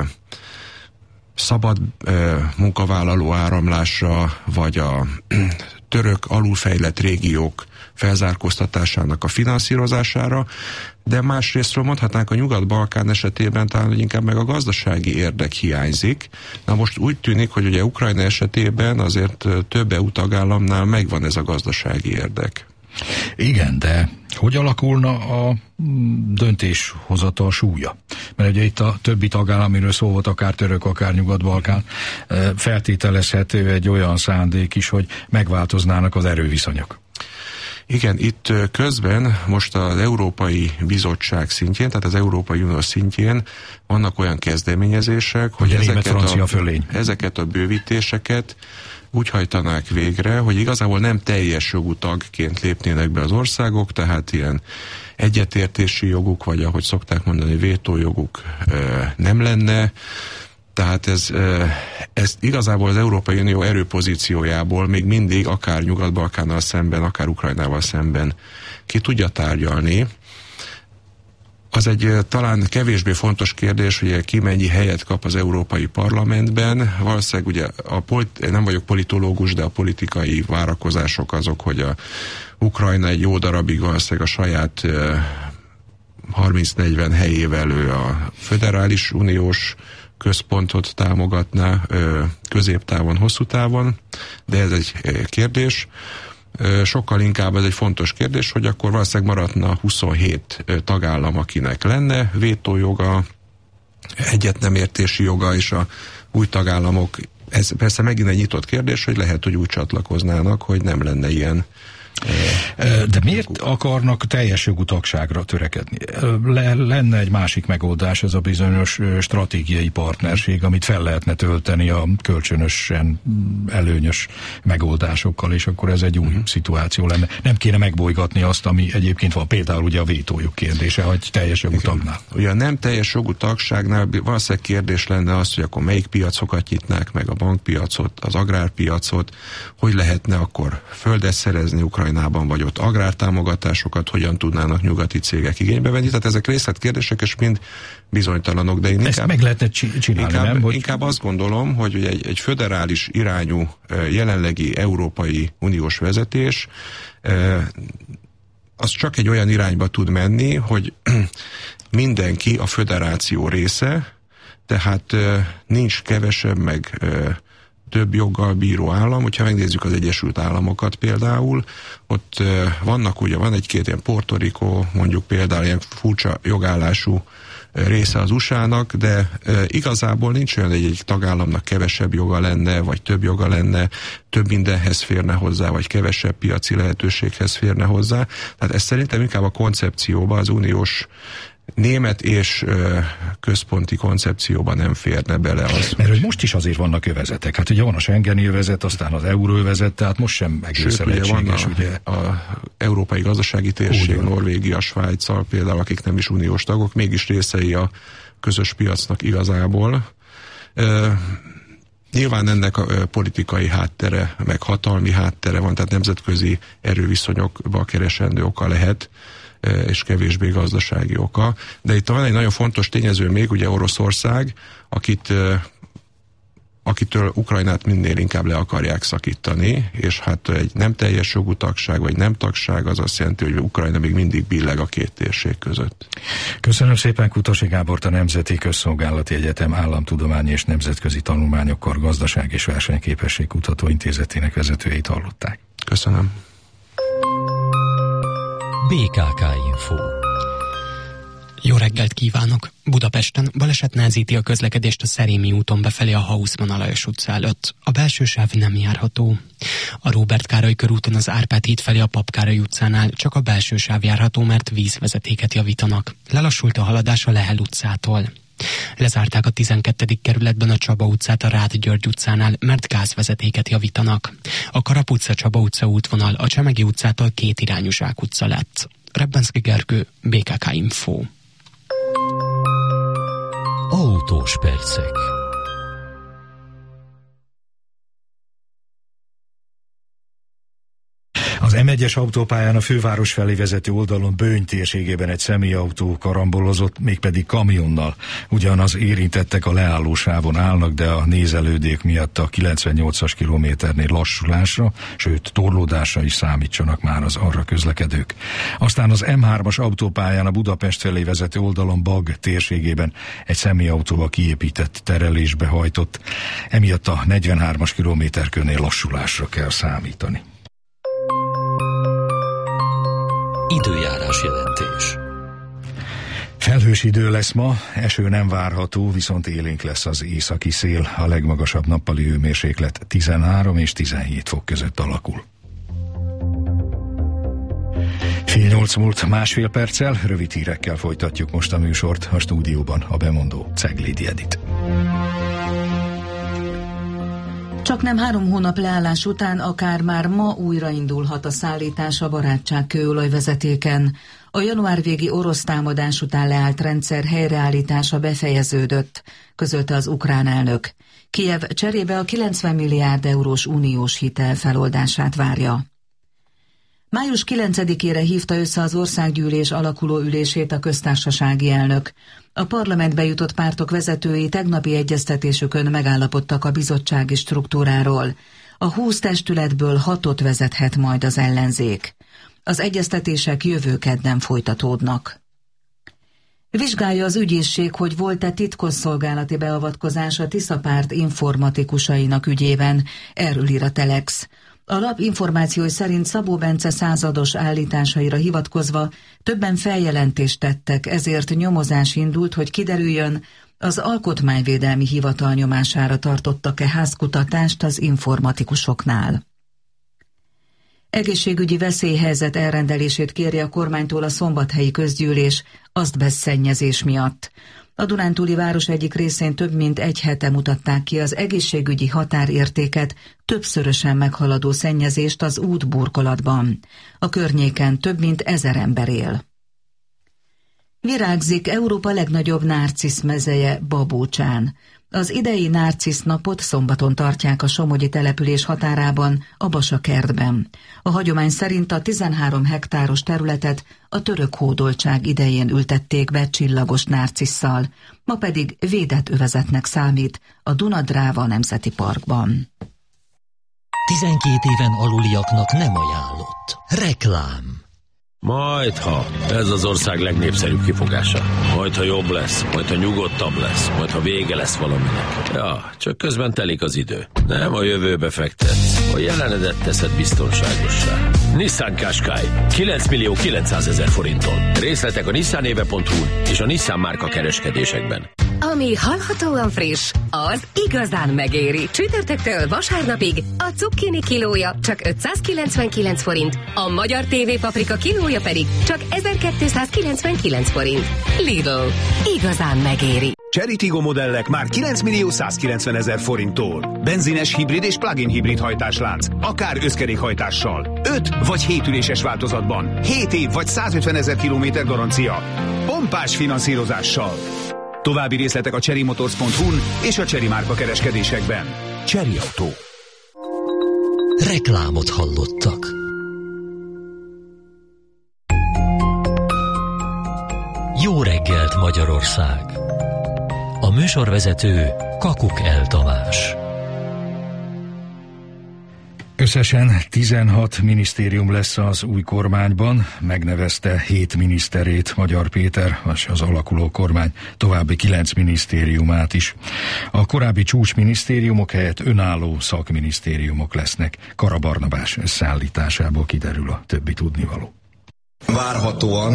szabad munkavállaló áramlásra, vagy a török alulfejlett régiók felzárkóztatásának a finanszírozására, de másrésztről mondhatnánk a Nyugat-Balkán esetében talán, hogy inkább meg a gazdasági érdek hiányzik. Na most úgy tűnik, hogy ugye Ukrajna esetében azért több EU tagállamnál megvan ez a gazdasági érdek. Igen, de hogy alakulna a döntéshozatal súlya? Mert ugye itt a többi tagállam, amiről szó volt, akár török, akár Nyugat-Balkán, feltételezhető egy olyan szándék is, hogy megváltoznának az erőviszonyok. Igen, itt közben most az Európai Bizottság szintjén, tehát az Európai Unió szintjén vannak olyan kezdeményezések, hogy ezeket a bővítéseket úgy hajtanák végre, hogy igazából nem teljes jogú tagként lépnének be az országok, tehát ilyen egyetértési joguk, vagy ahogy szokták mondani, vétójoguk nem lenne. Tehát ez igazából az Európai Unió erőpozíciójából még mindig akár Nyugat-Balkánnal szemben, akár Ukrajnával szemben ki tudja tárgyalni. Az egy talán kevésbé fontos kérdés, hogy ki mennyi helyet kap az Európai Parlamentben. Valószínűleg ugye nem vagyok politológus, de a politikai várakozások azok, hogy a Ukrajna egy jó darabig valószínűleg a saját 30-40 helyével ő a föderális uniós központot támogatná középtávon, hosszú távon, de ez egy kérdés. Sokkal inkább ez egy fontos kérdés, hogy akkor valószínűleg maradna 27 tagállam, akinek lenne vétójoga, egyetnemértési joga, és a új tagállamok, ez persze megint egy nyitott kérdés, hogy lehet, hogy úgy csatlakoznának, hogy nem lenne ilyen. De miért akarnak teljes jogú tagságra törekedni? Lenne egy másik megoldás, ez a bizonyos stratégiai partnerség, amit fel lehetne tölteni a kölcsönösen előnyös megoldásokkal, és akkor ez egy új szituáció lenne. Nem kéne megbolygatni azt, ami egyébként van, például ugye a vétójog kérdése, hogy teljes jogú tagnál. Ugye a nem teljes jogú tagságnál valószínűleg kérdés lenne az, hogy akkor melyik piacokat nyitnák meg, a bankpiacot, az agrárpiacot, hogy lehetne akkor földet szerezni Ukrajnában, vagy ott agrártámogatásokat hogyan tudnának nyugati cégek igénybe venni. Tehát ezek részletkérdések, és mind bizonytalanok, de én ezt meg lehetne csinálni, nem? Inkább azt gondolom, hogy egy föderális irányú jelenlegi Európai Uniós vezetés az csak egy olyan irányba tud menni, hogy mindenki a föderáció része, tehát nincs kevesebb, meg több joggal bíró állam. Hogyha megnézzük az Egyesült Államokat például, ott van egy-két ilyen Puerto Rico, mondjuk például ilyen furcsa jogállású része az USA-nak, de igazából nincs olyan, hogy egy tagállamnak kevesebb joga lenne, vagy több joga lenne, több mindenhez férne hozzá, vagy kevesebb piaci lehetőséghez férne hozzá. Tehát ez szerintem inkább a koncepcióba, az uniós német és központi koncepcióban nem férne bele az. Mert hogy most is azért vannak övezetek. Hát ugye van a Schengeni övezet, aztán az euróövezet, tehát most sem egészen egységes. Ugye a Európai Gazdasági Térség, Norvégia, Svájccal például, akik nem is uniós tagok, mégis részei a közös piacnak igazából. Nyilván ennek a politikai háttere, meg hatalmi háttere van, tehát nemzetközi erőviszonyokba keresendő oka lehet, és kevésbé gazdasági oka. De itt van egy nagyon fontos tényező még, ugye Oroszország, akitől Ukrajnát minél inkább le akarják szakítani, és hát egy nem teljes jogú tagság, vagy nem tagság, az azt jelenti, hogy Ukrajna még mindig billeg a két térség között. Köszönöm szépen Kutasi Gábort, a Nemzeti Közszolgálati Egyetem Államtudományi és Nemzetközi Tanulmányokkar Gazdaság és Versenyképesség Kutató Intézetének vezetőjét hallották. Köszönöm. BKK Info. Jó reggelt kívánok! Budapesten baleset nehezíti a közlekedést a Szerémi úton befelé a Hausmann Alajos utca előtt. A belső sáv nem járható. A Róbert Károly körúton az Árpád híd felé a Pap Károly utcánál csak a belső sáv járható, mert vízvezetéket javítanak. Lelassult a haladás a Lehel utcától. Lezárták a 12. kerületben a Csaba utcát a Rád György utcánál, mert gázvezetéket javítanak. A Karap utca Csaba utca útvonal a Csemegi utcától kétirányú Zsák utca lett. Rebbenszki Gergő, BKK Info. Autós percek. Az M1-es autópályán a főváros felé vezető oldalon Böjny térségében egy személyautó karambolozott, mégpedig kamionnal. Ugyanaz érintettek a leállósávon állnak, de a nézelődék miatt a 98-as kilométernél lassulásra, sőt torlódásra is számítsanak már az arra közlekedők. Aztán az M3-as autópályán a Budapest felé vezető oldalon Bag térségében egy személyautó a kiépített terelésbe hajtott. Emiatt a 43-as kilométerkörnél lassulásra kell számítani. Időjárás jelentés. Felhős idő lesz ma, eső nem várható, viszont élénk lesz az északi szél, a legmagasabb nappali hőmérséklet 13 és 17 fok között alakul. 7:08 múlt másfél perccel, rövid hírekkel folytatjuk most a műsort, a stúdióban a bemondó Ceglédi Edit. Csaknem 3 hónap leállás után akár már ma újraindulhat a szállítás a barátság-kőolajvezetéken. A január végi orosz támadás után leállt rendszer helyreállítása befejeződött, közölte az ukrán elnök. Kijev cserébe a 90 milliárd eurós uniós hitel feloldását várja. Május 9-ére hívta össze az országgyűlés alakuló ülését a köztársasági elnök. A parlamentbe jutott pártok vezetői tegnapi egyeztetésükön megállapodtak a bizottsági struktúráról. A 20 testületből 6-ot vezethet majd az ellenzék. Az egyeztetések jövő kedden folytatódnak. Vizsgálja az ügyészség, hogy volt-e titkosszolgálati beavatkozás a Tisza párt informatikusainak ügyében, erről ír a Telex. A lap információi szerint Szabó Bence százados állításaira hivatkozva többen feljelentést tettek, ezért nyomozás indult, hogy kiderüljön, az Alkotmányvédelmi Hivatal nyomására tartottak-e házkutatást az informatikusoknál. Egészségügyi veszélyhelyzet elrendelését kéri a kormánytól a szombathelyi közgyűlés azbesztszennyezés miatt. A Dunántúli város egyik részén több mint egy hete mutatták ki az egészségügyi határértéket többszörösen meghaladó szennyezést az útburkolatban. A környéken több mint 1000 ember él. Virágzik Európa legnagyobb nárcisz mezeje Babócsán. Az idei nárcisz napot szombaton tartják a somogyi település határában, a Basa kertben. A hagyomány szerint a 13 hektáros területet a török hódoltság idején ültették be csillagos nárcisszal, ma pedig védett övezetnek számít a Duna-Dráva Nemzeti Parkban. 12 éven aluliaknak nem ajánlott. Reklám. Majdha, ez az ország legnépszerűbb kifogása. Majdha jobb lesz, majdha nyugodtabb lesz, majdha vége lesz valaminek. Ja, csak közben telik az idő. Nem a jövőbe fektetsz, a jelenedet teszed biztonságossá. Nissan Qashqai, 9.900.000 forinton. Részletek a nissanéve.hu és a Nissan márka kereskedésekben. Ami hallhatóan friss, az igazán megéri. Csütörtöktől vasárnapig a cukkini kilója csak 599 forint, a magyar TV paprika kilója pedig csak 1299 forint. Lidl. Igazán megéri. Chery Tiggo modellek már 9.190.000 forinttól. Benzines, hibrid és plug-in hibrid hajtáslánc, akár összkerékhajtással. 5 vagy 7 üléses változatban. 7 év vagy 150.000 kilométer garancia. Pompás finanszírozással. További részletek a cherrymotors.hu-n és a Chery márka kereskedésekben. Chery Autó. Reklámot hallottak. Jó reggelt, Magyarország! A műsorvezető Kakukell Tamás. Összesen 16 minisztérium lesz az új kormányban, megnevezte 7 miniszterét Magyar Péter, az alakuló kormány további 9 minisztériumát is. A korábbi csúcsminisztériumok helyett önálló szakminisztériumok lesznek. Kara Barnabás szállításából kiderül a többi tudnivaló. Várhatóan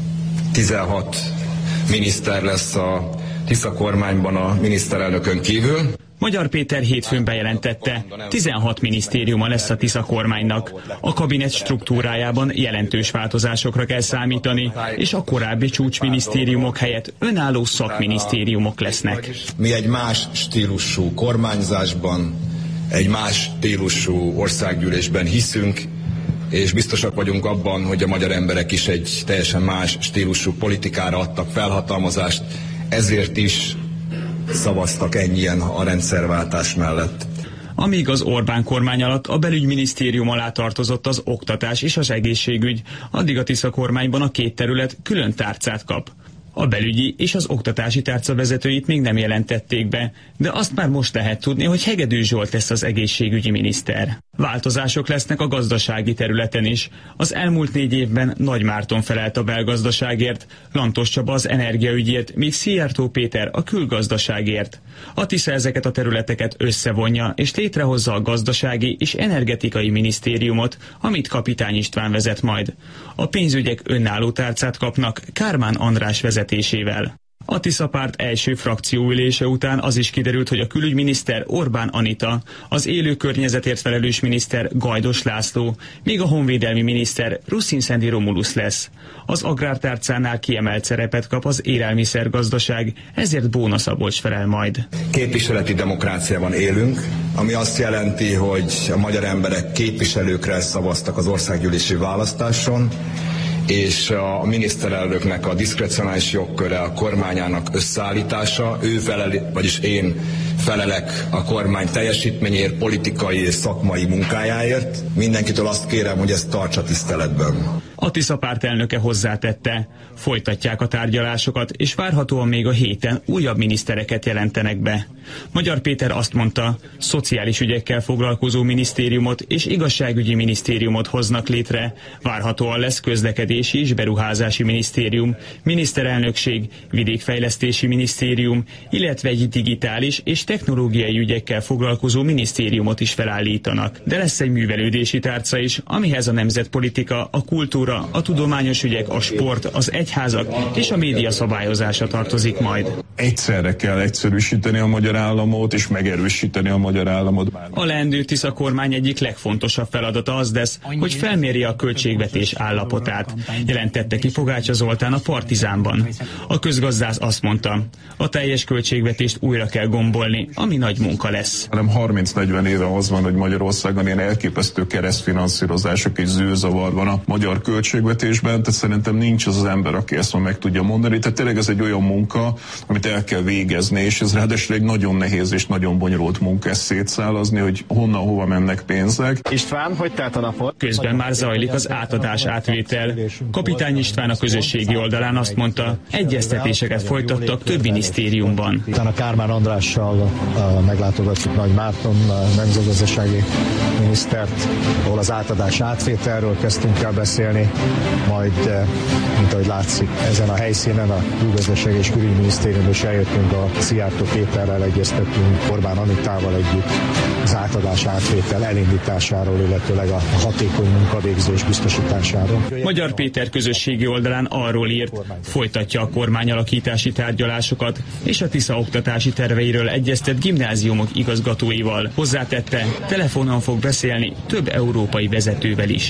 16 miniszter lesz a Tisza kormányban a miniszterelnökön kívül. Magyar Péter hétfőn bejelentette, 16 minisztériuma lesz a Tisza kormánynak. A kabinet struktúrájában jelentős változásokra kell számítani, és a korábbi csúcsminisztériumok helyett önálló szakminisztériumok lesznek. Mi egy más stílusú kormányzásban, egy más stílusú országgyűlésben hiszünk, és biztosak vagyunk abban, hogy a magyar emberek is egy teljesen más stílusú politikára adtak felhatalmazást, ezért is szavaztak ennyien a rendszerváltás mellett. Amíg az Orbán kormány alatt a belügyminisztérium alá tartozott az oktatás és az egészségügy, addig a Tisza kormányban a két terület külön tárcát kap. A belügyi és az oktatási tárca vezetőit még nem jelentették be, de azt már most lehet tudni, hogy Hegedű Zsolt lesz az egészségügyi miniszter. Változások lesznek a gazdasági területen is. Az elmúlt 4 évben Nagy Márton felelt a belgazdaságért, Lantos Csaba az energiaügyért, míg Szijjártó Péter a külgazdaságért. A Tisza ezeket a területeket összevonja, és létrehozza a gazdasági és energetikai minisztériumot, amit Kapitány István vezet majd. A pénzügyek önálló tárcát kapnak Kármán András vezetésével. A Tisza párt első frakcióülése után az is kiderült, hogy a külügyminiszter Orbán Anita, az élő környezetért felelős miniszter Gajdos László, még a honvédelmi miniszter Russzinszendi Romulusz lesz. Az agrártárcánál kiemelt szerepet kap az élelmiszergazdaság, ezért Bóna Szabolcs felel majd. Képviseleti demokráciában élünk, ami azt jelenti, hogy a magyar emberek képviselőkre szavaztak az országgyűlési választáson, és a miniszterelnöknek a diszkrecionális jogköre, a kormányának összeállítása, vagyis én felelek a kormány teljesítményért, politikai és szakmai munkájáért. Mindenkitől azt kérem, hogy ezt tartsa tiszteletben. A Tisza párt elnöke hozzátette, folytatják a tárgyalásokat, és várhatóan még a héten újabb minisztereket jelentenek be. Magyar Péter azt mondta, szociális ügyekkel foglalkozó minisztériumot és igazságügyi minisztériumot hoznak létre, várhatóan lesz közlekedési és beruházási minisztérium, miniszterelnökség, vidékfejlesztési minisztérium, illetve egy digitális és technológiai ügyekkel foglalkozó minisztériumot is felállítanak. De lesz egy művelődési tárca is, amihez a nemzetpolitika, a kultúra, a tudományos ügyek, a sport, az egyházak és a média szabályozása tartozik majd. Egyszerre kell egyszerűsíteni a magyar államot és megerősíteni a magyar államot. A leendő Tisza kormány egyik legfontosabb feladata az lesz, hogy felmérje a költségvetés állapotát, jelentette ki Pogácsa Zoltán a Partizánban. A közgazdász azt mondta, a teljes költségvetést újra kell gombolni, ami nagy munka lesz. Hanem 30-40 éve az van, hogy Magyarországon ilyen elképesztő keresztfinanszírozások és zűrzavar van a magyar költségvetésben, tehát szerintem nincs az ember, aki ezt meg tudja mondani. Tehát tényleg ez egy olyan munka, amit el kell végezni, és ez ráadásul egy nagyon nehéz és nagyon bonyolult munka ezt szétszálazni, hogy honnan, hova mennek pénzek. István, hogy telt a napot? Közben már zajlik az átadás-átvétel. Kapitány István a közösségi oldalán azt mondta, egyeztetéseket folytattak több minisztériumban. Utána Kármán Andrással meglátogatjuk Nagy Márton nemzetgazdasági minisztert, ahol az átadás-átvételről kezdtünk el beszélni, majd, mint ahogy látszik, ezen a helyszínen a Külgazdasági és Külügyminisztériumban is eljöttünk a Szijjártó Péterrel, egyeztettünk Orbán Anitával együtt az átadás-átvétel elindításáról, illetőleg a hatékony munkavégzés biztosításáról. Magyar Péter közösségi oldalán arról írt, folytatja a kormányalakítási tárgyalásokat, és a Tisza oktatási terveiről egyeztet gimnáziumok igazgatóival. Hozzátette, telefonon fog beszélni több európai vezetővel is.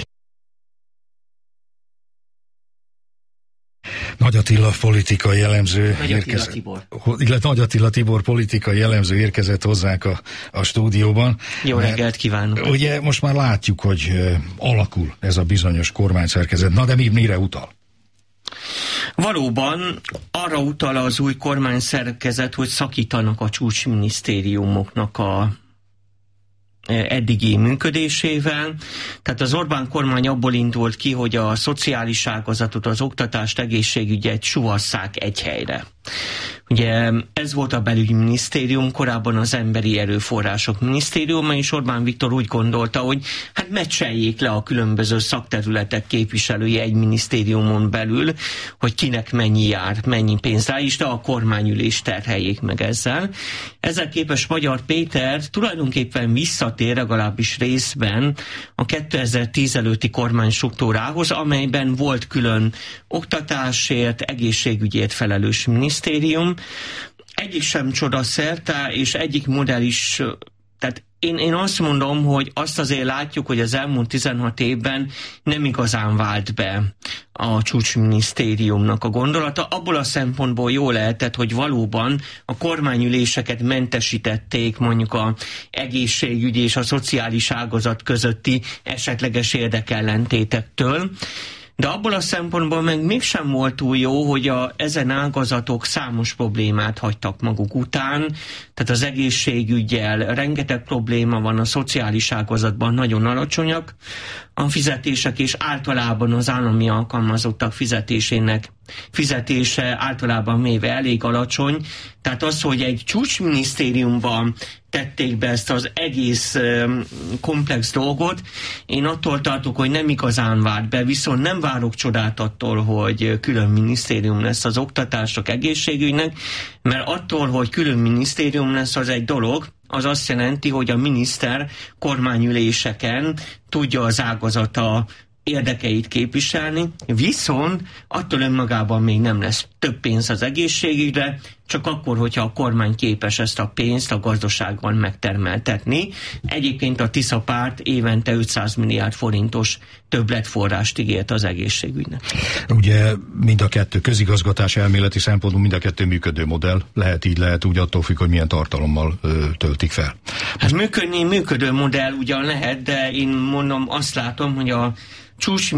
Nagy Attila politikai elemző érkezett. Nagy Attila Tibor politikai elemző érkezett hozzánk a stúdióban. Jó reggelt kívánok! Ugye most már látjuk, hogy alakul ez a bizonyos kormányszerkezet. Na de mire utal? Valóban arra utal az új kormányszerkezet, hogy szakítanak a csúcsminisztériumoknak a eddigi működésével. Tehát az Orbán kormány abból indult ki, hogy a szociális ágazatot, az oktatást, egészségügyet suhasszák egy helyre. Ugye ez volt a belügyminisztérium, korábban az emberi erőforrások minisztériuma, és Orbán Viktor úgy gondolta, hogy hát meccseljék le a különböző szakterületek képviselői egy minisztériumon belül, hogy kinek mennyi jár, mennyi pénz rá is, de a kormányülést terheljék meg ezzel. Ezzel képest Magyar Péter tulajdonképpen visszatér legalábbis részben a 2010 előtti kormánystruktúrához, amelyben volt külön oktatásért, egészségügyért felelős minisztérium. Egyik sem csodaszerte, és egyik modell is, tehát én azt mondom, hogy azt azért látjuk, hogy az elmúlt 16 évben nem igazán vált be a csúcsminisztériumnak a gondolata. Abból a szempontból jó lehetett, hogy valóban a kormányüléseket mentesítették mondjuk a egészségügyi és a szociális ágazat közötti esetleges érdekellentétektől. De abból a szempontból meg mégsem volt túl jó, hogy ezen ágazatok számos problémát hagytak maguk után, tehát az egészségüggyel rengeteg probléma van, a szociális ágazatban nagyon alacsonyak a fizetések, és általában az állami alkalmazottak fizetése általában méve elég alacsony, tehát az, hogy egy csúcsminisztériumban tették be ezt az egész komplex dolgot, én attól tartok, hogy nem igazán várt be, viszont nem várok csodát attól, hogy külön minisztérium lesz az oktatások, egészségügynek, mert attól, hogy külön minisztérium lesz, az egy dolog, az azt jelenti, hogy a miniszter kormányüléseken tudja az ágazata érdekeit képviselni, viszont attól önmagában még nem lesz több pénz az egészségügyre, csak akkor, hogyha a kormány képes ezt a pénzt a gazdaságban megtermeltetni. Egyébként a Tisza párt évente 500 milliárd forintos többletforrást ígért az egészségügynek. Ugye mind a kettő közigazgatás elméleti szempontból mind a kettő működő modell. Lehet így, lehet úgy, attól függ, hogy milyen tartalommal töltik fel. Hát működő modell ugyan lehet, de én mondom, azt látom, hogy a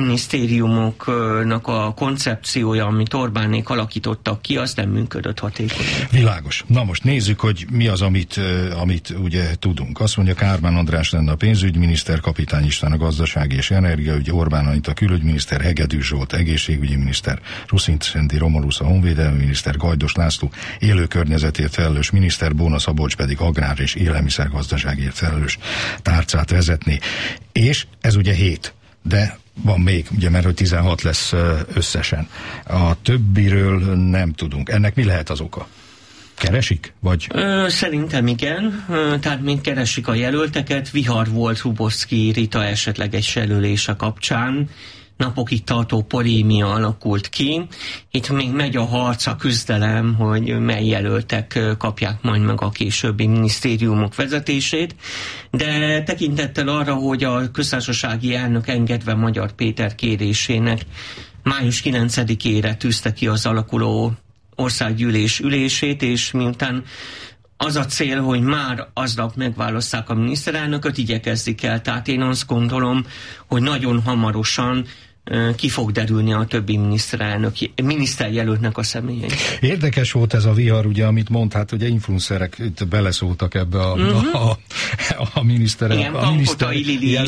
csúcsminisztériumoknak a koncepciója, amit Orbánék alakítottak ki, az nem működött hatékonyan. Világos. Na most nézzük, hogy mi az, amit ugye tudunk. Azt mondja, Kármán András lenne a pénzügyminiszter, Kapitány István a gazdasági és energiaügy, Orbán Anita külügyminiszter, Hegedűs Zsolt egészségügyi miniszter, Ruszinszenti Romulusz a honvédelmi miniszter, Gajdos László élő környezetért felelős miniszter, Bóna Szabolcs pedig agrár és élelmiszergazdaságért felelős tárcát vezetni. És ez ugye 7. De van még, ugye, mert hogy 16 lesz összesen. A többiről nem tudunk. Ennek mi lehet az oka? Keresik? Vagy? Szerintem igen. Tehát még keresik a jelölteket. Vihar volt Hruboszki Rita esetleges jelölése kapcsán. Napokig tartó polémia alakult ki. Itt még megy a harc, a küzdelem, hogy mely jelöltek kapják majd meg a későbbi minisztériumok vezetését. De tekintettel arra, hogy a köztársasági elnök engedve Magyar Péter kérésének május 9-ére tűzte ki az alakuló országgyűlés ülését, és miután az a cél, hogy már aznap megválaszták a miniszterelnököt, igyekezzik el. Tehát én azt gondolom, hogy nagyon hamarosan ki fog derülni a többi miniszterjelöltnek a személye. Érdekes volt ez a vihar, ugye, amit mondhat, ugye influencerek itt beleszóltak ebbe a miniszterek. Pankotai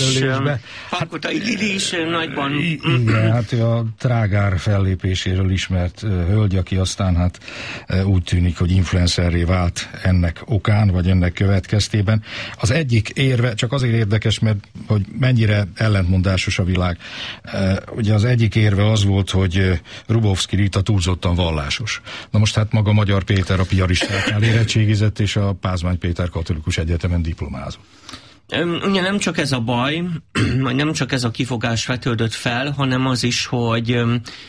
Lili is nagyban. Igen, hát a Trágár fellépéséről ismert hölgy, aki aztán hát úgy tűnik, hogy influencerré vált ennek okán, vagy ennek következtében. Az egyik érve, csak azért érdekes, mert hogy mennyire ellentmondásos a világ. Ugye az egyik érve az volt, hogy Hrubovszki Rita túlzottan vallásos. Na most hát maga Magyar Péter a piaristáknál érettségizett, és a Pázmány Péter Katolikus Egyetemen diplomázott. Ugye nem csak ez a baj, vagy nem csak ez a kifogás vetődött fel, hanem az is, hogy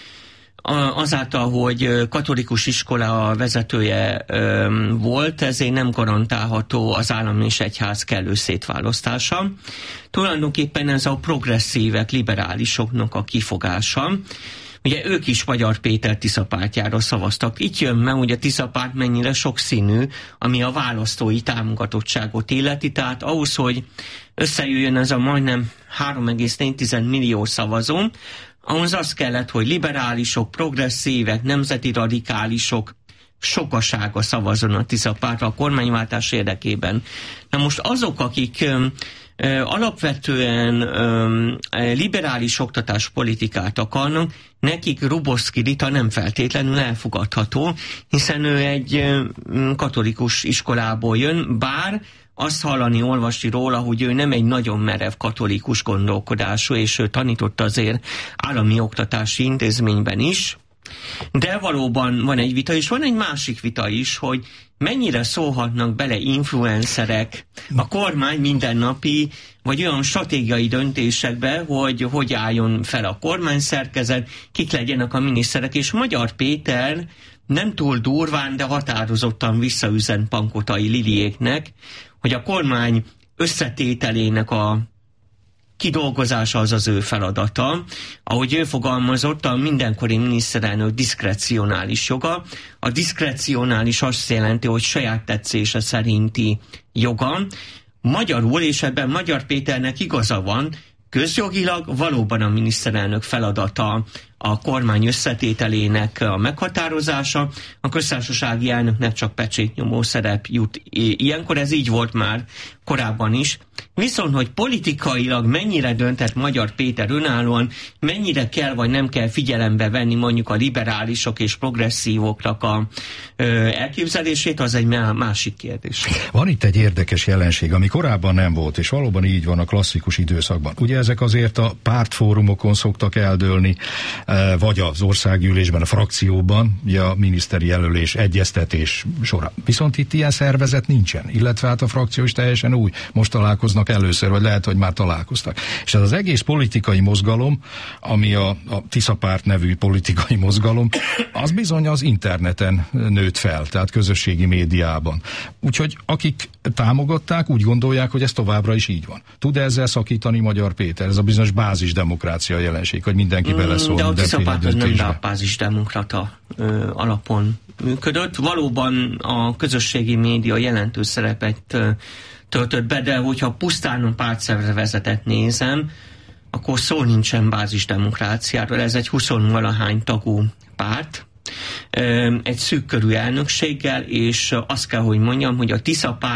azáltal, hogy katolikus iskola vezetője volt, ezért nem garantálható az állam és egyház kellő szétválasztása. Tulajdonképpen ez a progresszívek, liberálisoknak a kifogása. Ugye ők is Magyar Péter Tisza pártjára szavaztak. Itt jön meg, hogy a Tisza párt mennyire sokszínű, ami a választói támogatottságot illeti, tehát ahhoz, hogy összejöjjön ez a majdnem 3,4 millió szavazó, ahhoz az kellett, hogy liberálisok, progresszívek, nemzeti radikálisok sokasága szavazzon a Tisza pártra a kormányváltás érdekében. Na most azok, akik alapvetően liberális oktatáspolitikát akarnak, nekik Hrubovszki Rita nem feltétlenül elfogadható, hiszen ő egy katolikus iskolából jön, bár azt hallani, olvasni róla, hogy ő nem egy nagyon merev katolikus gondolkodású, és ő tanított azért állami oktatási intézményben is, de valóban van egy vita, és van egy másik vita is, hogy mennyire szólhatnak bele influencerek a kormány mindennapi, vagy olyan stratégiai döntésekbe, hogy álljon fel a kormányszerkezet, kik legyenek a miniszterek, és Magyar Péter nem túl durván, de határozottan visszaüzen Pankotai Liliéknek, hogy a kormány összetételének a kidolgozása az az ő feladata. Ahogy ő fogalmazott, a mindenkori miniszterelnök diszkrecionális joga. A diszkrecionális azt jelenti, hogy saját tetszése szerinti joga. Magyarul, és ebben Magyar Péternek igaza van, közjogilag valóban a miniszterelnök feladata a kormány összetételének a meghatározása, a köztársasági elnöknek csak pecsétnyomó szerep jut. Ilyenkor ez így volt már korábban is. Viszont, hogy politikailag mennyire döntett Magyar Péter önállóan, mennyire kell vagy nem kell figyelembe venni mondjuk a liberálisok és progresszívoknak a elképzelését, az egy másik kérdés. Van itt egy érdekes jelenség, ami korábban nem volt, és valóban így van a klasszikus időszakban. Ugye ezek azért a pártfórumokon szoktak eldőlni, vagy az országgyűlésben, a frakcióban, ugye a miniszteri jelölés, egyeztetés során. Viszont itt ilyen szervezet nincsen, illetve hát a frakció is teljesen új. Most találkoznak először, vagy lehet, hogy már találkoztak. És ez az egész politikai mozgalom, ami a Tisza párt nevű politikai mozgalom, az bizony az interneten nőtt fel, tehát közösségi médiában. Úgyhogy akik támogatták, úgy gondolják, hogy ez továbbra is így van. Tud-e ezzel szakítani Magyar Péter? Ez a bizonyos bázisdemokrácia jelenség, hogy mindenki beleszól. De a Tisza párt az nem bázisdemokrata alapon működött. Valóban a közösségi média jelentős szerepet töltött be, de hogyha pusztán a pártszervezetet nézem, akkor szó nincsen bázisdemokráciáról. Ez egy 20-valahány tagú párt. egy szűkkörű elnökséggel, és azt kell, hogy mondjam, hogy a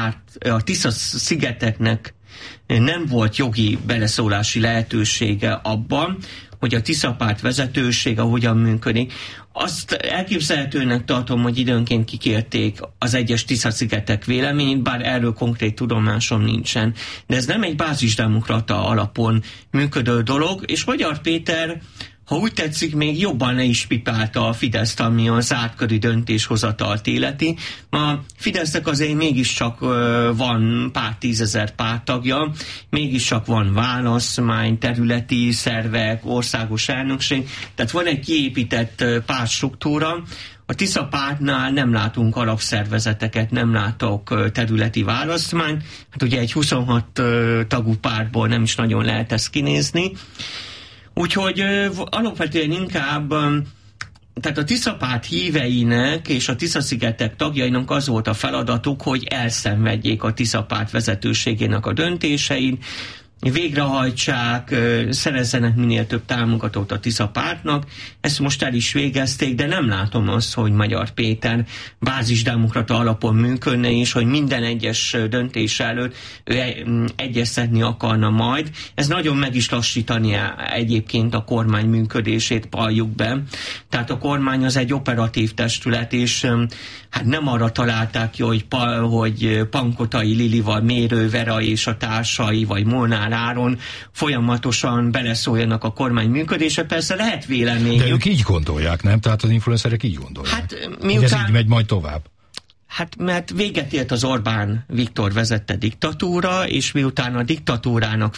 Tisza-szigeteknek nem volt jogi beleszólási lehetősége abban, hogy a Tisza-párt vezetősége hogyan működik. Azt elképzelhetőnek tartom, hogy időnként kikérték az egyes Tisza-szigetek véleményét, bár erről konkrét tudomásom nincsen. De ez nem egy bázisdemokrata alapon működő dolog, és Magyar Péter, ha úgy tetszik, még jobban le is pipálta a Fideszt, ami a zártkörű döntéshozatalt életi. A Fidesznek azért mégiscsak van pár tízezer párttagja, mégiscsak van választmány, területi szervek, országos elnökség, tehát van egy kiépített pártstruktúra. A Tisza pártnál nem látunk alapszervezeteket, nem látok területi választmányt, hát ugye egy 26 tagú pártból nem is nagyon lehet ezt kinézni. Úgyhogy alapvetően inkább, tehát a Tisza-párt híveinek és a Tisza-szigetek tagjainak az volt a feladatuk, hogy elszenvedjék a Tisza-párt vezetőségének a döntéseit, végrehajtsák, szerezzenek minél több támogatót a Tisza-pártnak. Ezt most el is végezték, de nem látom azt, hogy Magyar Péter bázisdemokrata alapon működne, és hogy minden egyes döntés előtt ő egyeztetni akarna majd. Ez nagyon meg is lassítani egyébként a kormány működését, valljuk be. Tehát a kormány az egy operatív testület, és hát nem arra találták ki, hogy Pankotai Lilival, Mérő Vera és a társai, vagy Molnár Áron folyamatosan beleszóljanak a kormány működése. Persze lehet véleményük. De ők így gondolják, nem? Tehát az influencerek így gondolják. Hát, miután... ez így megy majd tovább. Hát mert véget ért az Orbán Viktor vezette diktatúra, és miután a diktatúrának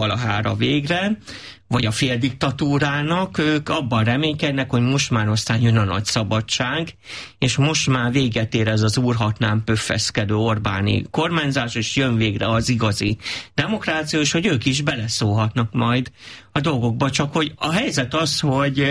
végre, vagy a féldiktatúrának, ők abban reménykednek, hogy most már aztán jön a nagy szabadság, és most már véget ér ez az úrhatnán pöffeszkedő Orbáni kormányzás, és jön végre az igazi demokrácia, és hogy ők is beleszólhatnak majd a dolgokba, csak hogy a helyzet az, hogy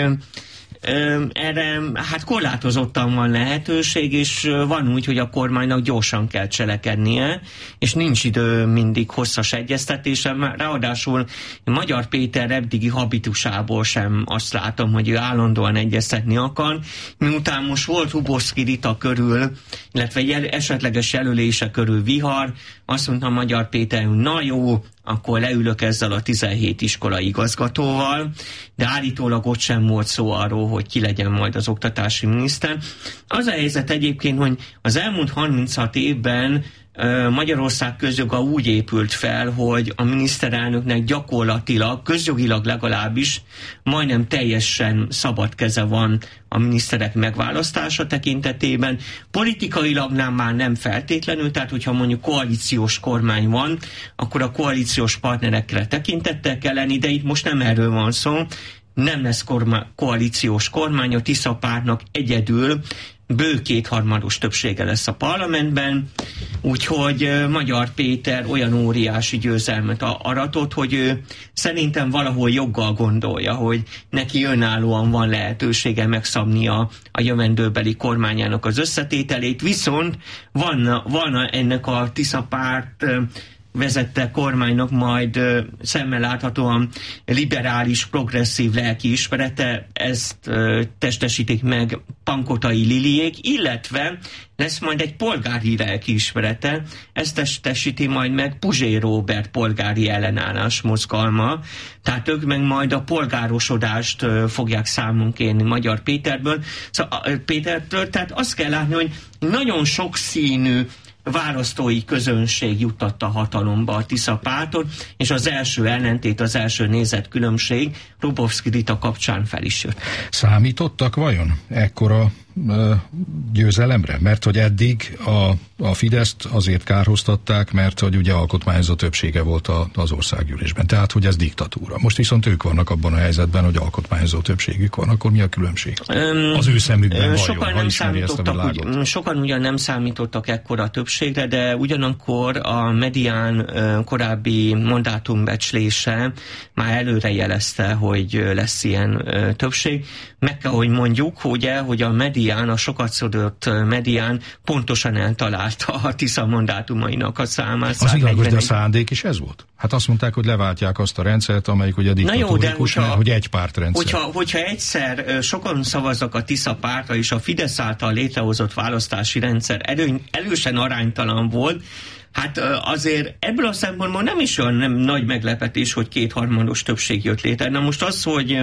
erre hát korlátozottan van lehetőség, és van úgy, hogy a kormánynak gyorsan kell cselekednie, és nincs idő mindig hosszas egyeztetésre. Ráadásul Magyar Péter eddigi habitusából sem azt látom, hogy ő állandóan egyeztetni akar. Miután most volt Huboszki Rita körül, illetve esetleges jelölése körül vihar, azt mondta Magyar Péter, hogy na jó, akkor leülök ezzel a 17 iskola igazgatóval, de állítólag ott sem volt szó arról, hogy ki legyen majd az oktatási miniszter. Az a helyzet egyébként, hogy az elmúlt 36 évben Magyarország közjoga úgy épült fel, hogy a miniszterelnöknek gyakorlatilag, közjogilag legalábbis majdnem teljesen szabad keze van a miniszterek megválasztása tekintetében. Politikailag már nem feltétlenül, tehát hogyha mondjuk koalíciós kormány van, akkor a koalíciós partnerekre tekintettel kell lenni, de itt most nem erről van szó. Nem lesz koalíciós kormány, a Tisza pártnak egyedül bő kétharmados többsége lesz a parlamentben, úgyhogy Magyar Péter olyan óriási győzelmet aratott, hogy ő szerintem valahol joggal gondolja, hogy neki önállóan van lehetősége megszabnia a jövendőbeli kormányának az összetételét, viszont van ennek a Tisza párt vezette kormánynak majd szemmel láthatóan liberális, progresszív lelkiismerete, ezt testesítik meg Pankotai Liliék, illetve lesz majd egy polgári lelkiismerete, ezt testesíti majd meg Puzsér Róbert polgári ellenállás mozgalma, tehát ők meg majd a polgárosodást fogják számon kérni Magyar Pétertől, tehát azt kell látni, hogy nagyon sokszínű választói közönség juttatta hatalomba a Tisza pártot, és az első ellentét, az első nézetkülönbség Hrubovszky Rita kapcsán fel is jött. Számítottak vajon ekkora győzelemre? Mert hogy eddig a Fideszt azért kárhoztatták, mert hogy ugye alkotmányozó többsége volt az országgyűlésben. Tehát, hogy ez diktatúra. Most viszont ők vannak abban a helyzetben, hogy alkotmányozó többségük van. Akkor mi a különbség? Az ő szemükben sokan ugyan nem számítottak ekkora többségre, de ugyanakkor a Medián korábbi mandátumbecslése már előre jelezte, hogy lesz ilyen többség. Meg kell, hogy mondjuk, ugye, hogy a Medián medián, a sokat szedott medián pontosan eltalálta a Tisza mandátumainak a számát. Az világos, de a szándék is ez volt? Hát azt mondták, hogy leváltják azt a rendszert, amelyik ugye diktatórikus, hogy egy pártrendszer. Hogyha egyszer sokan szavaznak a Tisza pártra, és a Fidesz által létrehozott választási rendszer erősen aránytalan volt, hát azért ebből a szempontból nem is olyan nem nagy meglepetés, hogy 2/3 többség jött létre. Na most az, hogy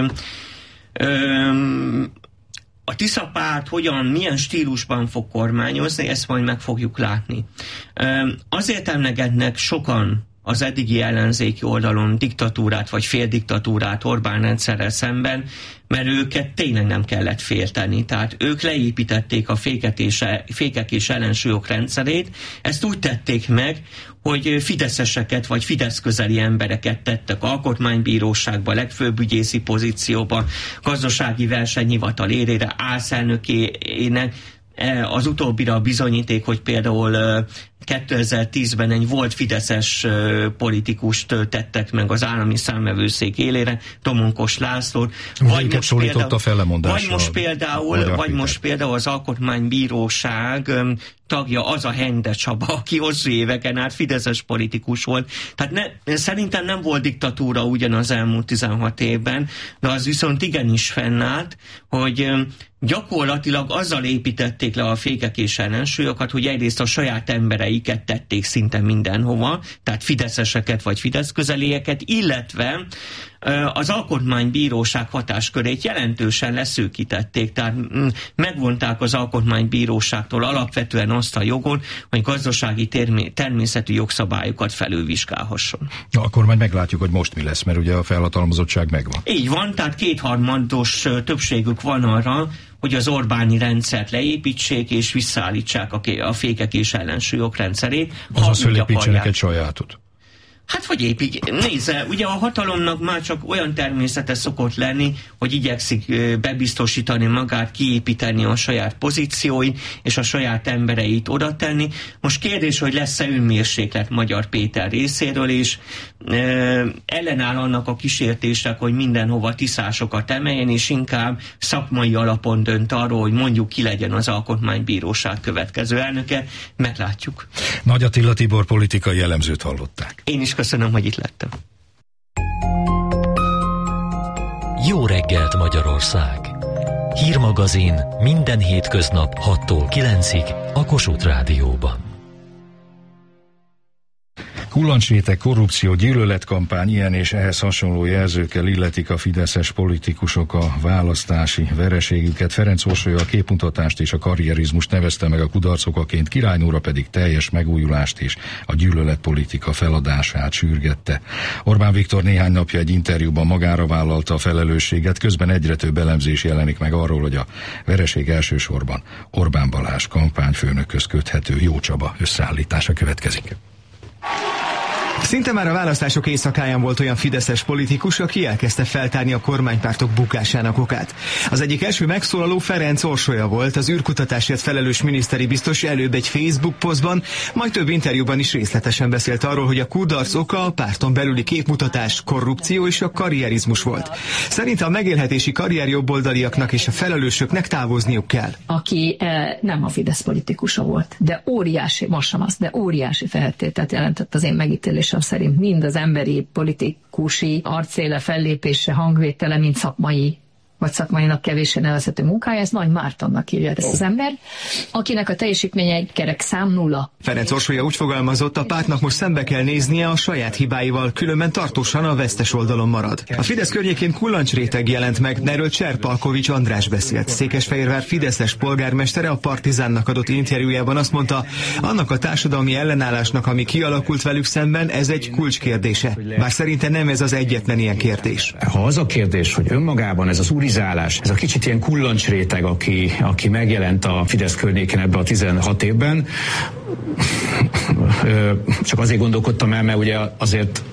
a Tisza párt milyen stílusban fog kormányozni, ezt majd meg fogjuk látni. Azért emlegetnek sokan az eddigi ellenzéki oldalon diktatúrát vagy féldiktatúrát Orbán rendszerrel szemben, mert őket tényleg nem kellett félteni. Tehát ők leépítették a fékek és ellensúlyok rendszerét. Ezt úgy tették meg, hogy fideszeseket vagy Fidesz közeli embereket tettek alkotmánybíróságba, legfőbb ügyészi pozícióba, gazdasági versenyhivatal élére, álszelnökének. Az utóbbira a bizonyíték, hogy például 2010-ben egy volt fideszes politikust tettek meg az állami számvevőszék élére, Domonkos Lászlót. Vagy most például az Alkotmánybíróság tagja az a Hende Csaba, aki hosszú éveken át fideszes politikus volt. Tehát szerintem nem volt diktatúra ugyan az elmúlt 16 évben, de az viszont igenis fennállt, hogy gyakorlatilag azzal építették le a fékek és ellensúlyokat, hogy egyrészt a saját embereiket tették szinte mindenhova, tehát fideszeseket vagy Fidesz közelieket, illetve az Alkotmánybíróság hatáskörét jelentősen leszűkítették, tehát megvonták az Alkotmánybíróságtól alapvetően azt a jogon, hogy gazdasági természetű jogszabályokat felülvizsgálhasson. Na, akkor majd meglátjuk, hogy most mi lesz, mert ugye a felhatalmazottság megvan. Így van, tehát 2/3 többségük van arra, hogy az Orbáni rendszert leépítsék és visszaállítsák a fékek és ellensúlyok rendszerét. Azaz fölépítsenek egy sajátot. Hát vagy nézze, ugye a hatalomnak már csak olyan természete szokott lenni, hogy igyekszik bebiztosítani magát, kiépíteni a saját pozícióit, és a saját embereit oda tenni. Most kérdés, hogy lesz-e önmérséklet Magyar Péter részéről, és ellenáll annak a kísértésnek, hogy mindenhova tiszásokat emeljen, és inkább szakmai alapon dönt arról, hogy mondjuk ki legyen az Alkotmánybíróság következő elnöke. Meglátjuk. Nagy Attila Tibor politikai elemzőt hallották. Én is köszönöm, hogy itt lettem. Jó reggelt, Magyarország! Hírmagazin minden hétköznap 6-tól 9-ig a Kossuth Rádióban. Kullancsréteg, korrupció, gyűlöletkampány, ilyen és ehhez hasonló jelzőkkel illetik a fideszes politikusok a választási vereségüket. Ferenc Orsolya a képmutatást és a karrierizmust nevezte meg a kudarcokaként, Király Nóra pedig teljes megújulást és a gyűlöletpolitika feladását sürgette. Orbán Viktor néhány napja egy interjúban magára vállalta a felelősséget, közben egyre több elemzés jelenik meg arról, hogy a vereség elsősorban Orbán Balázs kampányfőnökhöz köthető. Jó Csaba összeállítása következik. Szinte már a választások éjszakáján volt olyan fideszes politikus, aki elkezdte feltárni a kormánypártok bukásának okát. Az egyik első megszólaló Ferenc Orsolya volt, az űrkutatásért felelős miniszteri biztos előbb egy Facebook posztban, majd több interjúban is részletesen beszélt arról, hogy a kudarc oka a párton belüli képmutatás, korrupció és a karrierizmus volt. Szerinte a megélhetési karrierjobboldaliaknak és a felelősöknek távozniuk kell. Aki nem a Fidesz politikusa volt, de óriási, most sem az, de óriási feltételt jelentett az én megítélésem szerint mind az emberi, politikusi arcéle, fellépése, hangvétele, mind szakmai, vagy szakmainak kevéssé nevezhető munkája, ez Nagy Mártonnak hívja ezt az ember, akinek a teljesítménye egy kerek szám 0. Ferenc Orsolya úgy fogalmazott, a pártnak most szembe kell néznie a saját hibáival, különben tartósan a vesztes oldalon marad. A Fidesz környékén kullancsréteg jelent meg, erről Cserpalkovics András beszélt. Székesfehérvár fideszes polgármestere a Partizánnak adott interjújában azt mondta, annak a társadalmi ellenállásnak, ami kialakult velük szemben, ez egy kulcskérdése. Bár szerinte nem ez az egyetlen ilyen kérdés. Ha az a kérdés, hogy önmagában ez az ez a kicsit ilyen kullancsréteg, aki megjelent a Fidesz környékén ebbe a 16 évben, csak azért gondolkodtam el, mert ugye azért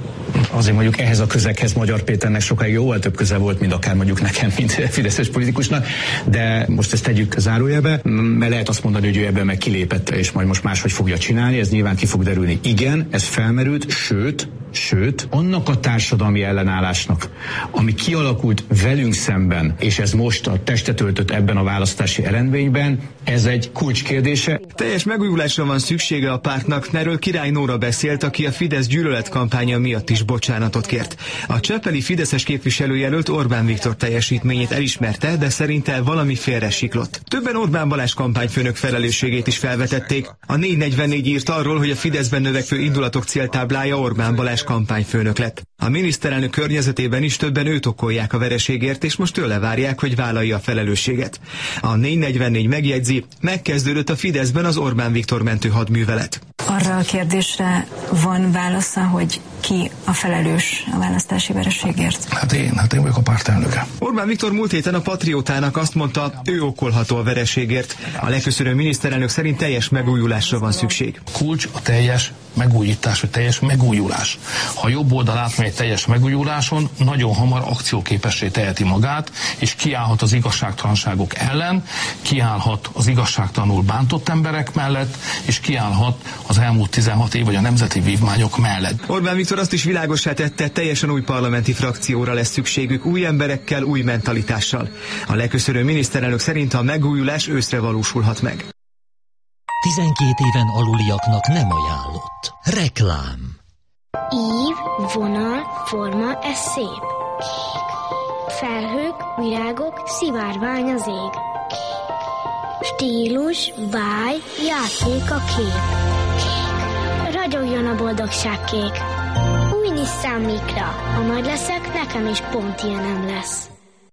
azért mondjuk ehhez a közeghez Magyar Péternek sokáig jóval több köze volt, mint akár mondjuk nekem, mint fideszes politikusnak, de most ezt tegyük zárójelbe, mert lehet azt mondani, hogy ő ebben meg kilépett, és majd most máshogy fogja csinálni, ez nyilván ki fog derülni. Igen, ez felmerült, sőt, annak a társadalmi ellenállásnak, ami kialakult velünk szemben, és ez most a testet öltött ebben a választási eredményben, ez egy kulcskérdése. Teljes megújulásra van szüksége a pártnak, erről Király Nóra beszélt, aki a Fidesz gyűlöletkampánya miatt is bocsánatot kért. A csepeli fideszes képviselőjelölt Orbán Viktor teljesítményét elismerte, de szerinte valami félre siklott. Többen Orbán Balázs kampányfőnök felelősségét is felvetették. A 444 írt arról, hogy a Fideszben növekvő indulatok céltáblája Orbán Balázs kampányfőnök lett. A miniszterelnök környezetében is többen őt okolják a vereségért, és most tőle várják, hogy vállalja a felelősséget. A 444 megjegyzi, megkezdődött a Fideszben az Orbán Viktor mentő hadművelet. Arra a kérdésre van válasza, hogy ki a felelős a választási vereségért? Hát én vagyok a pártelnöke. Orbán Viktor múlt héten a Patriótának azt mondta, ő okolható a vereségért. A legköszönő miniszterelnök szerint teljes megújulásra van szükség. Kulcs a teljes megújítás, vagy teljes megújulás. Ha a jobb oldal átmegy egy teljes megújuláson, nagyon hamar akcióképessé teheti magát, és kiállhat az igazságtalanságok ellen, kiállhat az igazságtalanul bántott emberek mellett, és kiállhat az elmúlt 16 év vagy a nemzeti vívmányok mellett. Orbán Viktor azt is világossá tette, teljesen új parlamenti frakcióra lesz szükségük, új emberekkel, új mentalitással. A legköszönő miniszterelnök szerint a megújulás őszre valósulhat meg. 12 éven aluliaknak nem ajánlott. Reklám. Ív, vonal, forma, ez szép. Kék. Felhők, virágok, szivárvány az ég. Kék. Stílus, báj, játék a kép. Kék. Ragyogjon a boldogság kék. Új Nissan Micra. Ha nagy leszek, nekem is pont ilyenem lesz.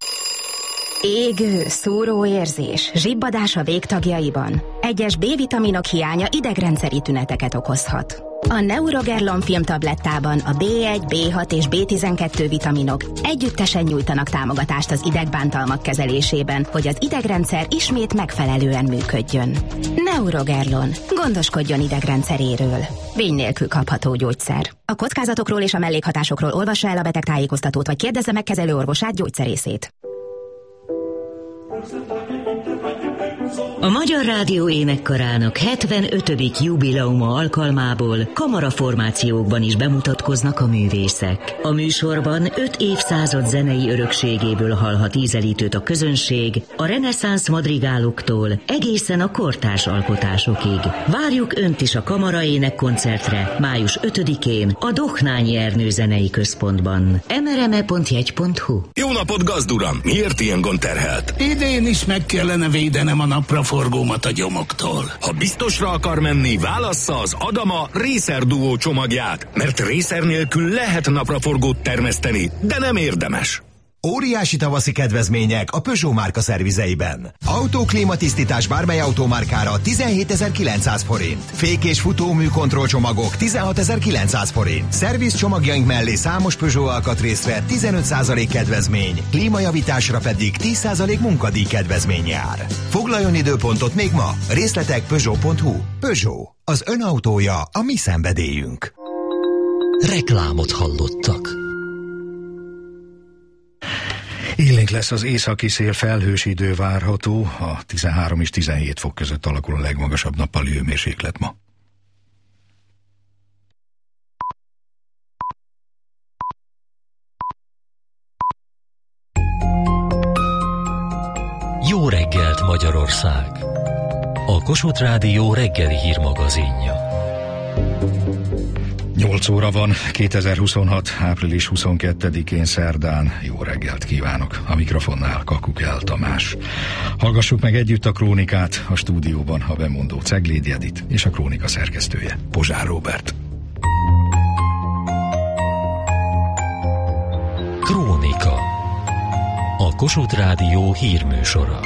Égő, szúró érzés, zsibbadás a végtagjaiban. Egyes B-vitaminok hiánya idegrendszeri tüneteket okozhat. A Neurogerlon filmtablettában a B1, B6 és B12 vitaminok együttesen nyújtanak támogatást az idegbántalmak kezelésében, hogy az idegrendszer ismét megfelelően működjön. Neurogerlon. Gondoskodjon idegrendszeréről. Vény nélkül kapható gyógyszer. A kockázatokról és a mellékhatásokról olvassa el a betegtájékoztatót, vagy kérdezze meg kezelőorvosát, gyógyszerészét. A Magyar Rádió énekkarának 75. jubileuma alkalmából kamaraformációkban is bemutatkoznak a művészek. A műsorban 5 évszázad zenei örökségéből hallhat ízelítőt a közönség, a reneszánsz madrigáloktól egészen a kortárs alkotásokig. Várjuk Önt is a kamaraének koncertre május 5-én a Dohnányi Ernő Zenei Központban. mrme.jegy.hu. Jó napot, gazduram! Miért ilyen gondterhelt? Idén is meg kellene védenem a napraforgómat a gyomoktól. Ha biztosra akar menni, válassza az Adama Racer Duo csomagját, mert Racer nélkül lehet napraforgót termeszteni, de nem érdemes. Óriási tavaszi kedvezmények a Peugeot márka szervizeiben. Autóklímatisztítás bármely autómárkára 17.900 forint. Fék- és futómű kontrollcsomagok 16.900 forint. Szerviz csomagjaink mellé számos Peugeot alkatrészre 15% kedvezmény, klímajavításra pedig 10% munkadíj kedvezmény jár. Foglaljon időpontot még ma. Részletek Peugeot.hu. Peugeot. Az ön autója a mi szenvedélyünk. Reklámot hallottak. Élénk lesz az északi szél, felhős idő várható, a 13 és 17 fok között alakul a legmagasabb nappali hőmérséklet ma. Jó reggelt, Magyarország! A Kossuth Rádió reggeli hírmagazinja. 8 óra van, 2026. április 22-én szerdán. Jó reggelt kívánok! A mikrofonnál Kakukel Tamás. Hallgassuk meg együtt a krónikát, a stúdióban a bemondó Ceglédi Edit és a krónika szerkesztője Pozsár Róbert. Krónika. A Kossuth Rádió hírműsora.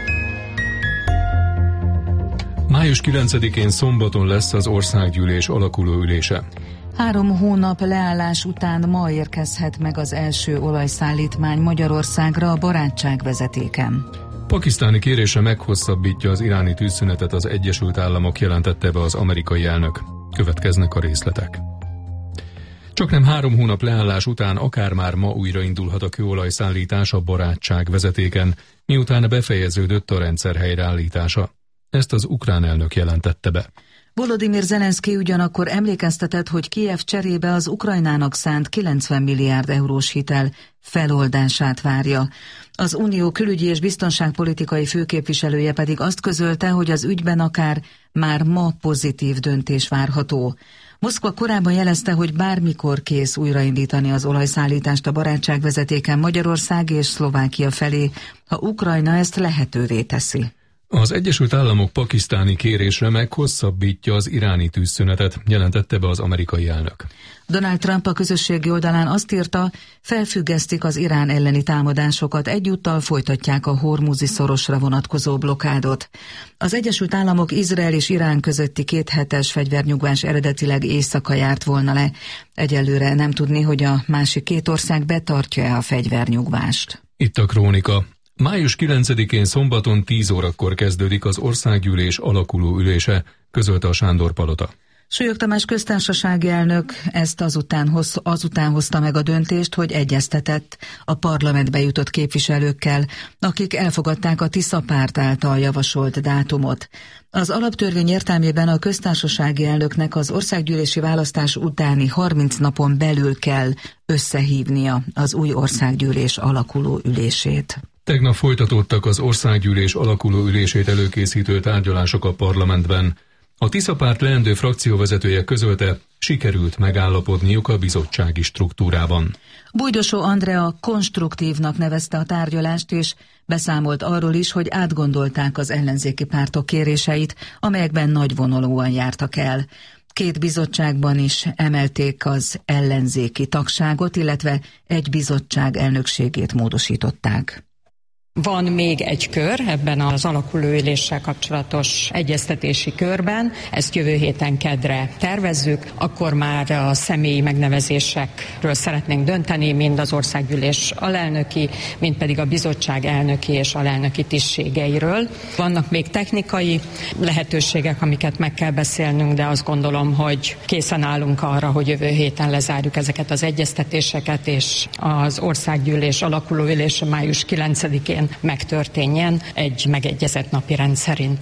Május 9-én szombaton lesz az országgyűlés alakulóülése. 3 hónap leállás után ma érkezhet meg az első olajszállítmány Magyarországra a barátság vezetéken. Pakisztáni kérése meghosszabbítja az iráni tűzszünetet az Egyesült Államok, jelentette be az amerikai elnök. Következnek a részletek. Csaknem 3 hónap leállás után akár már ma újraindulhat a kőolajszállítás a Barátság vezetéken, miután befejeződött a rendszer helyreállítása. Ezt az ukrán elnök jelentette be. Volodymyr Zelenszky ugyanakkor emlékeztetett, hogy Kijev cserébe az Ukrajnának szánt 90 milliárd eurós hitel feloldását várja. Az Unió külügyi és biztonságpolitikai főképviselője pedig azt közölte, hogy az ügyben akár már ma pozitív döntés várható. Moszkva korábban jelezte, hogy bármikor kész újraindítani az olajszállítást a Barátság vezetéken Magyarország és Szlovákia felé, ha Ukrajna ezt lehetővé teszi. Az Egyesült Államok pakisztáni kérésre meghosszabbítja az iráni tűzszünetet, jelentette be az amerikai elnök. Donald Trump a közösségi oldalán azt írta, felfüggesztik az Irán elleni támadásokat, egyúttal folytatják a Hormuzi szorosra vonatkozó blokádot. Az Egyesült Államok, Izrael és Irán közötti 2 hetes fegyvernyugvás eredetileg éjszaka járt volna le. Egyelőre nem tudni, hogy a másik 2 ország betartja-e a fegyvernyugvást. Itt a krónika. Május 9-én szombaton 10 órakor kezdődik az országgyűlés alakuló ülése, közölte a Sándor-palota. Súlyog Tamás köztársasági elnök ezt azután hozta meg a döntést, hogy egyeztetett a parlamentbe jutott képviselőkkel, akik elfogadták a Tisza párt által javasolt dátumot. Az alaptörvény értelmében a köztársasági elnöknek az országgyűlési választás utáni 30 napon belül kell összehívnia az új országgyűlés alakuló ülését. Tegnap folytatódtak az országgyűlés alakuló ülését előkészítő tárgyalások a parlamentben. A Tisza párt leendő frakcióvezetője közölte, sikerült megállapodniuk a bizottsági struktúrában. Bújdosó Andrea konstruktívnak nevezte a tárgyalást, és beszámolt arról is, hogy átgondolták az ellenzéki pártok kéréseit, amelyekben nagyvonalúan jártak el. 2 bizottságban is emelték az ellenzéki tagságot, illetve egy bizottság elnökségét módosították. Van még egy kör ebben az alakuló üléssel kapcsolatos egyeztetési körben, ezt jövő héten keddre tervezzük, akkor már a személyi megnevezésekről szeretnénk dönteni, mind az országgyűlés alelnöki, mind pedig a bizottság elnöki és alelnöki tisztségeiről. Vannak még technikai lehetőségek, amiket meg kell beszélnünk, de azt gondolom, hogy készen állunk arra, hogy jövő héten lezárjuk ezeket az egyeztetéseket, és az országgyűlés alakuló ülése május 9-én megtörténjen egy megegyezett napirend szerint.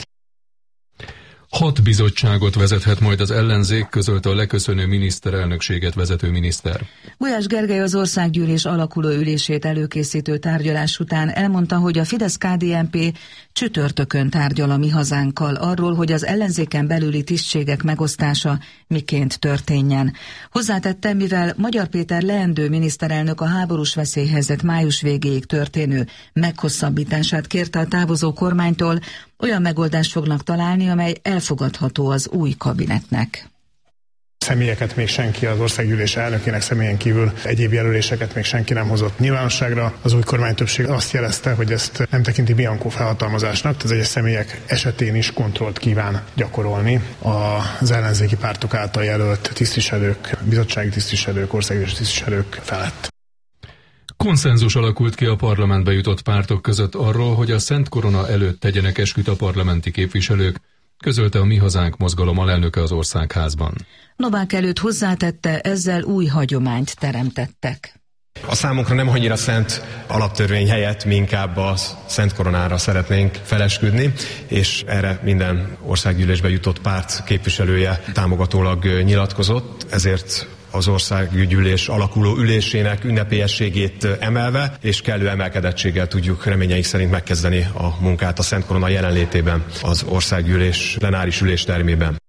6 bizottságot vezethet majd az ellenzék, közölte a leköszönő miniszterelnökséget vezető miniszter. Gulyás Gergely az országgyűlés alakuló ülését előkészítő tárgyalás után elmondta, hogy a Fidesz-KDNP csütörtökön tárgyal a Mi Hazánkkal arról, hogy az ellenzéken belüli tisztségek megosztása miként történjen. Hozzátette, mivel Magyar Péter leendő miniszterelnök a háborús veszélyhelyzet május végéig történő meghosszabbítását kérte a távozó kormánytól, olyan megoldást fognak találni, amely elfogadható az új kabinetnek. Személyeket még senki, az országgyűlés elnökének személyen kívül egyéb jelöléseket még senki nem hozott nyilvánosságra. Az új kormánytöbbség azt jelezte, hogy ezt nem tekinti Bianco felhatalmazásnak, tehát az egyes személyek esetén is kontrollt kíván gyakorolni az ellenzéki pártok által jelölt tisztviselők, bizottsági tisztviselők, országgyűlési tisztviselők felett. Konszenzus alakult ki a parlamentbe jutott pártok között arról, hogy a Szent Korona előtt tegyenek esküt a parlamenti képviselők, közölte a Mi Hazánk mozgalom alelnöke az Országházban. Novák előtt hozzátette, ezzel új hagyományt teremtettek. A számunkra nem annyira szent alaptörvény helyett, mi inkább a Szent Koronára szeretnénk felesküdni, és erre minden országgyűlésbe jutott párt képviselője támogatólag nyilatkozott, ezért az országgyűlés alakuló ülésének ünnepélyességét emelve, és kellő emelkedettséggel tudjuk reményeink szerint megkezdeni a munkát a Szent Korona jelenlétében az országgyűlés plenáris üléstermében.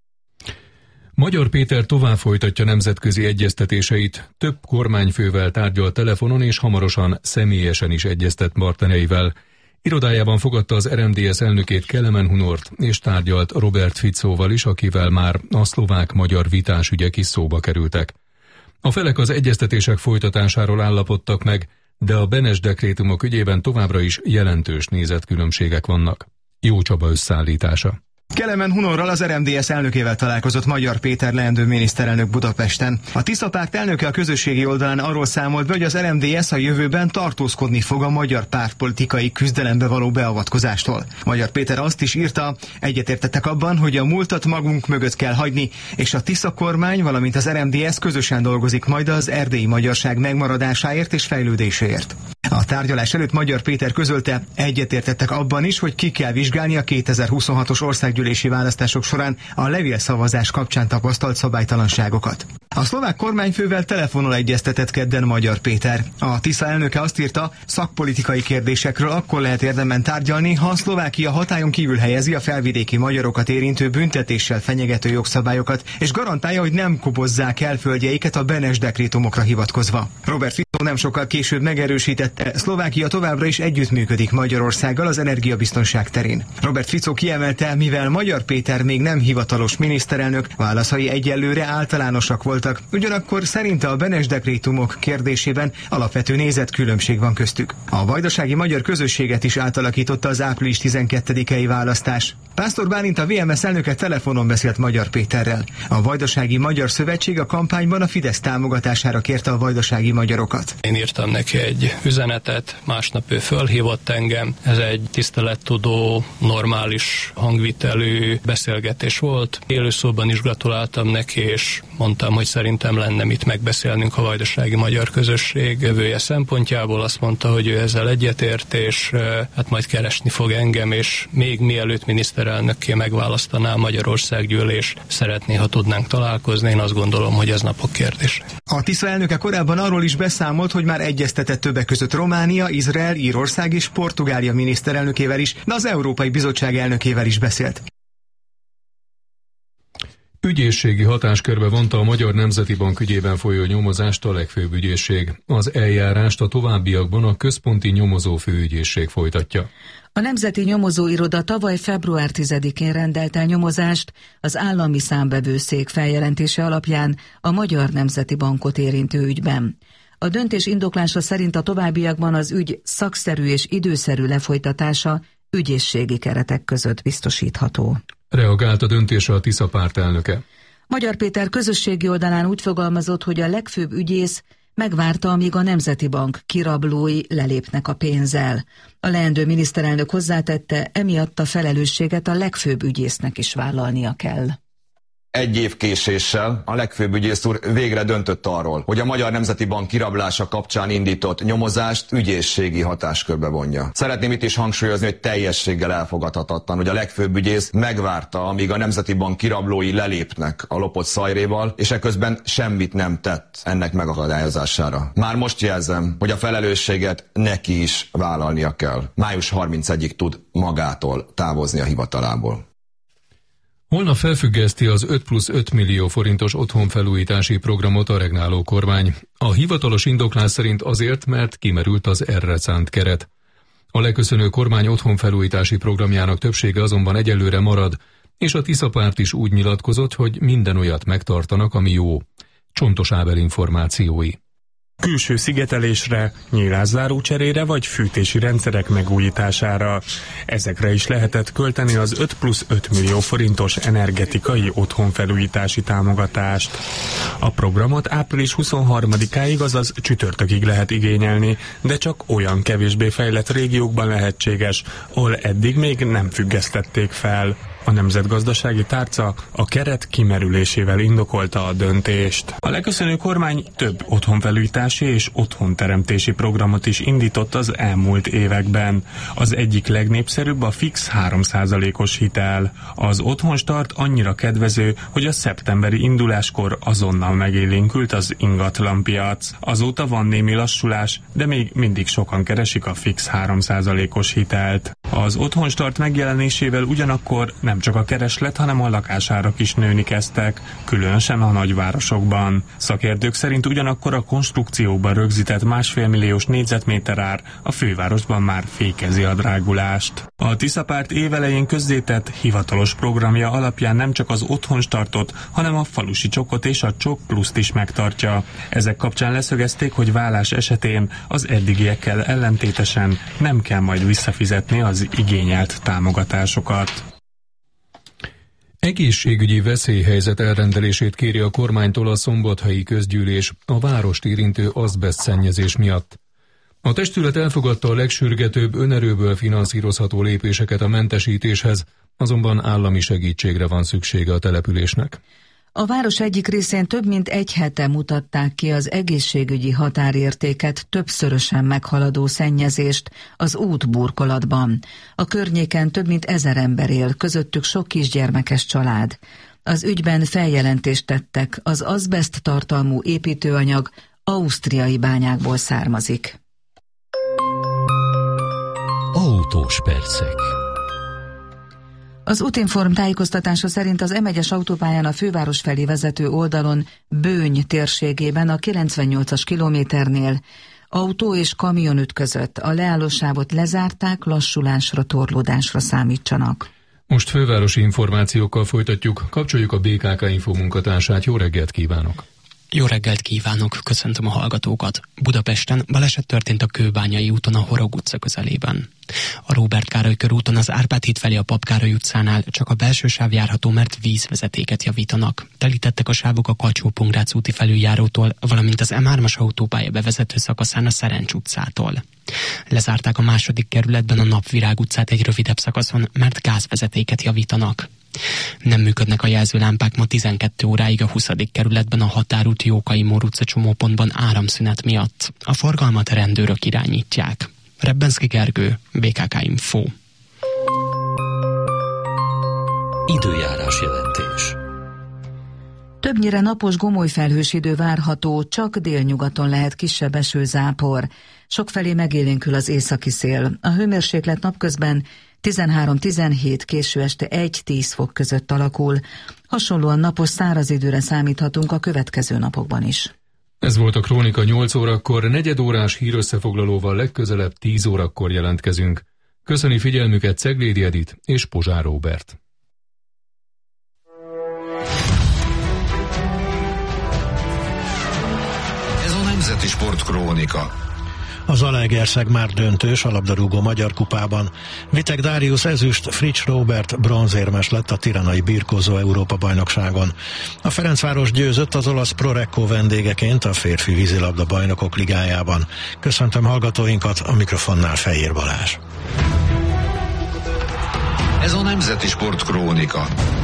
Magyar Péter tovább folytatja nemzetközi egyeztetéseit, több kormányfővel tárgyal telefonon és hamarosan személyesen is egyeztet partnereivel. Irodájában fogadta az RMDSZ elnökét, Kelemen Hunort, és tárgyalt Robert Ficóval is, akivel már a szlovák-magyar vitásügyek is szóba kerültek. A felek az egyeztetések folytatásáról állapodtak meg, de a Benes dekrétumok ügyében továbbra is jelentős nézetkülönbségek vannak. Jó Csaba összeállítása. Kelemen Hunorral, az RMDSZ elnökével találkozott Magyar Péter leendő miniszterelnök Budapesten. A Tisza párt elnöke a közösségi oldalán arról számolt be, hogy az RMDSZ a jövőben tartózkodni fog a magyar pártpolitikai küzdelembe való beavatkozástól. Magyar Péter azt is írta, egyetértettek abban, hogy a múltat magunk mögött kell hagyni, és a Tisza kormány, valamint az RMDSZ közösen dolgozik majd az erdélyi magyarság megmaradásáért és fejlődéséért. A tárgyalás előtt Magyar Péter közölte, egyetértettek abban is, hogy ki kell vizsgálni a 2026-os országgyűlési választások során a levélszavazás kapcsán tapasztalt szabálytalanságokat. A szlovák kormányfővel telefonon egyeztetett kedden Magyar Péter. A Tisza elnöke azt írta, szakpolitikai kérdésekről akkor lehet érdemben tárgyalni, ha a Szlovákia hatályon kívül helyezi a felvidéki magyarokat érintő büntetéssel fenyegető jogszabályokat, és garantálja, hogy nem kobozzák el földjeiket a Benes dekrétumokra hivatkozva. Robert Fico nem sokkal később megerősítette, Szlovákia továbbra is együttműködik Magyarországgal az energiabiztonság terén. Robert Fico kiemelte, mivel Magyar Péter még nem hivatalos miniszterelnök, válaszai egyelőre általánosak voltak, ugyanakkor szerinte a Benes dekrétumok kérdésében alapvető nézetkülönbség van köztük. A vajdasági magyar közösséget is átalakította az április 12-i választás. Pásztor Bálint, a VMS elnöke telefonon beszélt Magyar Péterrel. A Vajdasági Magyar Szövetség a kampányban a Fidesz támogatására kérte a vajdasági magyarokat. Én írtam neki egy üzenetet, másnap ő fölhívott engem. Ez egy tisztelettudó, normális hangvitelű beszélgetés volt. Élőszóban is gratuláltam neki, és mondtam, hogy szerintem lenne mit megbeszélnünk a vajdasági magyar közösség jövője szempontjából. Azt mondta, hogy ő ezzel egyetért, és hát majd keresni fog engem, és még mielőtt miniszterelnökké megválasztaná a Magyarországgyűlés, szeretné, ha tudnánk találkozni. Én azt gondolom, hogy ez napok kérdése. A Tisza elnöke korábban arról is beszámolt, hogy már egyeztetett többek között Románia, Izrael, Írország és Portugália miniszterelnökével is, de az Európai Bizottság elnökével is beszélt. Ügyészségi hatáskörbe vonta a Magyar Nemzeti Bank ügyében folyó nyomozást a legfőbb ügyészség. Az eljárást a továbbiakban a Központi Nyomozó Főügyészség folytatja. A Nemzeti Nyomozóiroda tavaly február 10-én rendelt el nyomozást az állami számbevőszék feljelentése alapján a Magyar Nemzeti Bankot érintő ügyben. A döntés indoklása szerint a továbbiakban az ügy szakszerű és időszerű lefolytatása ügyészségi keretek között biztosítható. Reagált a döntésre a Tisza párt elnöke. Magyar Péter közösségi oldalán úgy fogalmazott, hogy a legfőbb ügyész megvárta, amíg a Nemzeti Bank kirablói lelépnek a pénzzel. A leendő miniszterelnök hozzátette, emiatt a felelősséget a legfőbb ügyésznek is vállalnia kell. Egy év késéssel a legfőbb ügyész úr végre döntött arról, hogy a Magyar Nemzeti Bank kirablása kapcsán indított nyomozást ügyészségi hatáskörbe vonja. Szeretném itt is hangsúlyozni, hogy teljességgel elfogadhatatlan, hogy a legfőbb ügyész megvárta, amíg a Nemzeti Bank kirablói lelépnek a lopott szajréval, és eközben semmit nem tett ennek megakadályozására. Már most jelzem, hogy a felelősséget neki is vállalnia kell. Május 31-ig tud magától távozni a hivatalából. Holnap felfüggeszti az 5+5 millió forintos otthonfelújítási programot a regnáló kormány. A hivatalos indoklás szerint azért, mert kimerült az erre szánt keret. A leköszönő kormány otthonfelújítási programjának többsége azonban egyelőre marad, és a Tisza párt is úgy nyilatkozott, hogy minden olyat megtartanak, ami jó. Csontos Ábel információi. Külső szigetelésre, nyílászáró cserére vagy fűtési rendszerek megújítására. Ezekre is lehetett költeni az 5+5 millió forintos energetikai otthonfelújítási támogatást. A programot április 23-áig, azaz csütörtökig lehet igényelni, de csak olyan kevésbé fejlett régiókban lehetséges, ahol eddig még nem függesztették fel. A nemzetgazdasági tárca a keret kimerülésével indokolta a döntést. A leköszönő kormány több otthonfelújítási és otthonteremtési programot is indított az elmúlt években. Az egyik legnépszerűbb a fix 3%-os hitel. Az otthonstart annyira kedvező, hogy a szeptemberi induláskor azonnal megélénkült az ingatlanpiac. Azóta van némi lassulás, de még mindig sokan keresik a fix 3%-os hitelt. Az otthonstart megjelenésével ugyanakkor nem csak a kereslet, hanem a lakásárak is nőni kezdtek, különösen a nagyvárosokban. Szakértők szerint ugyanakkor a konstrukcióban rögzített 1,5 milliós négyzetméter ár a fővárosban már fékezi a drágulást. A Tisza párt évelején közzétett hivatalos programja alapján nem csak az otthonstartot, hanem a falusi csokot és a csok pluszt is megtartja. Ezek kapcsán leszögezték, hogy vállás esetén az eddigiekkel ellentétesen nem kell majd visszafizetni az igényelt támogatásokat. Egészségügyi veszélyhelyzet elrendelését kéri a kormánytól a Szombathelyi Közgyűlés a várost érintő azbeszt szennyezés miatt. A testület elfogadta a legsürgetőbb önerőből finanszírozható lépéseket a mentesítéshez, azonban állami segítségre van szüksége a településnek. A város egyik részén több mint egy hete mutatták ki az egészségügyi határértéket többszörösen meghaladó szennyezést az útburkolatban. A környéken több mint 1000 ember él, közöttük sok kisgyermekes család. Az ügyben feljelentést tettek, az azbeszt tartalmú építőanyag ausztriai bányákból származik. Autós percek. Az Útinform tájékoztatása szerint az M1-es autópályán a főváros felé vezető oldalon Bőny térségében a 98-as kilométernél autó és kamion ütközött. A leállósávot lezárták, lassulásra, torlódásra számítsanak. Most fővárosi információkkal folytatjuk, kapcsoljuk a BKK Info munkatársát. Jó reggelt kívánok! Jó reggelt kívánok, köszöntöm a hallgatókat. Budapesten baleset történt a Kőbányai úton a Horog utca közelében. A Róbert Károly körúton az Árpád híd felé a Pap Károly utcánál csak a belső sáv járható, mert vízvezetéket javítanak. Telítettek a sávok a Kacsó-Pongrác úti felüljárótól, valamint az M3-as autópálya bevezető szakaszán a Szerencs utcától. Lezárták a második kerületben a Napvirág utcát egy rövidebb szakaszon, mert gázvezetéket javítanak. Nem működnek a jelzőlámpák ma 12 óráig a 20. kerületben a Határút Jókai Mór utca csomópontban áramszünet miatt. A forgalmat rendőrök irányítják. Rebbenszky Gergő, BKK Info. Időjárás jelentés. Többnyire napos, gomoly felhős idő várható, csak délnyugaton lehet kisebb esőzápor. Sokfelé megélénkül az északi szél. A hőmérséklet napközben 13-17, késő este 1-10 fok között alakul. Hasonlóan napos, száraz időre számíthatunk a következő napokban is. Ez volt a Krónika 8 órakor, negyedórás hírösszefoglalóval legközelebb 10 órakor jelentkezünk. Köszöni figyelmüket Ceglédi Edit és Pozsár Róbert. Ez a Nemzeti Sport Krónika. A Zalaegerszeg már döntős a labdarúgó Magyar Kupában. Vitek Dáriusz ezüst, Frics Róbert bronzérmes lett a tiranai birkózó Európa-bajnokságon. A Ferencváros győzött az olasz Prorecco vendégeként a férfi vízilabda bajnokok ligájában. Köszöntöm hallgatóinkat, a mikrofonnál Fejér Balázs. Ez a Nemzeti Sport Krónika.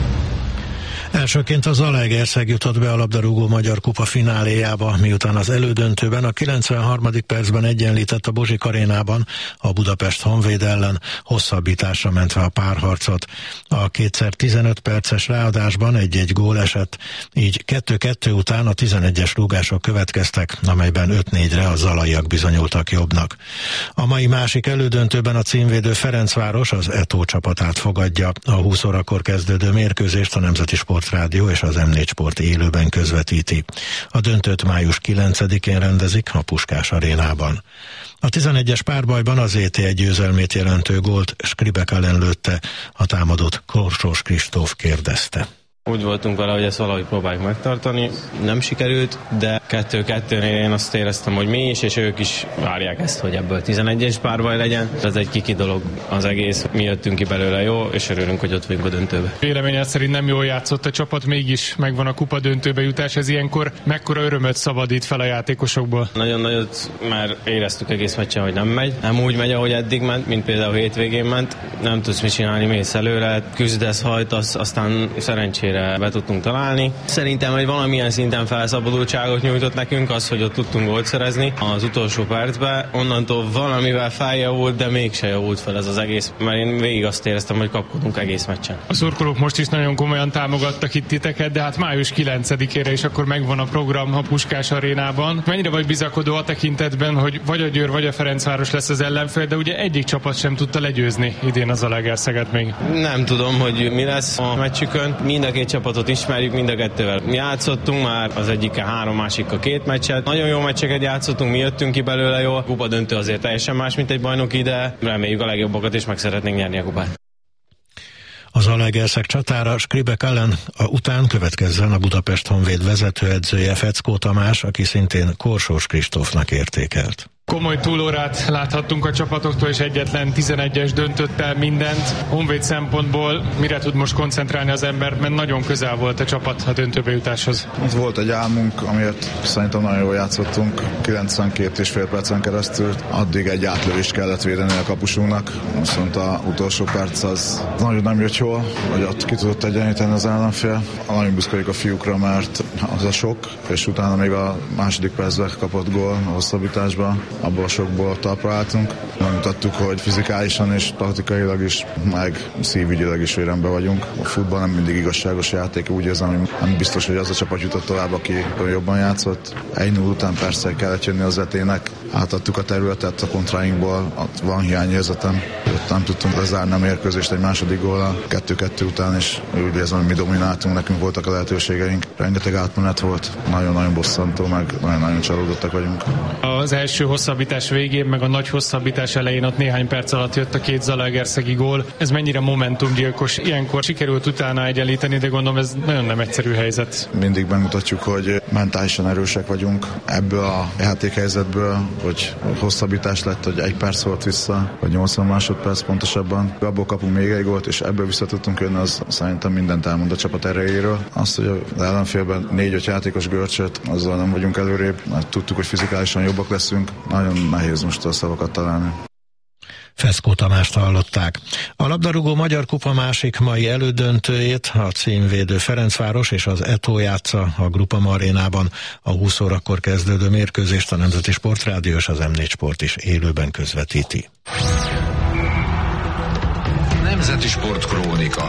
Elsőként a Zalaegerszeg jutott be a labdarúgó Magyar Kupa fináléjába, miután az elődöntőben a 93. percben egyenlített a Bozsik arénában a Budapest Honvéd ellen, hosszabbításra mentve a párharcot. A 2x15 perces ráadásban egy-egy gól esett, így 2-2 után a 11-es rúgások következtek, amelyben 5-4-re a zalaiak bizonyultak jobbnak. A mai másik elődöntőben a címvédő Ferencváros az Eto csapatát fogadja. A 20 órakor kezdődő mérkőzést a Nemzeti Sport Rádió és az M4 Sport élőben közvetíti. A döntőt május 9-én rendezik a Puskás arénában. A 11-es párbajban az ET győzelmét jelentő gólt Skribek ellen lőtte, a támadót Korsós Kristóf kérdezte. Úgy voltunk vele, hogy ezt valahogy próbáljuk megtartani. Nem sikerült, de 2-2-nél én azt éreztem, hogy mi is, és ők is várják ezt, hogy ebből 11-es párbaj legyen. Ez egy kiki dolog az egész. Mi jöttünk ki belőle jó, és örülünk, hogy ott vagyunk a döntőbe. Véleményed szerint nem jól játszott a csapat, mégis megvan a kupa döntőbe jutás. Ez ilyenkor mekkora örömöt szabadít fel a játékosokból? Nagyon nagyot, már éreztük egész meccsen, hogy nem megy. Nem úgy megy, ahogy eddig ment, mint például hétvégén ment. Nem tudsz mit csinálni, mész előre, küzdesz, hajtasz, aztán szerencsére be tudtunk találni. Szerintem, hogy valamilyen szinten felszabadultságot nyújtott nekünk az, hogy ott tudtunk gólt szerezni az utolsó percben. Onnantól valamivel feljavult, de mégse javult fel ez az egész, mert én végig azt éreztem, hogy kapkodunk egész meccsen. A szurkolók most is nagyon komolyan támogattak itt titeket, de hát május 9-ére is akkor megvan a program a Puskás arénában. Mennyire vagy bizakodó a tekintetben, hogy vagy a Győr, vagy a Ferencváros lesz az ellenfél, de ugye egyik csapat sem tudta legyőzni idén az Zalaegerszeget még. Nem tudom, hogy mi lesz a meccsükön. Mind a két csapatot ismerjük, mind a kettővel játszottunk már, az egyikkel 3, másikkal 2 meccset. Nagyon jó meccseket játszottunk, mi jöttünk ki belőle jól. A kupa döntő azért teljesen más, mint egy bajnoki, de reméljük a legjobbakat, és meg szeretnénk nyerni a kupát. A Zalaegerszeg csatára Skribek ellen után következzen a Budapest Honvéd vezetőedzője Feckó Tamás, aki szintén Korsós Kristófnak értékelt. Komoly túlórát láthattunk a csapatoktól, és egyetlen 11-es döntött el mindent. Honvéd szempontból mire tud most koncentrálni az ember, mert nagyon közel volt a csapat a döntőbe jutáshoz. Ez volt egy álmunk, amiért szerintem nagyon jól játszottunk. 92,5 percen keresztül. Addig egy átlövést kellett védeni a kapusunknak. Viszont az utolsó perc az nagyon nem jött jól, hogy ott ki tudott egyenlíteni az ellenfél. Nagyon büszke vagyok a fiúkra, mert az a sok, és utána még a második percben kapott gól a hosszabbításban. Abból a sokból talpra álltunk. Megmutattuk, hogy fizikálisan és taktikailag is, meg szívügyileg is rendben vagyunk. A futball nem mindig igazságos játék, úgy érzem, nem biztos, hogy az a csapat jutott tovább, aki jobban játszott. 1-0 után persze kellett jönni az etének. Átadtuk a területet a kontráinkból, ott van hiányérzetem. Ott nem tudtunk lezárni a mérkőzést egy második góllal. 2-2 után is úgy érzem, hogy mi domináltunk, nekünk voltak a lehetőségeink. Rengeteg átmenet volt, nagyon-nagyon bosszantó, meg nagyon-nagyon csalódottak vagyunk. Az első hosszabbítás végén, meg a nagy hosszabbítás elején ott néhány perc alatt jött a 2 zalaegerszegi gól. Ez mennyire momentumgyilkos? Ilyenkor sikerült utána egyenlíteni, de gondolom ez nagyon nem egyszerű helyzet. Mindig megmutatjuk, hogy mentálisan erősek vagyunk. Ebből a játékhelyzetből, hogy hosszabbítás lett, hogy 1 perc volt vissza, vagy 80 másodperc pontosabban. Abból kapunk még egy gólt, és ebből vissza tudtunk jönni, az szerintem mindent elmond a csapat erejéről. Azt, hogy az ellenfélben 4-5 játékos görcsöt, azzal nem vagyunk előrébb, mert tudtuk, hogy fizikálisan jobbak leszünk. Nagyon nehéz most a szavakat találni. Feszkó Tamást hallották. A labdarúgó Magyar Kupa másik mai elődöntőjét a címvédő Ferencváros és az Eto játsza a Groupama arénában. A 20 órakor kezdődő mérkőzést a Nemzeti Sportrádió és az M4 Sport is élőben közvetíti. Nemzeti Sport Krónika.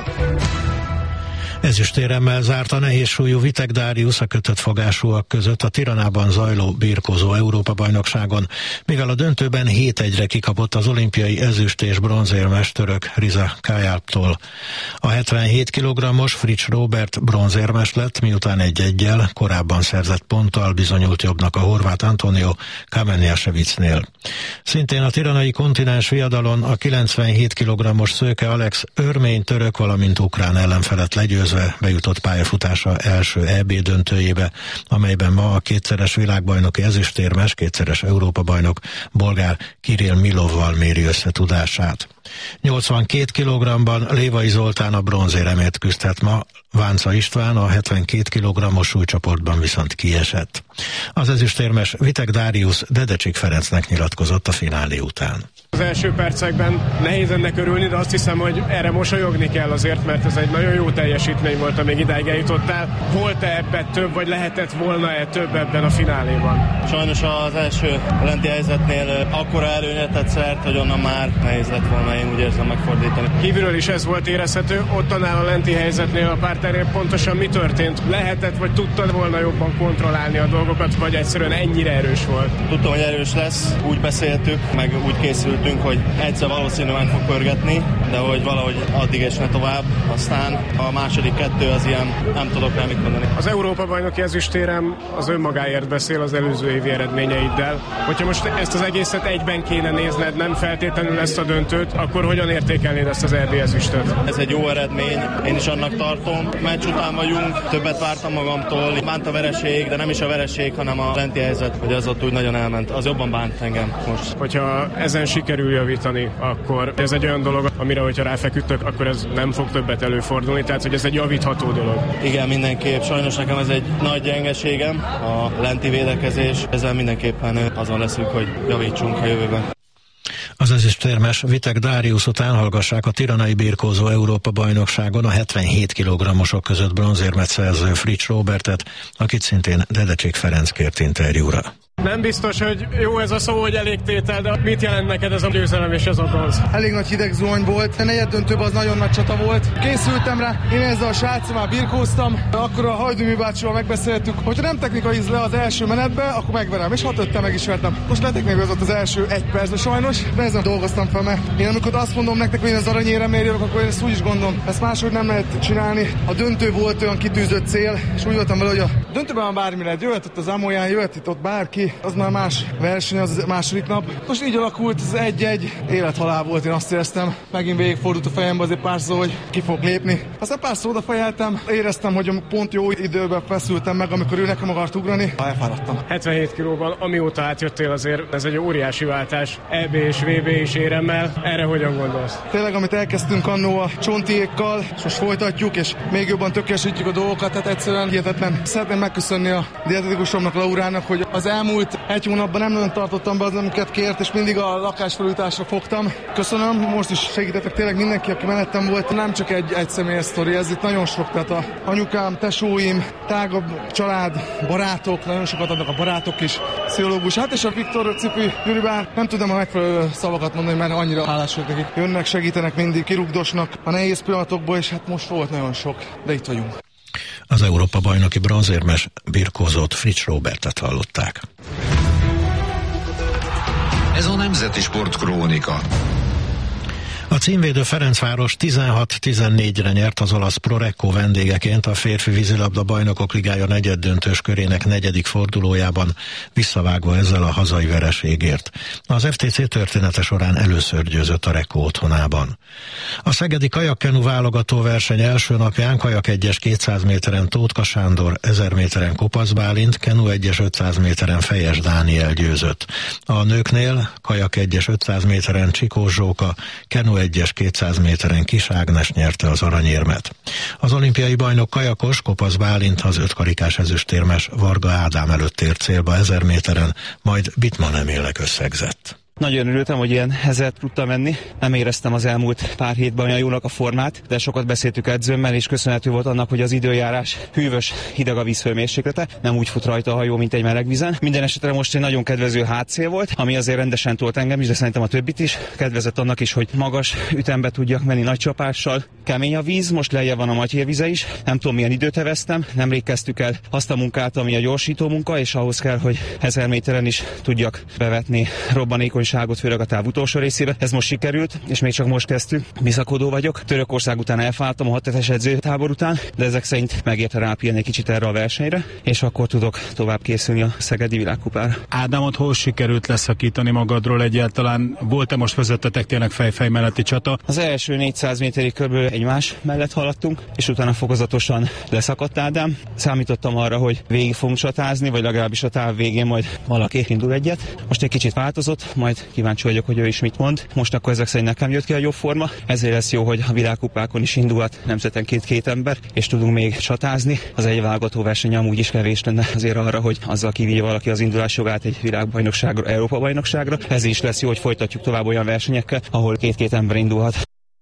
Ezüstéremmel zárt a nehézsúlyú Vitek Dáriusz a kötött fogásúak között a Tiranában zajló birkózó Európa-bajnokságon, mivel a döntőben 7-1-re kikapott az olimpiai ezüst- és bronzérmes török Riza Kayalptól. A 77 kg-os Fritz Robert bronzérmes lett, miután 1-1-jel korábban szerzett ponttal bizonyult jobbnak a horvát Antonio Kameniasevicnél. Szintén a tiranai kontinens viadalon a 97 kg-os Szőke Alex örmény török, valamint ukrán ellenfelet legyőzve bejutott pályafutása első EB döntőjébe, amelyben ma a kétszeres világbajnoki ezüstérmes, kétszeres Európa-bajnok bolgár Kirill Milovval méri össze tudását. 82 kg-ban Lévai Zoltán a bronzéremért küzdhet ma, Vánca István a 72 kg-os súlycsoportban viszont kiesett. Az ezüstérmes Vitek Dáriusz Dedecsik Ferencnek nyilatkozott a finálé után. Az első percekben nehéz ennek örülni, de azt hiszem, hogy erre mosolyogni kell azért, mert ez egy nagyon jó teljesítmény volt, amíg idáig eljutottál. Volt-e ebben több, vagy lehetett volna-e több ebben a fináléban? Sajnos az első lenti helyzetnél akkora előnyet tett szert, hogy onnan már nehéz lett volna, én úgy érzem, megfordítani. Kívülről is ez volt érezhető, ott annál a lenti helyzetnél a pártterén pontosan mi történt? Lehetett, vagy tudtad volna jobban kontrollálni a dolgokat, vagy egyszerűen ennyire erős volt? Tudtam, hogy erős lesz, úgy beszéltük, meg úgy készültünk, hogy egyszer valószínűleg meg fog pörgetni, de hogy valahogy addig és ne tovább. Aztán a második 2 az ilyen, nem tudok rá mit mondani. Az Európa-bajnoki ezüstérem az önmagáért beszél az előző évi eredményeiddel. Hogyha most ezt az egészet egyben kéne nézned, nem feltétlenül ezt a döntőt, akkor hogyan értékelnéd ezt az EB ezüstöt? Ez egy jó eredmény, én is annak tartom. Meccs után vagyunk, többet vártam magamtól. Bánt a vereség, de nem is a vereség, hanem a lenti helyzet, hogy az ott úgy nagyon elment. Az jobban bánt engem most. Hogyha ezen sikerül javítani, akkor ez egy olyan dolog, amire, hogyha ráfeküdtök, akkor ez nem fog többet előfordulni, tehát hogy ez egy javítható dolog. Igen, mindenképp. Sajnos nekem ez egy nagy gyengeségem, a lenti védekezés. Ezzel mindenképpen azon leszünk, hogy javítsunk a jövőben. Az ezüstérmes Vitek Dáriusz után hallgassák a tiranai birkózó Európa-bajnokságon a 77 kg-osok között bronzérmet szerző Fritz Robertet, akit szintén Dedecsik Ferenc kért interjúra. Nem biztos, hogy jó ez a szó, hogy elégtétel, de mit jelent neked ez a győzelem és ez a bronz? Elég nagy hideg zuhany volt, a negyed döntőben az nagyon nagy csata volt. Készültem rá, én ezzel a sráccal már birkóztam, akkor a Hajdumi bácsival megbeszéltük, hogy nem technikai íz le az első menetbe, akkor megverem, és 6-5-tel meg is vertem. Most leteknél az ott az első 1 percben sajnos, de ezen dolgoztam fel, mert én amikor azt mondom nektek, hogy én az aranyéremért jövök, akkor én ezt úgy is gondolom. Ezt máshogy nem lehet csinálni. A döntő volt olyan kitűzött cél, és úgy voltam vele, hogy a döntőben bármi lehet, jöhet ott az Amolyán, jöhet itt ott bárki, neki, az már más verseny, az a második nap. Most így alakult, ez 1-1, élethalál volt, én azt éreztem. Megint végigfordult a fejembe azért párszor, hogy ki fog lépni. Aztán párszor odafejeltem, éreztem, hogy pont jó időben feszültem meg, amikor ő nekem akart ugrani. Elfáradtam. 77 kilóban, amióta átjöttél, azért ez egy óriási váltás. EB és VB is éremmel. Erre hogyan gondolsz? Tényleg, amit elkezdtünk annó a Csontiékkal, és most folytatjuk, és még jobban tökéletesítjük a dolgokat, tehát egyszerűen hihetetlen. Szeretném megköszönni a dietetikusomnak, Laurának, hogy az elmúlt 1 hónapban nem nagyon tartottam be az, amiket kért, és mindig a lakásfelújításra fogtam. Köszönöm, most is segítettek tényleg mindenki, aki mellettem volt. Nem csak egy személyes sztori, ez itt nagyon sok, tehát a anyukám, tesóim, tágabb család, barátok, nagyon sokat adnak a barátok is, pszichológus. Hát és a Viktor Cipi Gyuribán, nem tudom a megfelelő szavakat mondani, mert annyira hálás vagyok nekik. Jönnek, segítenek mindig, kirugdosnak a nehéz pillanatokból, és hát most volt nagyon sok, de itt vagyunk. Az Európa-bajnoki bronzérmes birkózót, Fritz Robertet hallották. Ez a Nemzeti Sport Krónika. A címvédő Ferencváros 16-14-re nyert az olasz Prorecco vendégeként a férfi vízilabda bajnokok ligája negyeddöntős körének 4. fordulójában, visszavágva ezzel a hazai vereségért. Az FTC története során először győzött a Recco otthonában. A szegedi kajakkenu válogató verseny első napján kajak 1-es 200 méteren Tótka Sándor, 1000 méteren Kopasz Bálint, kenu 1-es 500 méteren Fejes Dániel győzött. A nőknél kajak 1-es 500 méteren Csikós Zsóka, kenu 1-es 200 méteren Kis Ágnes nyerte az aranyérmet. Az olimpiai bajnok kajakos Kopasz Bálint az 5 karikás ezüstérmes Varga Ádám előtt ért célba 1000 méteren, majd Bittmann Emilnek összegzett. Nagyon örültem, hogy ilyen 1000 tudtam menni. Nem éreztem az elmúlt pár hétben olyan jónak a formát, de sokat beszéltük edzőmmel, és köszönhető volt annak, hogy az időjárás hűvös, hideg a vízhőmérséklete, nem úgy fut rajta a hajó, mint egy meleg vízen. Minden esetre most egy nagyon kedvező hátszél volt, ami azért rendesen tolt engem is, de szerintem a többit is. Kedvezett annak is, hogy magas ütembe tudjak menni nagy csapással. Kemény a víz, most lejjebb van a Matyérvize is. Nem tudom, milyen időt heveztem. Nemrég kezdtük el azt a munkát, ami a gyorsító munka, és ahhoz kell, hogy 1000 méteren is tudjak bevetni robbanékony főleg a táv utolsó részébe. Ez most sikerült, és még csak most kezdtük. Bizakodó vagyok. Törökország után elfálltam a 6 hetes edzőtábor után, de ezek szerint megérte rápihenni egy kicsit erre a versenyre, és akkor tudok tovább készülni a szegedi világkupára. Ádámot hol sikerült leszakítani magadról egyáltalán? Volt-e most vezettetek tényleg fej melletti csata? Az első 400 méterig körülbelül egymás mellett haladtunk, és utána fokozatosan leszakadt Ádám. Számítottam arra, hogy végig fogunk csatázni, vagy legalábbis a táv végén majd valaki indul egyet. Most egy kicsit változott, majd kíváncsi vagyok, hogy ő is mit mond. Most akkor ezek szerint nekem jött ki a jobb forma, ezért lesz jó, hogy a világkupákon is indulhat nemzetenként 2 ember, és tudunk még csatázni. Az egy válogató verseny amúgy is kevés lenne azért arra, hogy azzal kivívja valaki az indulás jogát egy világbajnokságra, Európa-bajnokságra. Ez is lesz jó, hogy folytatjuk tovább olyan versenyekkel, ahol 2 ember indulhat.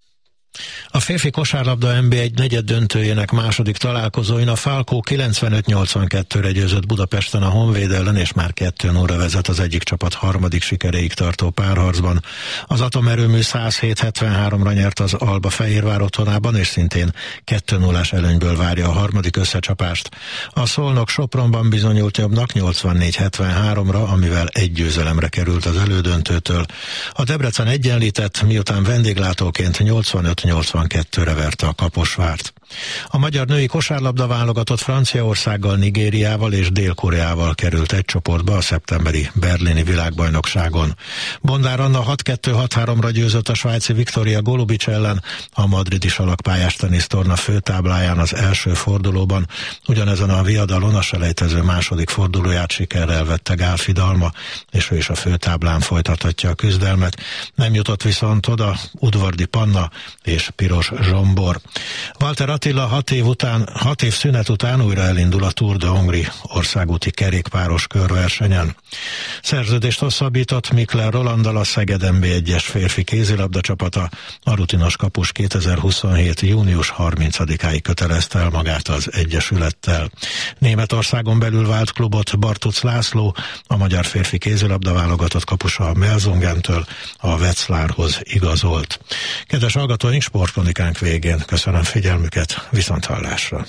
A férfi kosárlabda NB1 negyeddöntőjének második találkozóin a Falco 95-82-re győzött Budapesten a Honvéd ellen, és már 2-0-ra vezet az egyik csapat harmadik sikeréig tartó párharcban. Az Atomerőmű 107-73-ra nyert az Alba Fehérvár otthonában, és szintén 2-0-ás előnyből várja a harmadik összecsapást. A Szolnok Sopronban bizonyult jobbnak 84-73-ra, amivel egy győzelemre került az elődöntőtől. A Debrecen egyenlített, miután vendéglátóként 85-82-re verte a Kaposvárt. A magyar női kosárlabda válogatott Franciaországgal, Nigériával és Dél-Koreával került egy csoportba a szeptemberi berlini világbajnokságon. Bondár Anna 6-2-6-3-ra győzött a svájci Viktoria Golubic ellen a madridi salakpályás tenisztorna főtábláján az első fordulóban. Ugyanezen a viadalon a selejtező második fordulóját sikerrel vette Gál Fidalma, és ő is a főtáblán folytathatja a küzdelmet. Nem jutott viszont oda Udvardi Panna és Piros Zsombor. Walter Attila 6 év szünet után újra elindul a Tour de Hongrie országúti kerékpáros körversenyen. Szerződést hosszabbított Mikler Rolanddal a Szeged NB1-es férfi kézilabda csapata, a rutinos kapus 2027. június 30-áig kötelezte el magát az egyesülettel. Németországon belül vált klubot Bartuc László, a magyar férfi kézilabda válogatott kapusa a Melzongentől a Wetzlarhoz igazolt. Kedves hallgatóink, sportkronikánk végén köszönöm figyelmüket, viszonthallásra.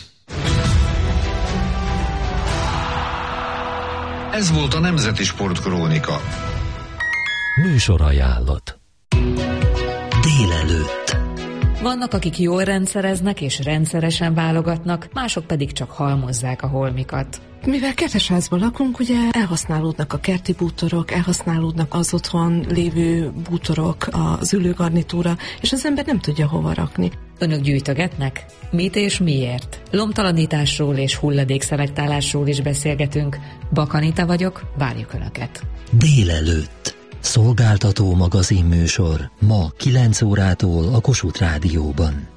Ez volt a Nemzeti Sport Krónika. Műsorajánlat. Délelőtt. Vannak, akik jól rendszereznek és rendszeresen válogatnak, mások pedig csak halmozzák a holmikat. Mivel kertesházban lakunk, ugye elhasználódnak a kerti bútorok, elhasználódnak az otthon lévő bútorok, az ülőgarnitúra, és az ember nem tudja hova rakni. Önök gyűjtögetnek? Mit és miért? Lomtalanításról és hulladékszelektálásról is beszélgetünk. Bakanita vagyok, várjuk Önöket. Délelőtt. Szolgáltató magazinműsor ma 9 órától a Kossuth Rádióban.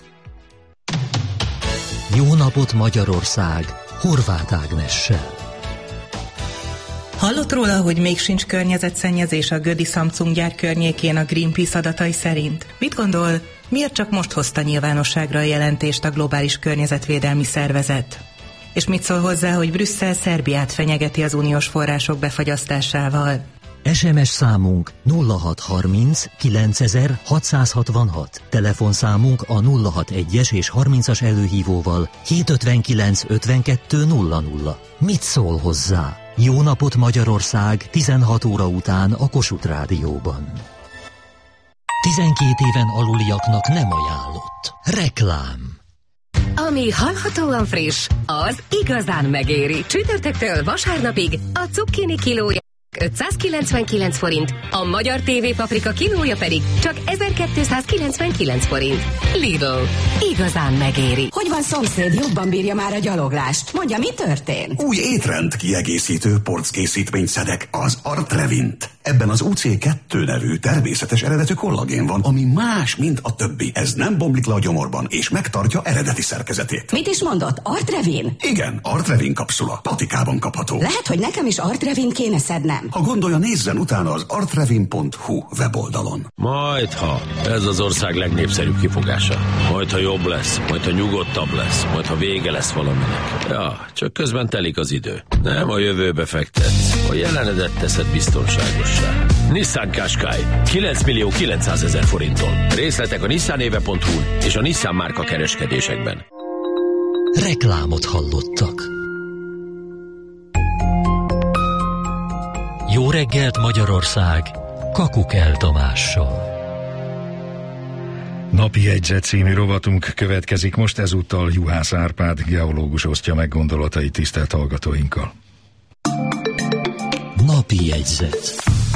Jó napot Magyarország! Horváth Ágnessel. Hallott róla, hogy még sincs környezetszennyezés a Gödi Samsung gyár környékén a Greenpeace adatai szerint? Mit gondol, miért csak most hozta nyilvánosságra a jelentést a Globális Környezetvédelmi Szervezet? És mit szól hozzá, hogy Brüsszel Szerbiát fenyegeti az uniós források befagyasztásával? SMS számunk 0630 9666. Telefonszámunk a 061-es és 30-as előhívóval 759 52 00. Mit szól hozzá? Jó napot Magyarország 16 óra után a Kossuth Rádióban. 12 éven aluliaknak nem ajánlott. Reklám. Ami hallhatóan friss, az igazán megéri. Csütörtöktől vasárnapig a cukkini kilója 599 forint, a magyar TV paprika kilója pedig csak 1299 forint. Lidl. Igazán megéri. Hogy van, szomszéd? Jobban bírja már a gyaloglást. Mondja, mi történt? Új étrend kiegészítő porckészítményt szedek, az Artrevint. Ebben az UC2 nevű természetes eredetű kollagén van, ami más, mint a többi. Ez nem bomlik le a gyomorban, és megtartja eredeti szerkezetét. Mit is mondott? Artrevin? Igen, Artrevin kapszula. Patikában kapható. Lehet, hogy nekem is Artrevin kéne szednem. Ha gondolja, nézzen utána az artrevin.hu weboldalon. Majdha. Ez az ország legnépszerűbb kifogása. Majdha jobb lesz, majdha nyugodtabb lesz, majdha vége lesz valaminek. Ja, csak közben telik az idő. Nem a jövőbe fektetsz, a jelenedet teszed biztonságossá. Nissan Qashqai 9 900 000 forinton. Részletek a nissanéve.hu és a Nissan márka kereskedésekben. Reklámot hallottak. Jó reggelt Magyarország! Kakukell Tamással. Napi jegyzet című rovatunk következik most, ezúttal Juhász Árpád geológus osztja meg gondolatai tisztelt hallgatóinkkal. Napi jegyzet.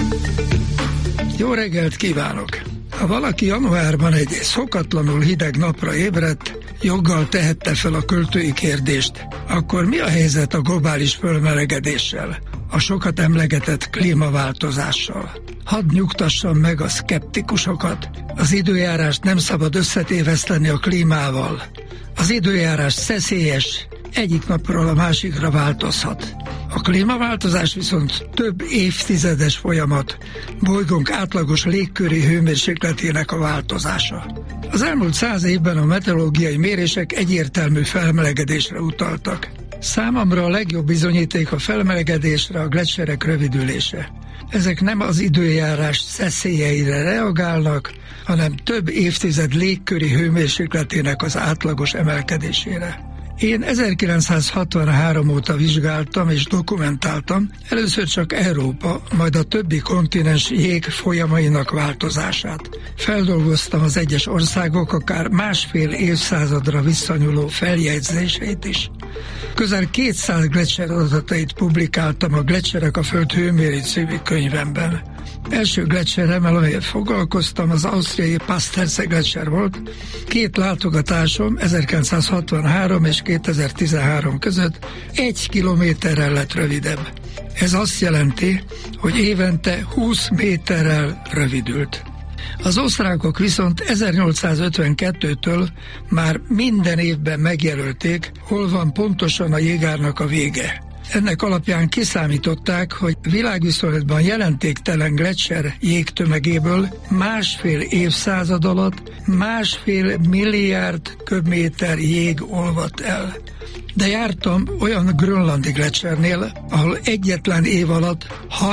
Jó reggelt kívánok! Ha valaki januárban egy szokatlanul hideg napra ébredt, joggal tehette fel a költői kérdést, akkor mi a helyzet a globális fölmelegedéssel, a sokat emlegetett klímaváltozással? Hadd nyugtassam meg a szkeptikusokat, az időjárást nem szabad összetéveszteni a klímával. Az időjárás szeszélyes, egyik napról a másikra változhat. A klímaváltozás viszont több évtizedes folyamat, bolygónk átlagos légköri hőmérsékletének a változása. Az elmúlt 100 évben a meteorológiai mérések egyértelmű felmelegedésre utaltak. Számomra a legjobb bizonyíték a felmelegedésre a gleccserek rövidülése. Ezek nem az időjárás szeszélyeire reagálnak, hanem több évtized légköri hőmérsékletének az átlagos emelkedésére. Én 1963 óta vizsgáltam és dokumentáltam először csak Európa, majd a többi kontinens jég folyamainak változását. Feldolgoztam az egyes országok akár másfél évszázadra visszanyúló feljegyzéseit is. Közel 200 gleccser adatait publikáltam a Gleccserek a Föld hőméri című könyvemben. Első gleccseremmel, amelyet foglalkoztam, az ausztriai Pasterze gleccser volt. 2 látogatásom 1963 és 2013 között 1 kilométerrel lett rövidebb. Ez azt jelenti, hogy évente 20 méterrel rövidült. Az osztrákok viszont 1852-től már minden évben megjelölték, hol van pontosan a jégárnak a vége. Ennek alapján kiszámították, hogy világviszonylatban jelentéktelen gleccser jégtömegéből másfél évszázad alatt 1,5 milliárd köbméter jég olvadt el. De jártam olyan grönlandi gleccsernél, ahol egyetlen év alatt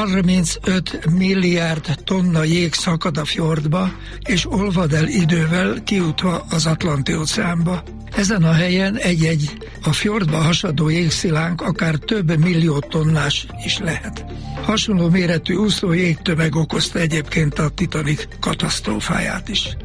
35 milliárd tonna jég szakad a fjordba, és olvad el idővel kijutva az Atlanti-óceánba. Ezen a helyen egy-egy a fjordba hasadó jégszilánk akár több millió tonnás is lehet. Hasonló méretű úszó jégtömeg okozta egyébként a Titanic katasztrófáját is.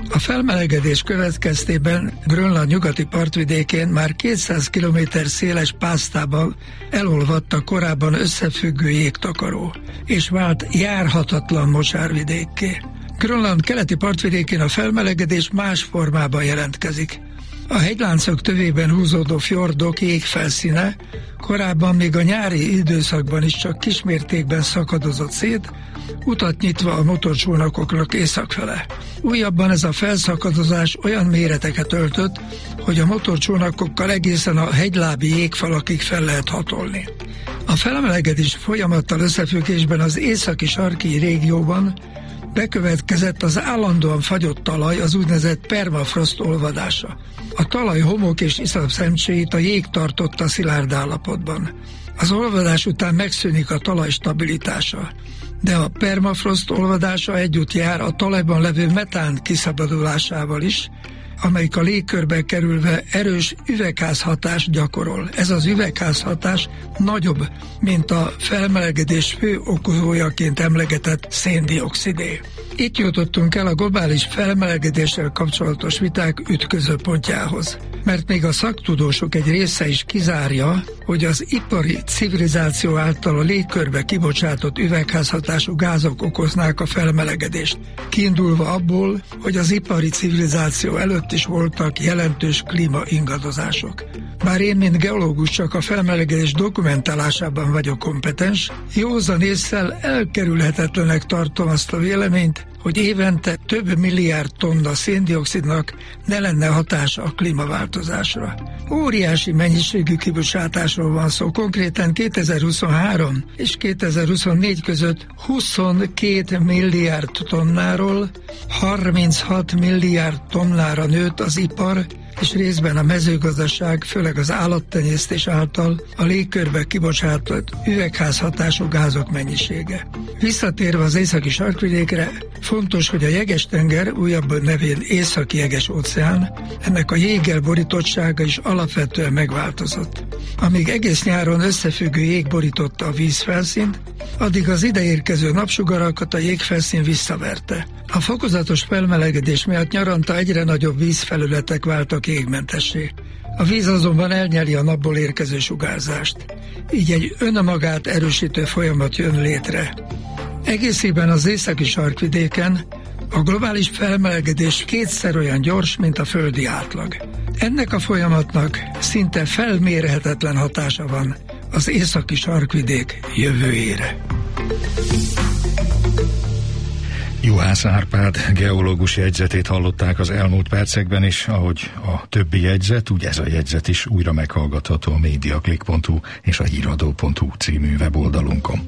A felmelegedés következtében Grönland nyugati partvidékén már 200 km széles pásztában elolvadt a korábban összefüggő jégtakaró, és vált járhatatlan mocsárvidékké. Grönland keleti partvidékén a felmelegedés más formában jelentkezik. A hegyláncok tövében húzódó fjordok jégfelszíne korábban még a nyári időszakban is csak kismértékben szakadozott szét, utat nyitva a motorcsónakoknak északfele. Újabban ez a felszakadozás olyan méreteket öltött, hogy a motorcsónakokkal egészen a hegylábi jégfalakig fel lehet hatolni. A felmelegedés folyamattal összefüggésben az északi sarki régióban bekövetkezett az állandóan fagyott talaj, az úgynevezett permafrost olvadása. A talaj homok és iszap szemcséit a jég tartotta szilárd állapotban. Az olvadás után megszűnik a talaj stabilitása, de a permafrost olvadása együtt jár a talajban levő metán kiszabadulásával is, amelyik a légkörbe kerülve erős üvegházhatást gyakorol. Ez az üvegházhatás nagyobb, mint a felmelegedés fő okozójaként emlegetett széndioxidé. Itt jutottunk el a globális felmelegedéssel kapcsolatos viták ütközőpontjához, mert még a szaktudósok egy része is kizárja, hogy az ipari civilizáció által a légkörbe kibocsátott üvegházhatású gázok okoznák a felmelegedést, kiindulva abból, hogy az ipari civilizáció előtt is voltak jelentős klímaingadozások. Bár én, mint geológus, csak a felmelegedés dokumentálásában vagyok kompetens, józan ésszel elkerülhetetlenek tartom azt a véleményt, hogy évente több milliárd tonna széndioxidnak ne lenne hatása a klímaváltozásra. Óriási mennyiségű kibocsátásról van szó, konkrétan 2023 és 2024 között 22 milliárd tonnáról 36 milliárd tonnára nőtt az ipar, és részben a mezőgazdaság, főleg az állattenyésztés által a légkörbe kibocsátott üvegházhatású gázok mennyisége. Visszatérve az északi sarkvidékre, fontos, hogy a Jeges-tenger, újabb nevén északi jeges óceán, ennek a jéggel borítottsága is alapvetően megváltozott. Amíg egész nyáron összefüggő jég borította a vízfelszínt, addig az ideérkező napsugarakat a jégfelszín visszaverte. A fokozatos felmelegedés miatt nyaranta egyre nagyobb vízfelületek váltak jégmentessé. A víz azonban elnyeli a napból érkező sugárzást. Így egy önmagát erősítő folyamat jön létre. Egészében az északi sarkvidéken a globális felmelegedés kétszer olyan gyors, mint a földi átlag. Ennek a folyamatnak szinte felmérhetetlen hatása van az északi sarkvidék jövőjére. Juhász Árpád geológus jegyzetét hallották az elmúlt percekben is, ahogy a többi jegyzet, úgy ez a jegyzet is újra meghallgatható a mediaclick.hu és a híradó.hu című weboldalunkon.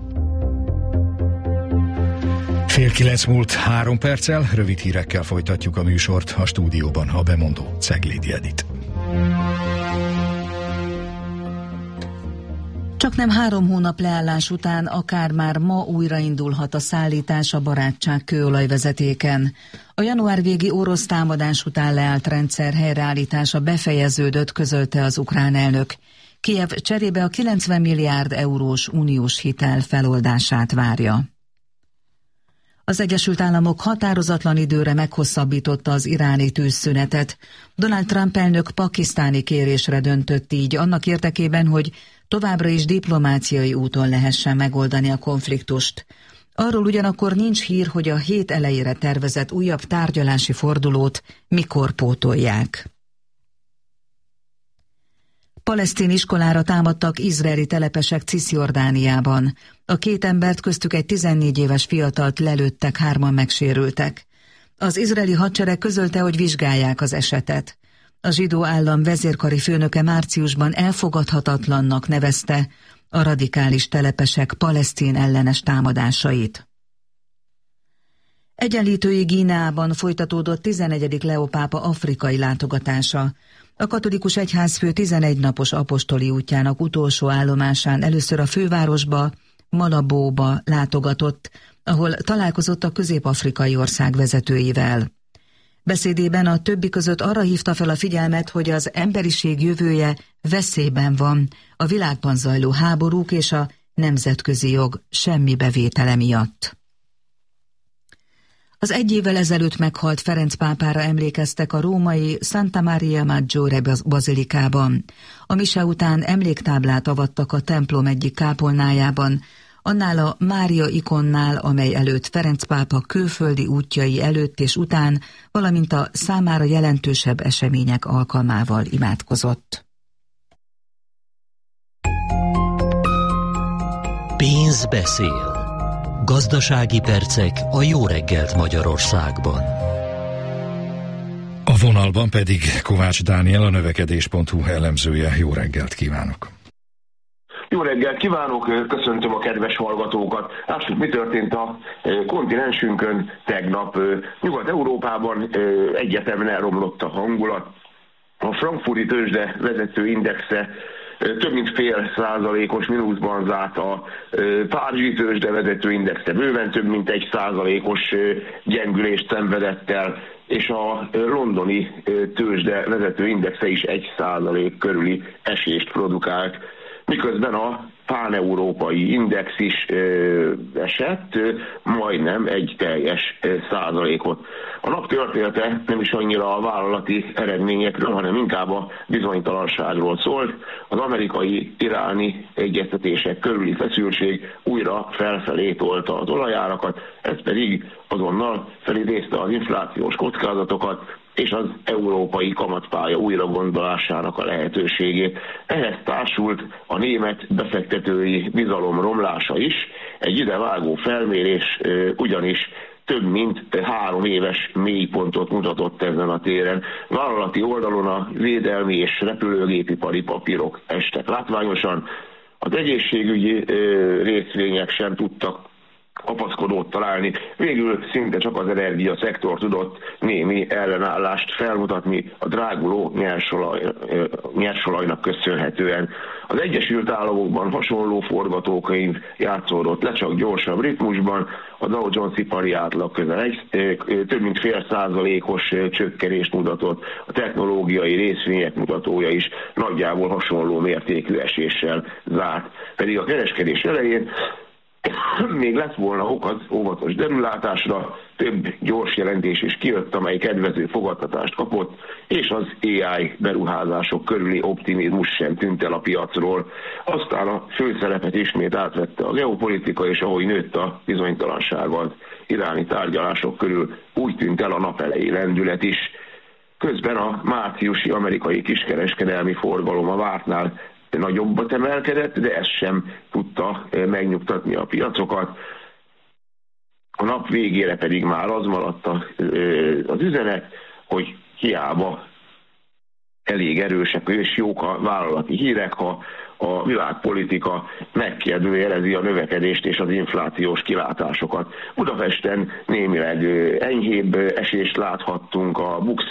8:30 múlt 3 perccel, rövid hírekkel folytatjuk a műsort, a stúdióban a bemondó Ceglédi Edit. Csaknem 3 hónap leállás után akár már ma újraindulhat a szállítás a Barátság kőolajvezetéken. A január végi orosz támadás után leállt rendszer helyreállítása befejeződött, közölte az ukrán elnök. Kijev cserébe a 90 milliárd eurós uniós hitel feloldását várja. Az Egyesült Államok határozatlan időre meghosszabbította az iráni tűzszünetet. Donald Trump elnök pakisztáni kérésre döntött így, annak érdekében, hogy továbbra is diplomáciai úton lehessen megoldani a konfliktust. Arról ugyanakkor nincs hír, hogy a hét elejére tervezett újabb tárgyalási fordulót mikor pótolják. Palesztin iskolára támadtak izraeli telepesek Ciszjordániában. A 2 embert, köztük egy 14 éves fiatalt lelőttek, 3-an megsérültek. Az izraeli hadsereg közölte, hogy vizsgálják az esetet. A zsidó állam vezérkari főnöke márciusban elfogadhatatlannak nevezte a radikális telepesek palesztin ellenes támadásait. Egyenlítői Guineában folytatódott 11. Leó pápa afrikai látogatása. A katolikus egyházfő 11 napos apostoli útjának utolsó állomásán először a fővárosba, Malabóba látogatott, ahol találkozott a közép-afrikai ország vezetőivel. Beszédében a többi között arra hívta fel a figyelmet, hogy az emberiség jövője veszélyben van a világban zajló háborúk és a nemzetközi jog semmi bevétele miatt. Az egy évvel ezelőtt meghalt Ferenc pápára emlékeztek a római Santa Maria Maggiore bazilikában. A mise után emléktáblát avattak a templom egyik kápolnájában, annál a Mária ikonnál, amely előtt Ferenc pápa külföldi útjai előtt és után, valamint a számára jelentősebb események alkalmával imádkozott. Pénz beszél. Gazdasági percek a Jó reggelt Magyarországban. A vonalban pedig Kovács Dániel, a növekedés.hu elemzője. Jó reggelt kívánok! Jó reggelt kívánok, köszöntöm a kedves hallgatókat. Lássuk, mi történt a kontinensünkön tegnap. Nyugat-Európában egyetemen elromlott a hangulat. A frankfurti tőzsde vezető indexe több mint 0,5%-os mínuszban zárt, a párizsi tőzsde vezető indexe bőven több mint 1%-os gyengülést szenvedett el, és a londoni tőzsde vezető indexe is 1% körüli esést produkált, miközben a pán-európai index is esett, majdnem 1%. A nap története nem is annyira a vállalati eredményekről, hanem inkább a bizonytalanságról szólt. Az amerikai-iráni egyeztetések körüli feszültség újra felfelé tolta az olajárakat, ez pedig azonnal felidézte az inflációs kockázatokat, és az európai kamatpálya újragondolásának a lehetőségét. Ehhez társult a német befektetői bizalom romlása is. Egy idevágó felmérés ugyanis több mint 3 éves mélypontot mutatott ezen a téren. Vállalati oldalon a védelmi és repülőgépipari papírok estek látványosan. Az egészségügyi részvények sem tudtak kapaszkodót találni. Végül szinte csak az energiaszektor tudott némi ellenállást felmutatni a dráguló nyersolajnak köszönhetően. Az Egyesült Államokban hasonló forgatókönyv játszódott le, csak gyorsabb ritmusban. A Dow Jones ipari átlag több mint 0,5%-os csökkenést mutatott, a technológiai részvények mutatója is nagyjából hasonló mértékű eséssel zárt. Pedig a kereskedés elején még lett volna ok az óvatos derülátásra, több gyors jelentés is kijött, amely kedvező fogadtatást kapott, és az AI beruházások körüli optimizmus sem tűnt el a piacról. Aztán a főszerepet ismét átvette a geopolitika, és ahogy nőtt a bizonytalanság az iráni tárgyalások körül, úgy tűnt el a nap elejé lendület is. Közben a márciusi amerikai kiskereskedelmi forgalom a vártnál nagyobbat emelkedett, de ez sem tudta megnyugtatni a piacokat. A nap végére pedig már az maradt az üzenet, hogy hiába elég erősek és jók a vállalati hírek, ha a világpolitika megkérdőjelezi a növekedést és az inflációs kilátásokat. Budapesten némileg enyhébb esést láthattunk, a BUX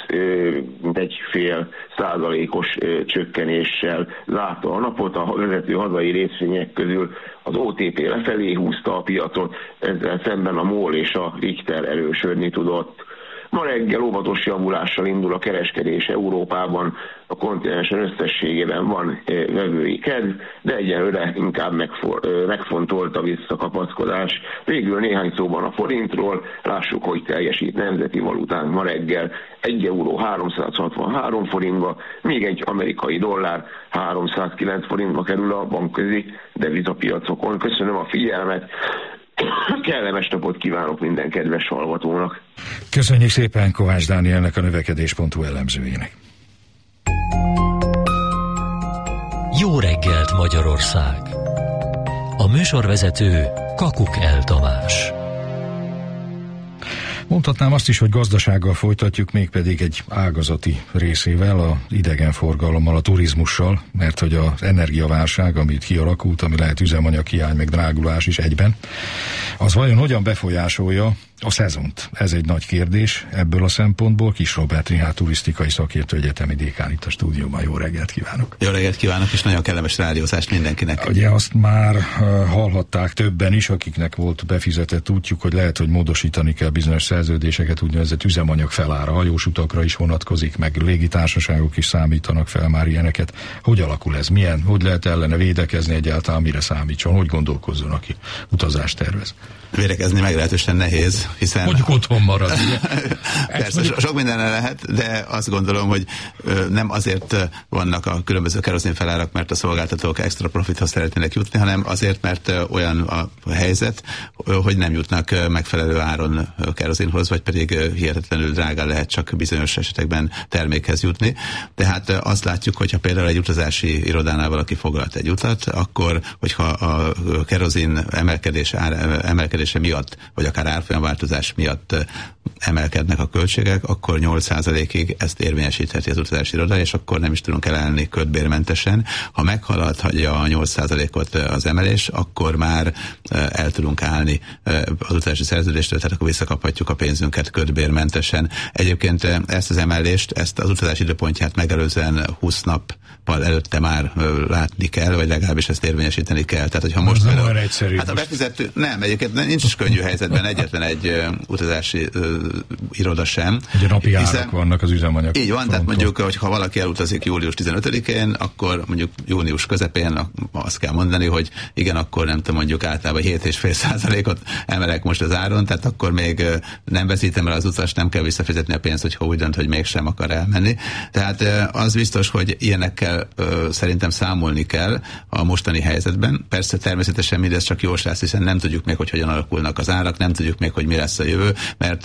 1,5%-os csökkenéssel zárta a napot, a vezető hazai részvények közül az OTP lefelé húzta a piacot, ezzel szemben a MOL és a Richter erősödni tudott. Ma reggel óvatos javulással indul a kereskedés Európában, a kontinensen összességében van vevői kedv, de egyelőre inkább megfontolt a visszakapaszkodás. Végül néhány szóban a forintról, lássuk, hogy teljesít nemzeti valutánk ma reggel. 1 euró 363 forintba, még egy amerikai dollár 309 forintba kerül a bankközi devizapiacokon. Köszönöm a figyelmet! Kellemes napot kívánok minden kedves hallgatónak! Köszönjük szépen Kovács Dánielnek, a növekedés.hu elemzőjének. Jó reggelt Magyarország! A műsorvezető Kakuk El Tamás. Mondhatnám azt is, hogy gazdasággal folytatjuk, mégpedig egy ágazati részével, a idegenforgalommal, a turizmussal, mert hogy az energiaválság, amit kialakult, ami lehet üzemanyaghiány, meg drágulás is egyben, az vajon hogyan befolyásolja a szezont? Ez egy nagy kérdés ebből a szempontból. Kis Robert Rihárd turisztikai szakértő, egyetemi dékán itt a stúdióban. Jó reggelt kívánok! Jó reggelt kívánok, és nagyon kellemes rádiózást mindenkinek! Ugye azt már hallhatták többen is, akiknek volt befizetett útjuk, hogy lehet, hogy módosítani kell bizonyos szerződéseket, úgynevezett üzemanyag felára, hajós utakra is vonatkozik, meg légitársaságok is számítanak fel már ilyeneket. Hogy alakul ez? Milyen? Hogy lehet ellene védekezni egyáltalán? Mire számítson? Hogy gondolkozzon, aki utazást tervez? Védekezni meglehetősen nehéz. hiszen... Mondjuk otthon marad. Persze, sok mindenre lehet, de azt gondolom, hogy nem azért vannak a különböző kerozinfelárak, mert a szolgáltatók extra profithoz szeretnének jutni, hanem azért, mert olyan a helyzet, hogy nem jutnak megfelelő áron kerozinhoz, vagy pedig hihetetlenül drágán lehet csak bizonyos esetekben termékhez jutni. Tehát azt látjuk, hogyha például egy utazási irodánál valaki foglalt egy utat, akkor, hogyha a kerozin emelkedése miatt, vagy akár árfolyamváltozás miatt emelkednek a költségek, akkor 8%-ig ezt érvényesítheti az utazási iroda, és akkor nem is tudunk elállni kötbérmentesen. Ha meghaladhatja a 8%-ot az emelés, akkor már el tudunk állni az utazási szerződéstől, tehát akkor visszakaphatjuk a pénzünket kötbérmentesen. Egyébként ezt az emelést, ezt az utazási időpontját megelőzően 20 nappal előtte már látni kell, vagy legalábbis ezt érvényesíteni kell. Tehát, hogyha most nem olyan egyszerű. Hát a befizető, nem, egyébként nincs is könnyű helyzetben egyetlen egy utazási iroda sem. Ugye napi árak vannak az üzemanyag. Így van, tehát mondjuk, hogyha valaki elutazik július 15-én, akkor mondjuk június közepén azt kell mondani, hogy igen, akkor nem tudom, mondjuk általában 7,5%-ot emelek most az áron, tehát akkor még nem veszítem el az utast, nem kell visszafizetni a pénzt, hogyha úgy dönt, hogy mégsem akar elmenni. Tehát az biztos, hogy ilyenekkel szerintem számolni kell a mostani helyzetben. Persze természetesen mindez csak jóslás, hiszen nem tudjuk még, hogy hogyan alakulnak az árak, nem tudjuk még, hogy mi lesz a jövő, mert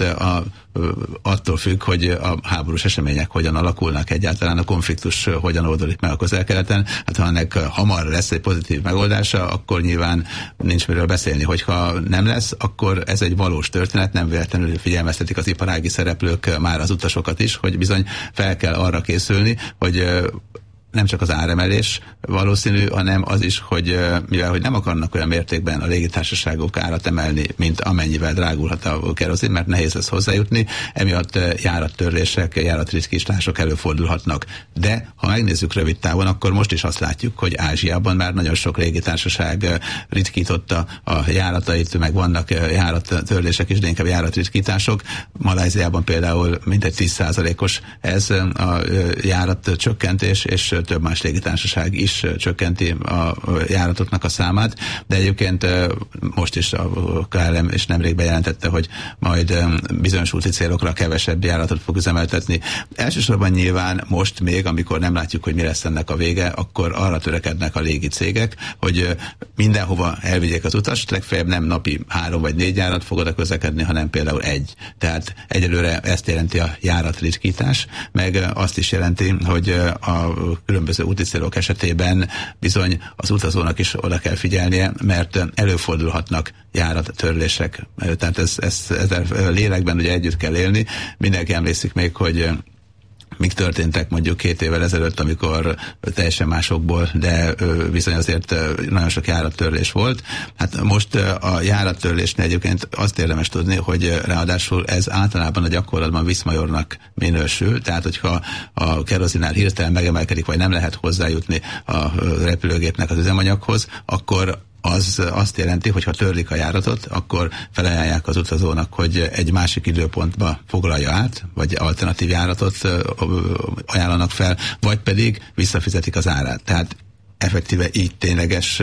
attól függ, hogy a háborús események hogyan alakulnak, egyáltalán a konfliktus hogyan oldódik meg a Közel-Keleten. Hát ha ennek hamar lesz egy pozitív megoldása, akkor nyilván nincs miről beszélni. Hogyha nem lesz, akkor ez egy valós történet, nem véletlenül figyelmeztetik az iparági szereplők már az utasokat is, hogy bizony fel kell arra készülni, hogy nem csak az áremelés valószínű, hanem az is, hogy mivel hogy nem akarnak olyan mértékben a légitársaságok árat emelni, mint amennyivel drágulhat a kerozin, mert nehéz lesz hozzájutni, emiatt járattörlések, járatritkítások előfordulhatnak. De ha megnézzük rövid távon, akkor most is azt látjuk, hogy Ázsiában már nagyon sok légitársaság ritkította a járatait, meg vannak járattörlések is, de inkább járatritkítások. Malajziában például mintegy 10%-os ez a járatcsökkentés, és több más légitársaság is csökkenti a járatoknak a számát, de egyébként most is a KLM és nemrég bejelentette, hogy majd bizonyos úti célokra kevesebb járatot fog üzemeltetni. Elsősorban nyilván most még, amikor nem látjuk, hogy mi lesz ennek a vége, akkor arra törekednek a légi cégek, hogy mindenhova elvigyék az utast, legfeljebb nem napi 3 vagy 4 járat fog oda közlekedni, hanem például 1. Tehát egyelőre ezt jelenti a járatritkítás, meg azt is jelenti, hogy a különböző úti célok esetében bizony az utazónak is oda kell figyelnie, mert előfordulhatnak járattörlések. Tehát ezzel lélekben ugye együtt kell élni. Mindenki emlékszik még, hogy mik történtek mondjuk 2 évvel ezelőtt, amikor teljesen másokból, de bizony azért nagyon sok járattörlés volt. Hát most a járattörlésnél egyébként azt érdemes tudni, hogy ráadásul ez általában a gyakorlatban viszmajornak minősül, tehát hogyha a kerozinár hirtelen megemelkedik, vagy nem lehet hozzájutni a repülőgépnek az üzemanyaghoz, akkor az azt jelenti, hogy ha törlik a járatot, akkor felajánlják az utazónak, hogy egy másik időpontba foglalja át, vagy alternatív járatot ajánlanak fel, vagy pedig visszafizetik az árát. Tehát effektíve így tényleges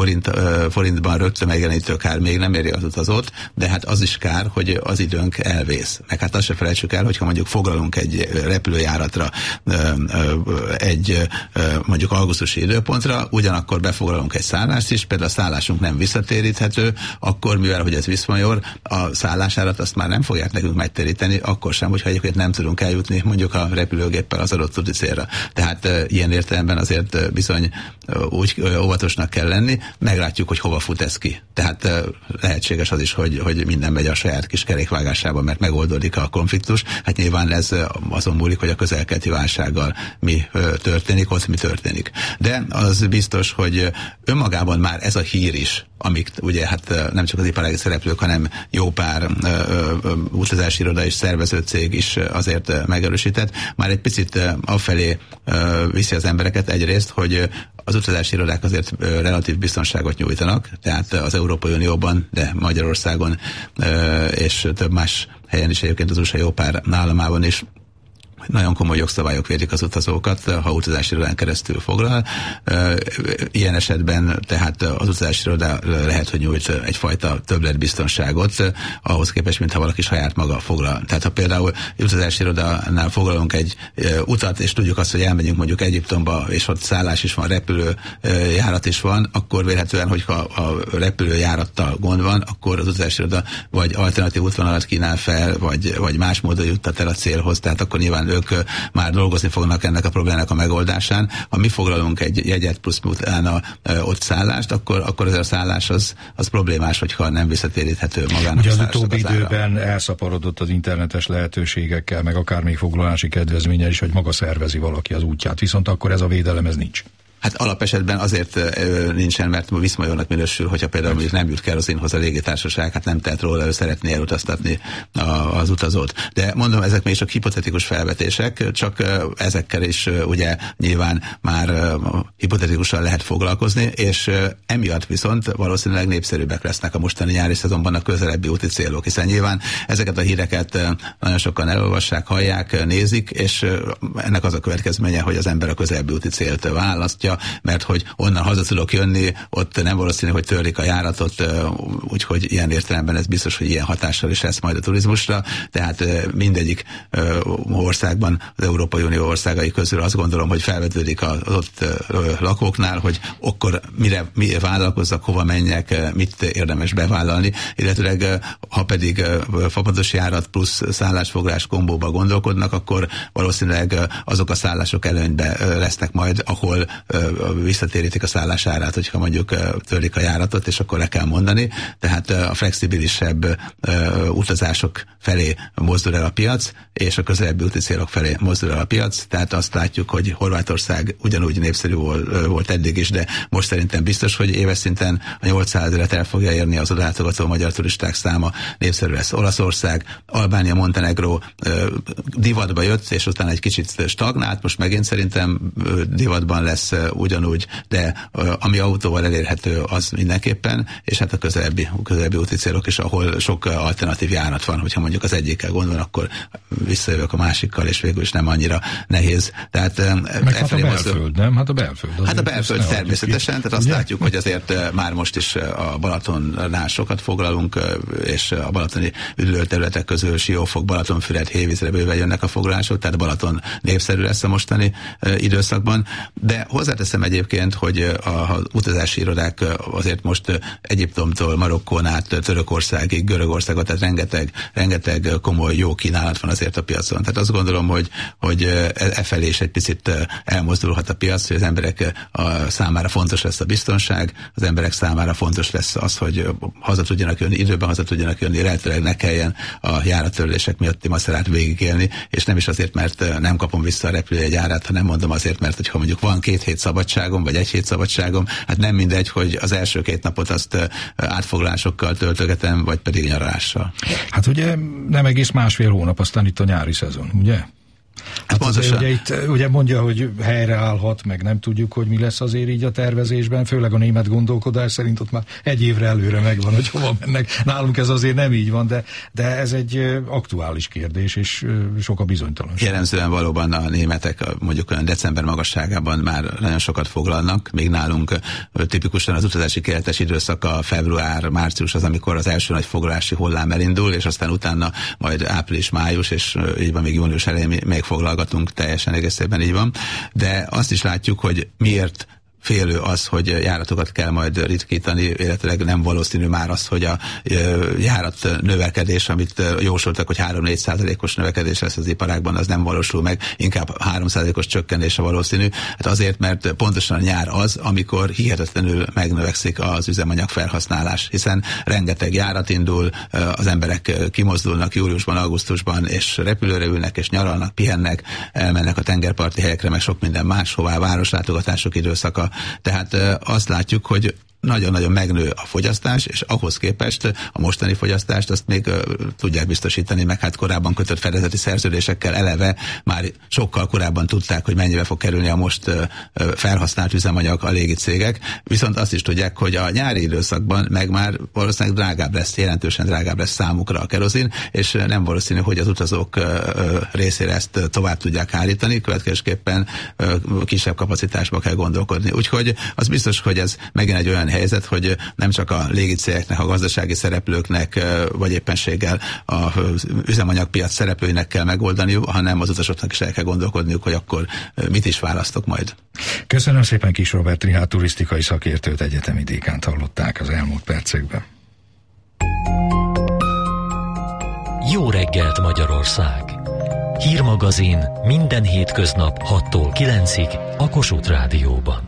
forintban rögtön megjelenítő kár még nem éri az utazót, de hát az is kár, hogy az időnk elvész. Meg hát azt se felejtsük el, hogyha mondjuk foglalunk egy repülőjáratra egy mondjuk augusztusi időpontra, ugyanakkor befoglalunk egy szállást is, például a szállásunk nem visszatéríthető, akkor mivel, hogy ez viszmajor, a szállásárat azt már nem fogják nekünk megtéríteni, akkor sem, hogyha egyébként nem tudunk eljutni mondjuk a repülőgéppel az adott úti célra. Tehát ilyen értelemben azért bizony úgy óvatosnak kell lenni, meglátjuk, hogy hova fut ez ki. Tehát lehetséges az is, hogy minden megy a saját kis kerékvágásába, mert megoldódik a konfliktus. Hát nyilván ez azon múlik, hogy a közel-keleti válsággal mi történik, ott mi történik. De az biztos, hogy önmagában már ez a hír is, amik ugye hát nem csak az iparági szereplők, hanem jó pár utazási iroda és szervező cég is azért megerősített. Már egy picit afelé viszi az embereket egyrészt, hogy az utazási irodák azért relatív biztonságot nyújtanak, tehát az Európai Unióban, de Magyarországon és több más helyen is, egyébként az USA jó pár államában is nagyon komoly jogszabályok védik az utazókat, ha utazási irodán keresztül foglal. Ilyen esetben tehát az utazási iroda lehet, hogy nyújt egyfajta többletbiztonságot, ahhoz képest, mintha valaki saját maga foglal. Tehát ha például utazási irodánál foglalunk egy utat, és tudjuk azt, hogy elmegyünk mondjuk Egyiptomba, és ott szállás is van, repülőjárat is van, akkor vélhetően, hogyha a repülőjárattal gond van, akkor az utazási iroda vagy alternatív útvonalat kínál fel, vagy más módon juttat el a célhoz, tehát akkor nyilván ők már dolgozni fognak ennek a problémának a megoldásán. Ha mi foglalunk egy jegyet plusz utána ott szállást, akkor ez a szállás az problémás, hogyha nem visszatéríthető magának. Ugye az utóbbi időben elszaporodott az internetes lehetőségekkel, meg akár még foglalási kedvezménnyel is, hogy maga szervezi valaki az útját, viszont akkor ez a védelem ez nincs. Hát alapesetben azért nincsen, mert viszmajornak minősül, hogyha például mondjuk nem jut kerozinhoz a légitársaság, hát nem tehet róla, ő szeretné elutaztatni az utazót. De mondom, ezek még csak hipotetikus felvetések, csak ezekkel is ugye nyilván már hipotetikusan lehet foglalkozni, és emiatt viszont valószínűleg népszerűbbek lesznek a mostani nyári szezonban a közelebbi úti célok, hiszen nyilván ezeket a híreket nagyon sokan elolvassák, hallják, nézik, és ennek az a következménye, hogy az ember a közelebbi úti célt választja, mert hogy onnan haza tudok jönni, ott nem valószínű, hogy törlik a járatot, úgyhogy ilyen értelemben ez biztos, hogy ilyen hatással is lesz majd a turizmusra, tehát mindegyik országban, az Európai Unió országai közül azt gondolom, hogy felvetődik az ott lakóknál, hogy akkor mire vállalkozzak, hova menjek, mit érdemes bevállalni, illetőleg ha pedig fapados járat plusz szállásfoglás kombóba gondolkodnak, akkor valószínűleg azok a szállások előnyben lesznek majd, ahol visszatérítik a szállásárát, hogyha mondjuk törlik a járatot, és akkor le kell mondani. Tehát a flexibilisebb utazások felé mozdul el a piac, és a közelebbi úti célok felé mozdul el a piac. Tehát azt látjuk, hogy Horvátország ugyanúgy népszerű volt eddig is, de most szerintem biztos, hogy éves szinten a 800 000-et el fogja érni az odalátogató magyar turisták száma, népszerű lesz Olaszország, Albánia, Montenegró divatba jött, és utána egy kicsit stagnált, most megint szerintem divatban lesz ugyanúgy, de ami autóval elérhető, az mindenképpen, és hát a közelebbi úti célok is, ahol sok alternatív járat van, hogyha mondjuk az egyikkel gond van, akkor visszajövök a másikkal, és végül is nem annyira nehéz. Tehát meg hát a belföld, nem? Hát a belföld. Hát a belföld természetesen, tehát azt látjuk, hogy azért már most is a Balatonnál sokat foglalunk, és a balatoni üdülőterületek közül Siófok, Balatonfüred, Hévízre bőven jönnek a foglalások, tehát Balaton népszerű lesz a mostani időszakban, de hozzáteszem egyébként, hogy az utazási irodák azért most Egyiptomtól, Marokkón át Törökországig, Görögországot, tehát rengeteg komoly jó kínálat van azért a piacon. Tehát azt gondolom, hogy felé is egy picit elmozdulhat a piac, hogy az emberek számára fontos lesz a biztonság, az emberek számára fontos lesz az, hogy haza tudjanak jönni, időben haza tudjanak jönni, lehetőleg ne kelljen a járattörlések miatti macerát végigélni, és nem is azért, mert nem kapom vissza a repülőjegyárát, hanem mondom azért, mert hogyha mondjuk van 2 hét szabadságom, vagy 1 hét szabadságom, hát nem mindegy, hogy az első 2 napot azt átfoglalásokkal töltögetem, vagy pedig nyaralással. Hát ugye nem egész 1,5 hónap, aztán itt a nyári szezon, ugye? Hát azért, ugye itt ugye mondja, hogy helyreállhat, meg nem tudjuk, hogy mi lesz azért így a tervezésben, főleg a német gondolkodás szerint ott már 1 évre előre megvan, hogy hova mennek. Nálunk ez azért nem így van, de ez egy aktuális kérdés, és sok a bizonytalanság. Jellemzően valóban a németek mondjuk olyan december magasságában már nagyon sokat foglalnak, még nálunk tipikusan az utazási kieletes időszaka február-március az, amikor az első nagy foglalási hullám elindul, és aztán utána majd április-május, és így van még június elején még foglalgatunk, teljesen egészében így van. De azt is látjuk, hogy miért félő az, hogy járatokat kell majd ritkítani, illetve nem valószínű már az, hogy a járat növekedés, amit jósoltak, hogy 3-4%-os növekedés lesz az iparágban, az nem valósul meg, inkább 3%-os csökkenés a valószínű. Hát azért, mert pontosan a nyár az, amikor hihetetlenül megnövekszik az üzemanyag felhasználás, hiszen rengeteg járat indul, az emberek kimozdulnak júliusban, augusztusban, és repülőre ülnek, és nyaralnak, pihennek, elmennek a tengerparti helyekre, meg sok minden máshová, városlátogatások időszaka. Tehát azt látjuk, hogy nagyon-nagyon megnő a fogyasztás, és ahhoz képest a mostani fogyasztást azt még tudják biztosítani, meg hát korábban kötött fedezeti szerződésekkel eleve már sokkal korábban tudták, hogy mennyibe fog kerülni a most felhasznált üzemanyag a légicégek, viszont azt is tudják, hogy a nyári időszakban meg már valószínűleg drágább lesz, jelentősen drágább lesz számukra a kerozin, és nem valószínű, hogy az utazók részére ezt tovább tudják állítani, következésképpen kisebb kapacitásba kell gondolkodni. Úgyhogy az biztos, hogy ez megint egy olyan helyzet, hogy nem csak a légicégeknek, a gazdasági szereplőknek, vagy éppenséggel az üzemanyagpiac szereplőinek kell megoldaniuk, hanem az utasoknak is el kell gondolkodniuk, hogy akkor mit is választok majd. Köszönöm szépen, Kis Róbert Richárd turisztikai szakértőt, egyetemi dékánt hallották az elmúlt percekben. Jó reggelt, Magyarország! Hírmagazin minden hétköznap 6-tól 9-ig a Kossuth Rádióban.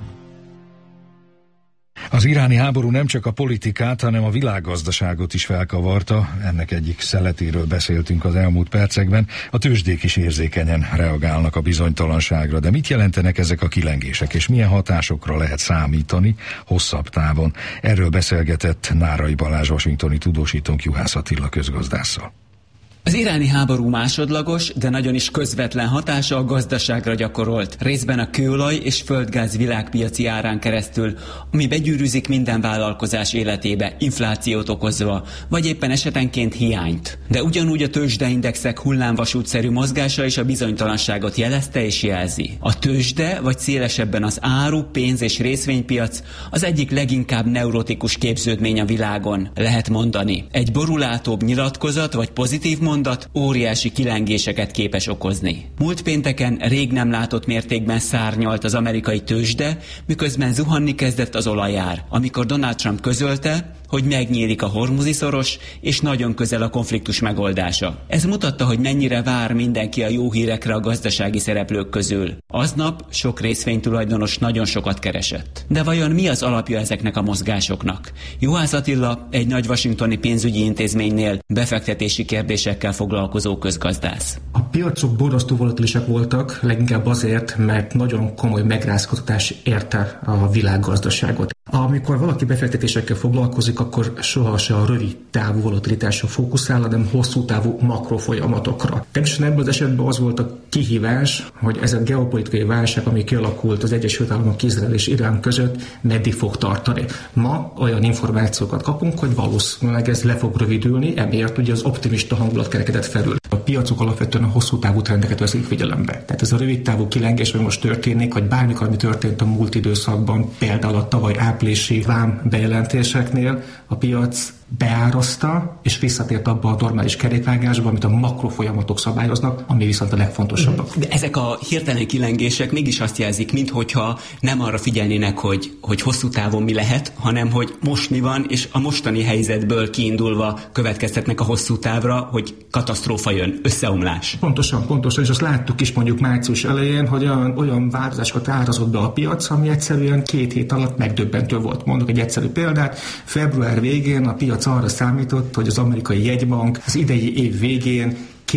Az iráni háború nem csak a politikát, hanem a világgazdaságot is felkavarta. Ennek egyik szeletéről beszéltünk az elmúlt percekben. A tőzsdék is érzékenyen reagálnak a bizonytalanságra. De mit jelentenek ezek a kilengések, és milyen hatásokra lehet számítani hosszabb távon? Erről beszélgetett Nárai Balázs washingtoni tudósítónk Juhász Attila közgazdásszal. Az iráni háború másodlagos, de nagyon is közvetlen hatása a gazdaságra gyakorolt, részben a kőolaj és földgáz világpiaci árán keresztül, ami begyűrűzik minden vállalkozás életébe, inflációt okozva, vagy éppen esetenként hiányt. De ugyanúgy a tőzsdeindexek hullámvasútszerű mozgása is a bizonytalanságot jelezte és jelzi. A tőzsde, vagy szélesebben az áru, pénz és részvénypiac az egyik leginkább neurotikus képződmény a világon, lehet mondani. Egy borulátóbb nyilatkozat vagy pozitív mondat óriási kilengéseket képes okozni. Múlt pénteken rég nem látott mértékben szárnyalt az amerikai tőzsde, miközben zuhanni kezdett az olajár, amikor Donald Trump közölte, hogy megnyílik a Hormuzi-szoros, és nagyon közel a konfliktus megoldása. Ez mutatta, hogy mennyire vár mindenki a jó hírekre a gazdasági szereplők közül. Aznap sok részvénytulajdonos nagyon sokat keresett. De vajon mi az alapja ezeknek a mozgásoknak? Juhász Attila egy nagy washingtoni pénzügyi intézménynél befektetési kérdésekkel foglalkozó közgazdász. A piacok borzasztó volatilisek voltak, leginkább azért, mert nagyon komoly megrázkódtatás érte a világgazdaságot. Amikor valaki befektetésekkel foglalkozik, akkor sohasem a rövid távú volatilitásra fókuszál, hanem hosszú távú makrofolyamatokra. Természetesen ebből az esetben az volt a kihívás, hogy ez a geopolitikai válság, ami kialakult az Egyesült Államok, Izrael és Irán között, meddig fog tartani. Ma olyan információkat kapunk, hogy valószínűleg ez le fog rövidülni, emiatt ugye az optimista hangulat kerekedett felül. A piacok alapvetően a hosszú távú trendeket veszik figyelembe. Tehát ez a rövid távú kilengés, ami most történik, vagy bármikor, ami történt a múlt időszakban, például a tavaly áprilisi vám bejelentéseknél, a piac beáraszta, és visszatért abba a normális kerékvágásba, amit a makrofolyamatok szabályoznak, ami viszont a legfontosabbak. De ezek a hirtelen kilengések mégis azt jelzik, minthogyha nem arra figyelnének, hogy hosszú távon mi lehet, hanem hogy most mi van, és a mostani helyzetből kiindulva következtetnek a hosszú távra, hogy katasztrófa jön, összeomlás. Pontosan, és azt láttuk is mondjuk március elején, hogy olyan változásokat árazott be a piac, ami egyszerűen 2 hét alatt megdöbbentő volt. Mondok egy egyszerű példát, február végén a piac arra számított, hogy az amerikai jegybank az idei év végén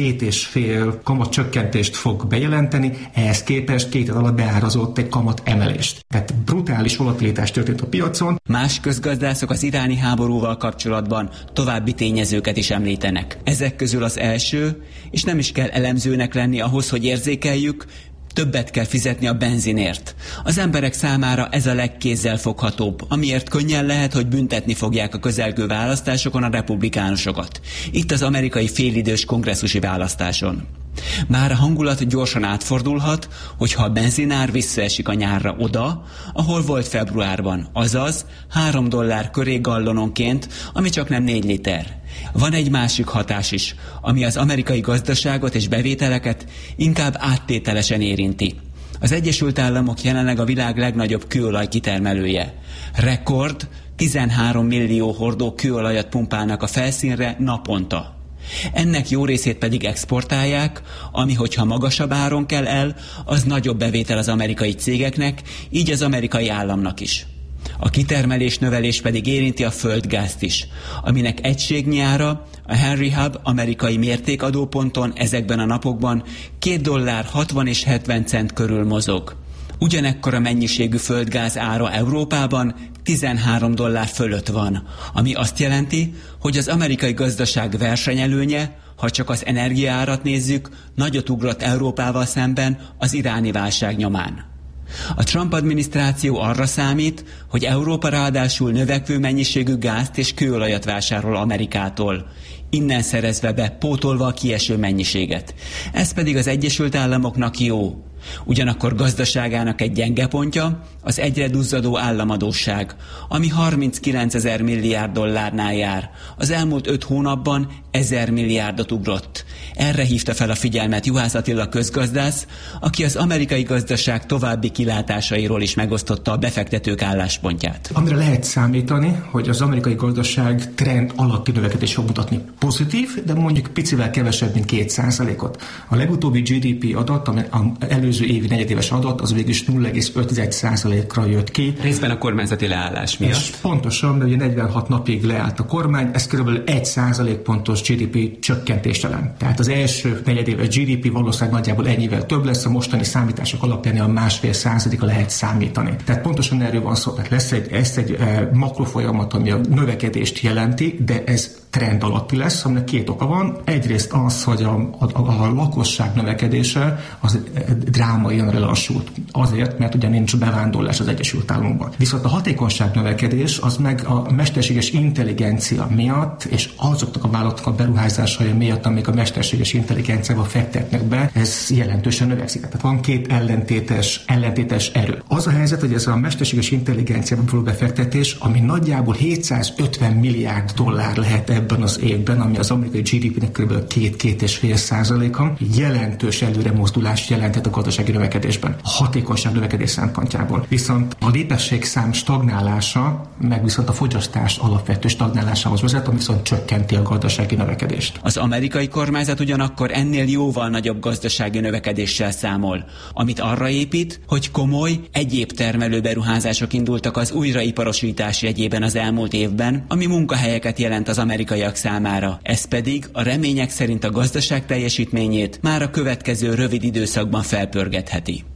2,5 kamatcsökkentést fog bejelenteni, ehhez képest 2 hét alatt beárazott egy kamat emelést. Tehát brutális volatilitás történt a piacon. Más közgazdászok az iráni háborúval kapcsolatban további tényezőket is említenek. Ezek közül az első, és nem is kell elemzőnek lenni ahhoz, hogy érzékeljük, többet kell fizetni a benzinért. Az emberek számára ez a legkézzelfoghatóbb, amiért könnyen lehet, hogy büntetni fogják a közelgő választásokon a republikánusokat. Itt az amerikai félidős kongresszusi választáson. Már a hangulat gyorsan átfordulhat, hogyha a benzinár visszaesik a nyárra oda, ahol volt februárban, azaz $3 köré gallononként, ami csak nem 4 liter. Van egy másik hatás is, ami az amerikai gazdaságot és bevételeket inkább áttételesen érinti. Az Egyesült Államok jelenleg a világ legnagyobb kőolaj kitermelője. Rekord 13 millió hordó kőolajat pumpálnak a felszínre naponta. Ennek jó részét pedig exportálják, ami hogyha magasabb áron kell el, az nagyobb bevétel az amerikai cégeknek, így az amerikai államnak is. A kitermelés növelés pedig érinti a földgázt is, aminek egységnyi ára a Henry Hub amerikai mértékadóponton ezekben a napokban $2.60 és 70 cent körül mozog. Ugyanekkora mennyiségű földgáz ára Európában $13 fölött van, ami azt jelenti, hogy az amerikai gazdaság versenyelőnye, ha csak az energiaárat nézzük, nagyot ugrott Európával szemben az iráni válság nyomán. A Trump adminisztráció arra számít, hogy Európa ráadásul növekvő mennyiségű gázt és kőolajat vásárol Amerikától, innen szerezve be, pótolva a kieső mennyiséget. Ez pedig az Egyesült Államoknak jó. Ugyanakkor gazdaságának egy gyenge pontja az egyre duzzadó államadósság, ami 39 000 milliárd dollárnál jár. Az elmúlt 5 hónapban 1000 milliárdot ugrott. Erre hívta fel a figyelmet Juhász Attila közgazdász, aki az amerikai gazdaság további kilátásairól is megosztotta a befektetők álláspontját. Amire lehet számítani, hogy az amerikai gazdaság trend alatti növekedést fog mutatni. Pozitív, de mondjuk picivel kevesebb, mint 2%-ot. A legutóbbi GDP adat, az előző évi negyedéves adat, az végülis 0,5%-ra jött ki. Részben a kormányzati leállás miatt. És pontosan, mert ugye 46 napig leállt a kormány, ez kb. 1% pontos GDP csökkentést jelent. Tehát az első negyedéves GDP valószínűleg nagyjából ennyivel több lesz, a mostani számítások alapján a 1,5%-a lehet számítani. Tehát pontosan erről van szó, tehát lesz egy makrofolyamat, ami a növekedést jelenti, de ez trend alatti lesz, aminek 2 oka van. Egyrészt az, hogy a lakosság növekedése az drámaian lelassult. Azért, mert ugye nincs bevándorlás az Egyesült Államokban. Viszont a hatékonyság növekedés az meg a mesterséges intelligencia miatt, és azoknak a vállalatok a beruházásai miatt, amik a mesterséges intelligenciába fektetnek be, ez jelentősen növekszik. Tehát van 2 ellentétes erő. Az a helyzet, hogy ez a mesterséges intelligenciába való befektetés, ami nagyjából 750 milliárd dollár lehet ebben az évben, ami az amerikai GDP-nek kb. 2-2,5%-a, jelentős előremozdulást jelentett a gazdasági növekedésben, a hatékonyság növekedés szempontjából. Viszont a népességszám stagnálása, meg viszont a fogyasztás alapvető stagnálásához vezet, ami viszont csökkenti a gazdasági növekedést. Az amerikai kormányzat ugyanakkor ennél jóval nagyobb gazdasági növekedéssel számol, amit arra épít, hogy komoly, egyéb termelőberuházások indultak az újraiparosítás jegyében az elmúlt évben, ami munkahelyeket jelent az amerikaiak számára. Ez pedig a remények szerint a gazdaság teljesítményét már a következő rövid időszakban felpörgetheti.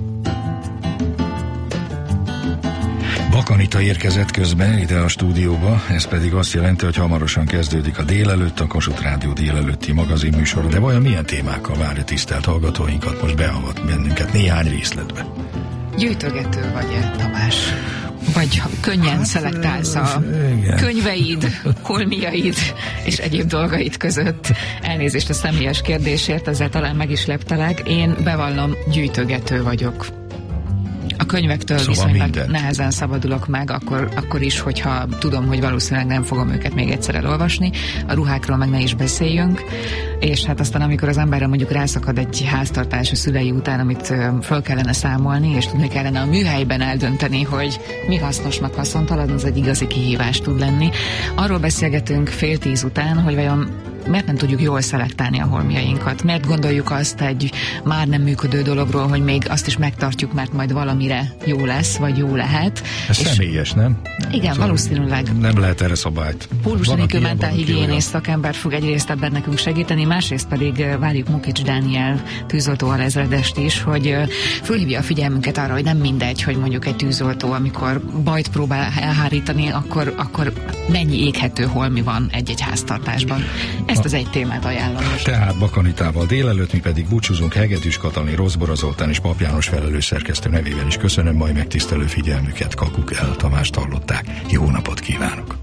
Bakanita érkezett közben ide a stúdióba, ez pedig azt jelenti, hogy hamarosan kezdődik a délelőtt, a Kossuth Rádió délelőtti magazinműsora, de vajon milyen témákkal várja tisztelt hallgatóinkat, most beavat bennünket néhány részletbe? Gyűjtögető vagy-e, Tamás? Vagy könnyen szelektálsz a könyveid, holmiaid és egyéb dolgaid között. Elnézést a személyes kérdésért, ezzel talán meg is leptelek. Én bevallom, gyűjtögető vagyok. A könyvektől szóval viszonylag mindent. Nehezen szabadulok meg, akkor is, hogyha tudom, hogy valószínűleg nem fogom őket még egyszer elolvasni. A ruhákról meg ne is beszéljünk. És hát aztán, amikor az emberre mondjuk rászakad egy háztartás a szülei után, amit föl kellene számolni, és tudni kellene a műhelyben eldönteni, hogy mi hasznos, meg haszontalan, az egy igazi kihívás tud lenni. Arról beszélgetünk 9:30 után, hogy vajon miért nem tudjuk jól szelektálni a holmiainkat? Miért gondoljuk azt egy már nem működő dologról, hogy még azt is megtartjuk, mert majd valamire jó lesz, vagy jó lehet? Ez személyes, nem? Igen, szóval valószínűleg. Nem lehet erre szabályt. Pólus Enikő mentálhigiénész szakember fog egyrészt ebben nekünk segíteni, másrészt pedig várjuk Mukics Dániel tűzoltó alezredest is, hogy fölhívja a figyelmünket arra, hogy nem mindegy, hogy mondjuk egy tűzoltó, amikor bajt próbál elhárítani, akkor mennyi éghető holmi van egy-egy háztartásban. Ezt az egy témát ajánlom most. Tehát Bakanitával délelőtt, mi pedig búcsúzunk. Hegedűs Katalin, Rozbora Zoltán és Pap János felelős szerkesztő nevében is köszönöm mai megtisztelő figyelmüket. Kakuk El Tamást hallották. Jó napot kívánok!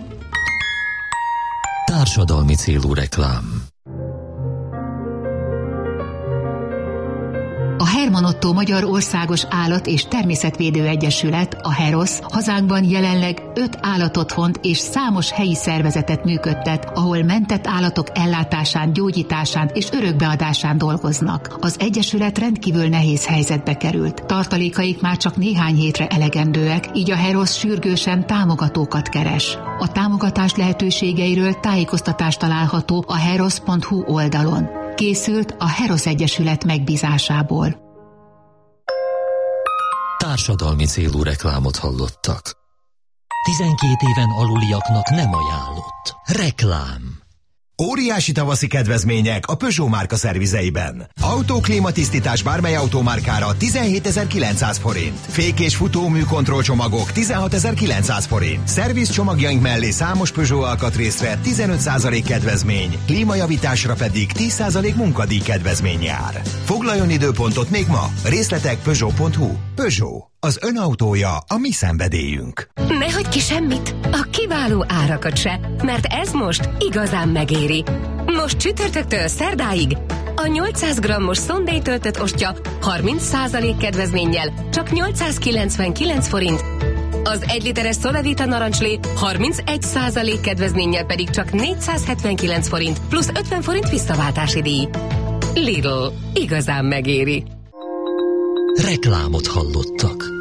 Társadalmi célú reklám. A Herman Otto Magyar Országos Állat- és Természetvédő Egyesület, a HEROS, hazánkban jelenleg 5 állatotthont és számos helyi szervezetet működtet, ahol mentett állatok ellátásán, gyógyításán és örökbeadásán dolgoznak. Az Egyesület rendkívül nehéz helyzetbe került. Tartalékaik már csak néhány hétre elegendőek, így a HEROS sürgősen támogatókat keres. A támogatás lehetőségeiről tájékoztatás található a heros.hu oldalon. Készült a HEROS Egyesület megbízásából. Társadalmi célú reklámot hallottak. 12 éven aluliaknak nem ajánlott. Reklám. Óriási tavaszi kedvezmények a Peugeot márka szervizeiben. Autóklímatisztítás bármely autómárkára 17.900 forint. Fék- és futómű kontrollcsomagok 16.900 forint. Szerviz csomagjaink mellé számos Peugeot alkatrészre 15% kedvezmény, klímajavításra pedig 10% munkadíj kedvezmény jár. Foglaljon időpontot még ma. Részletek Peugeot.hu. Peugeot. Az ön autója a mi szenvedélyünk. Ne hagyj ki semmit, a kiváló árakat se, mert ez most igazán megéri. Most csütörtöktől szerdáig a 800 g-os Sunday töltött ostya 30% kedvezménnyel csak 899 forint, az 1 literes Solavita narancslé 31% kedvezménnyel pedig csak 479 forint plusz 50 forint visszaváltási díj. Lidl, igazán megéri. Reklámot hallottak.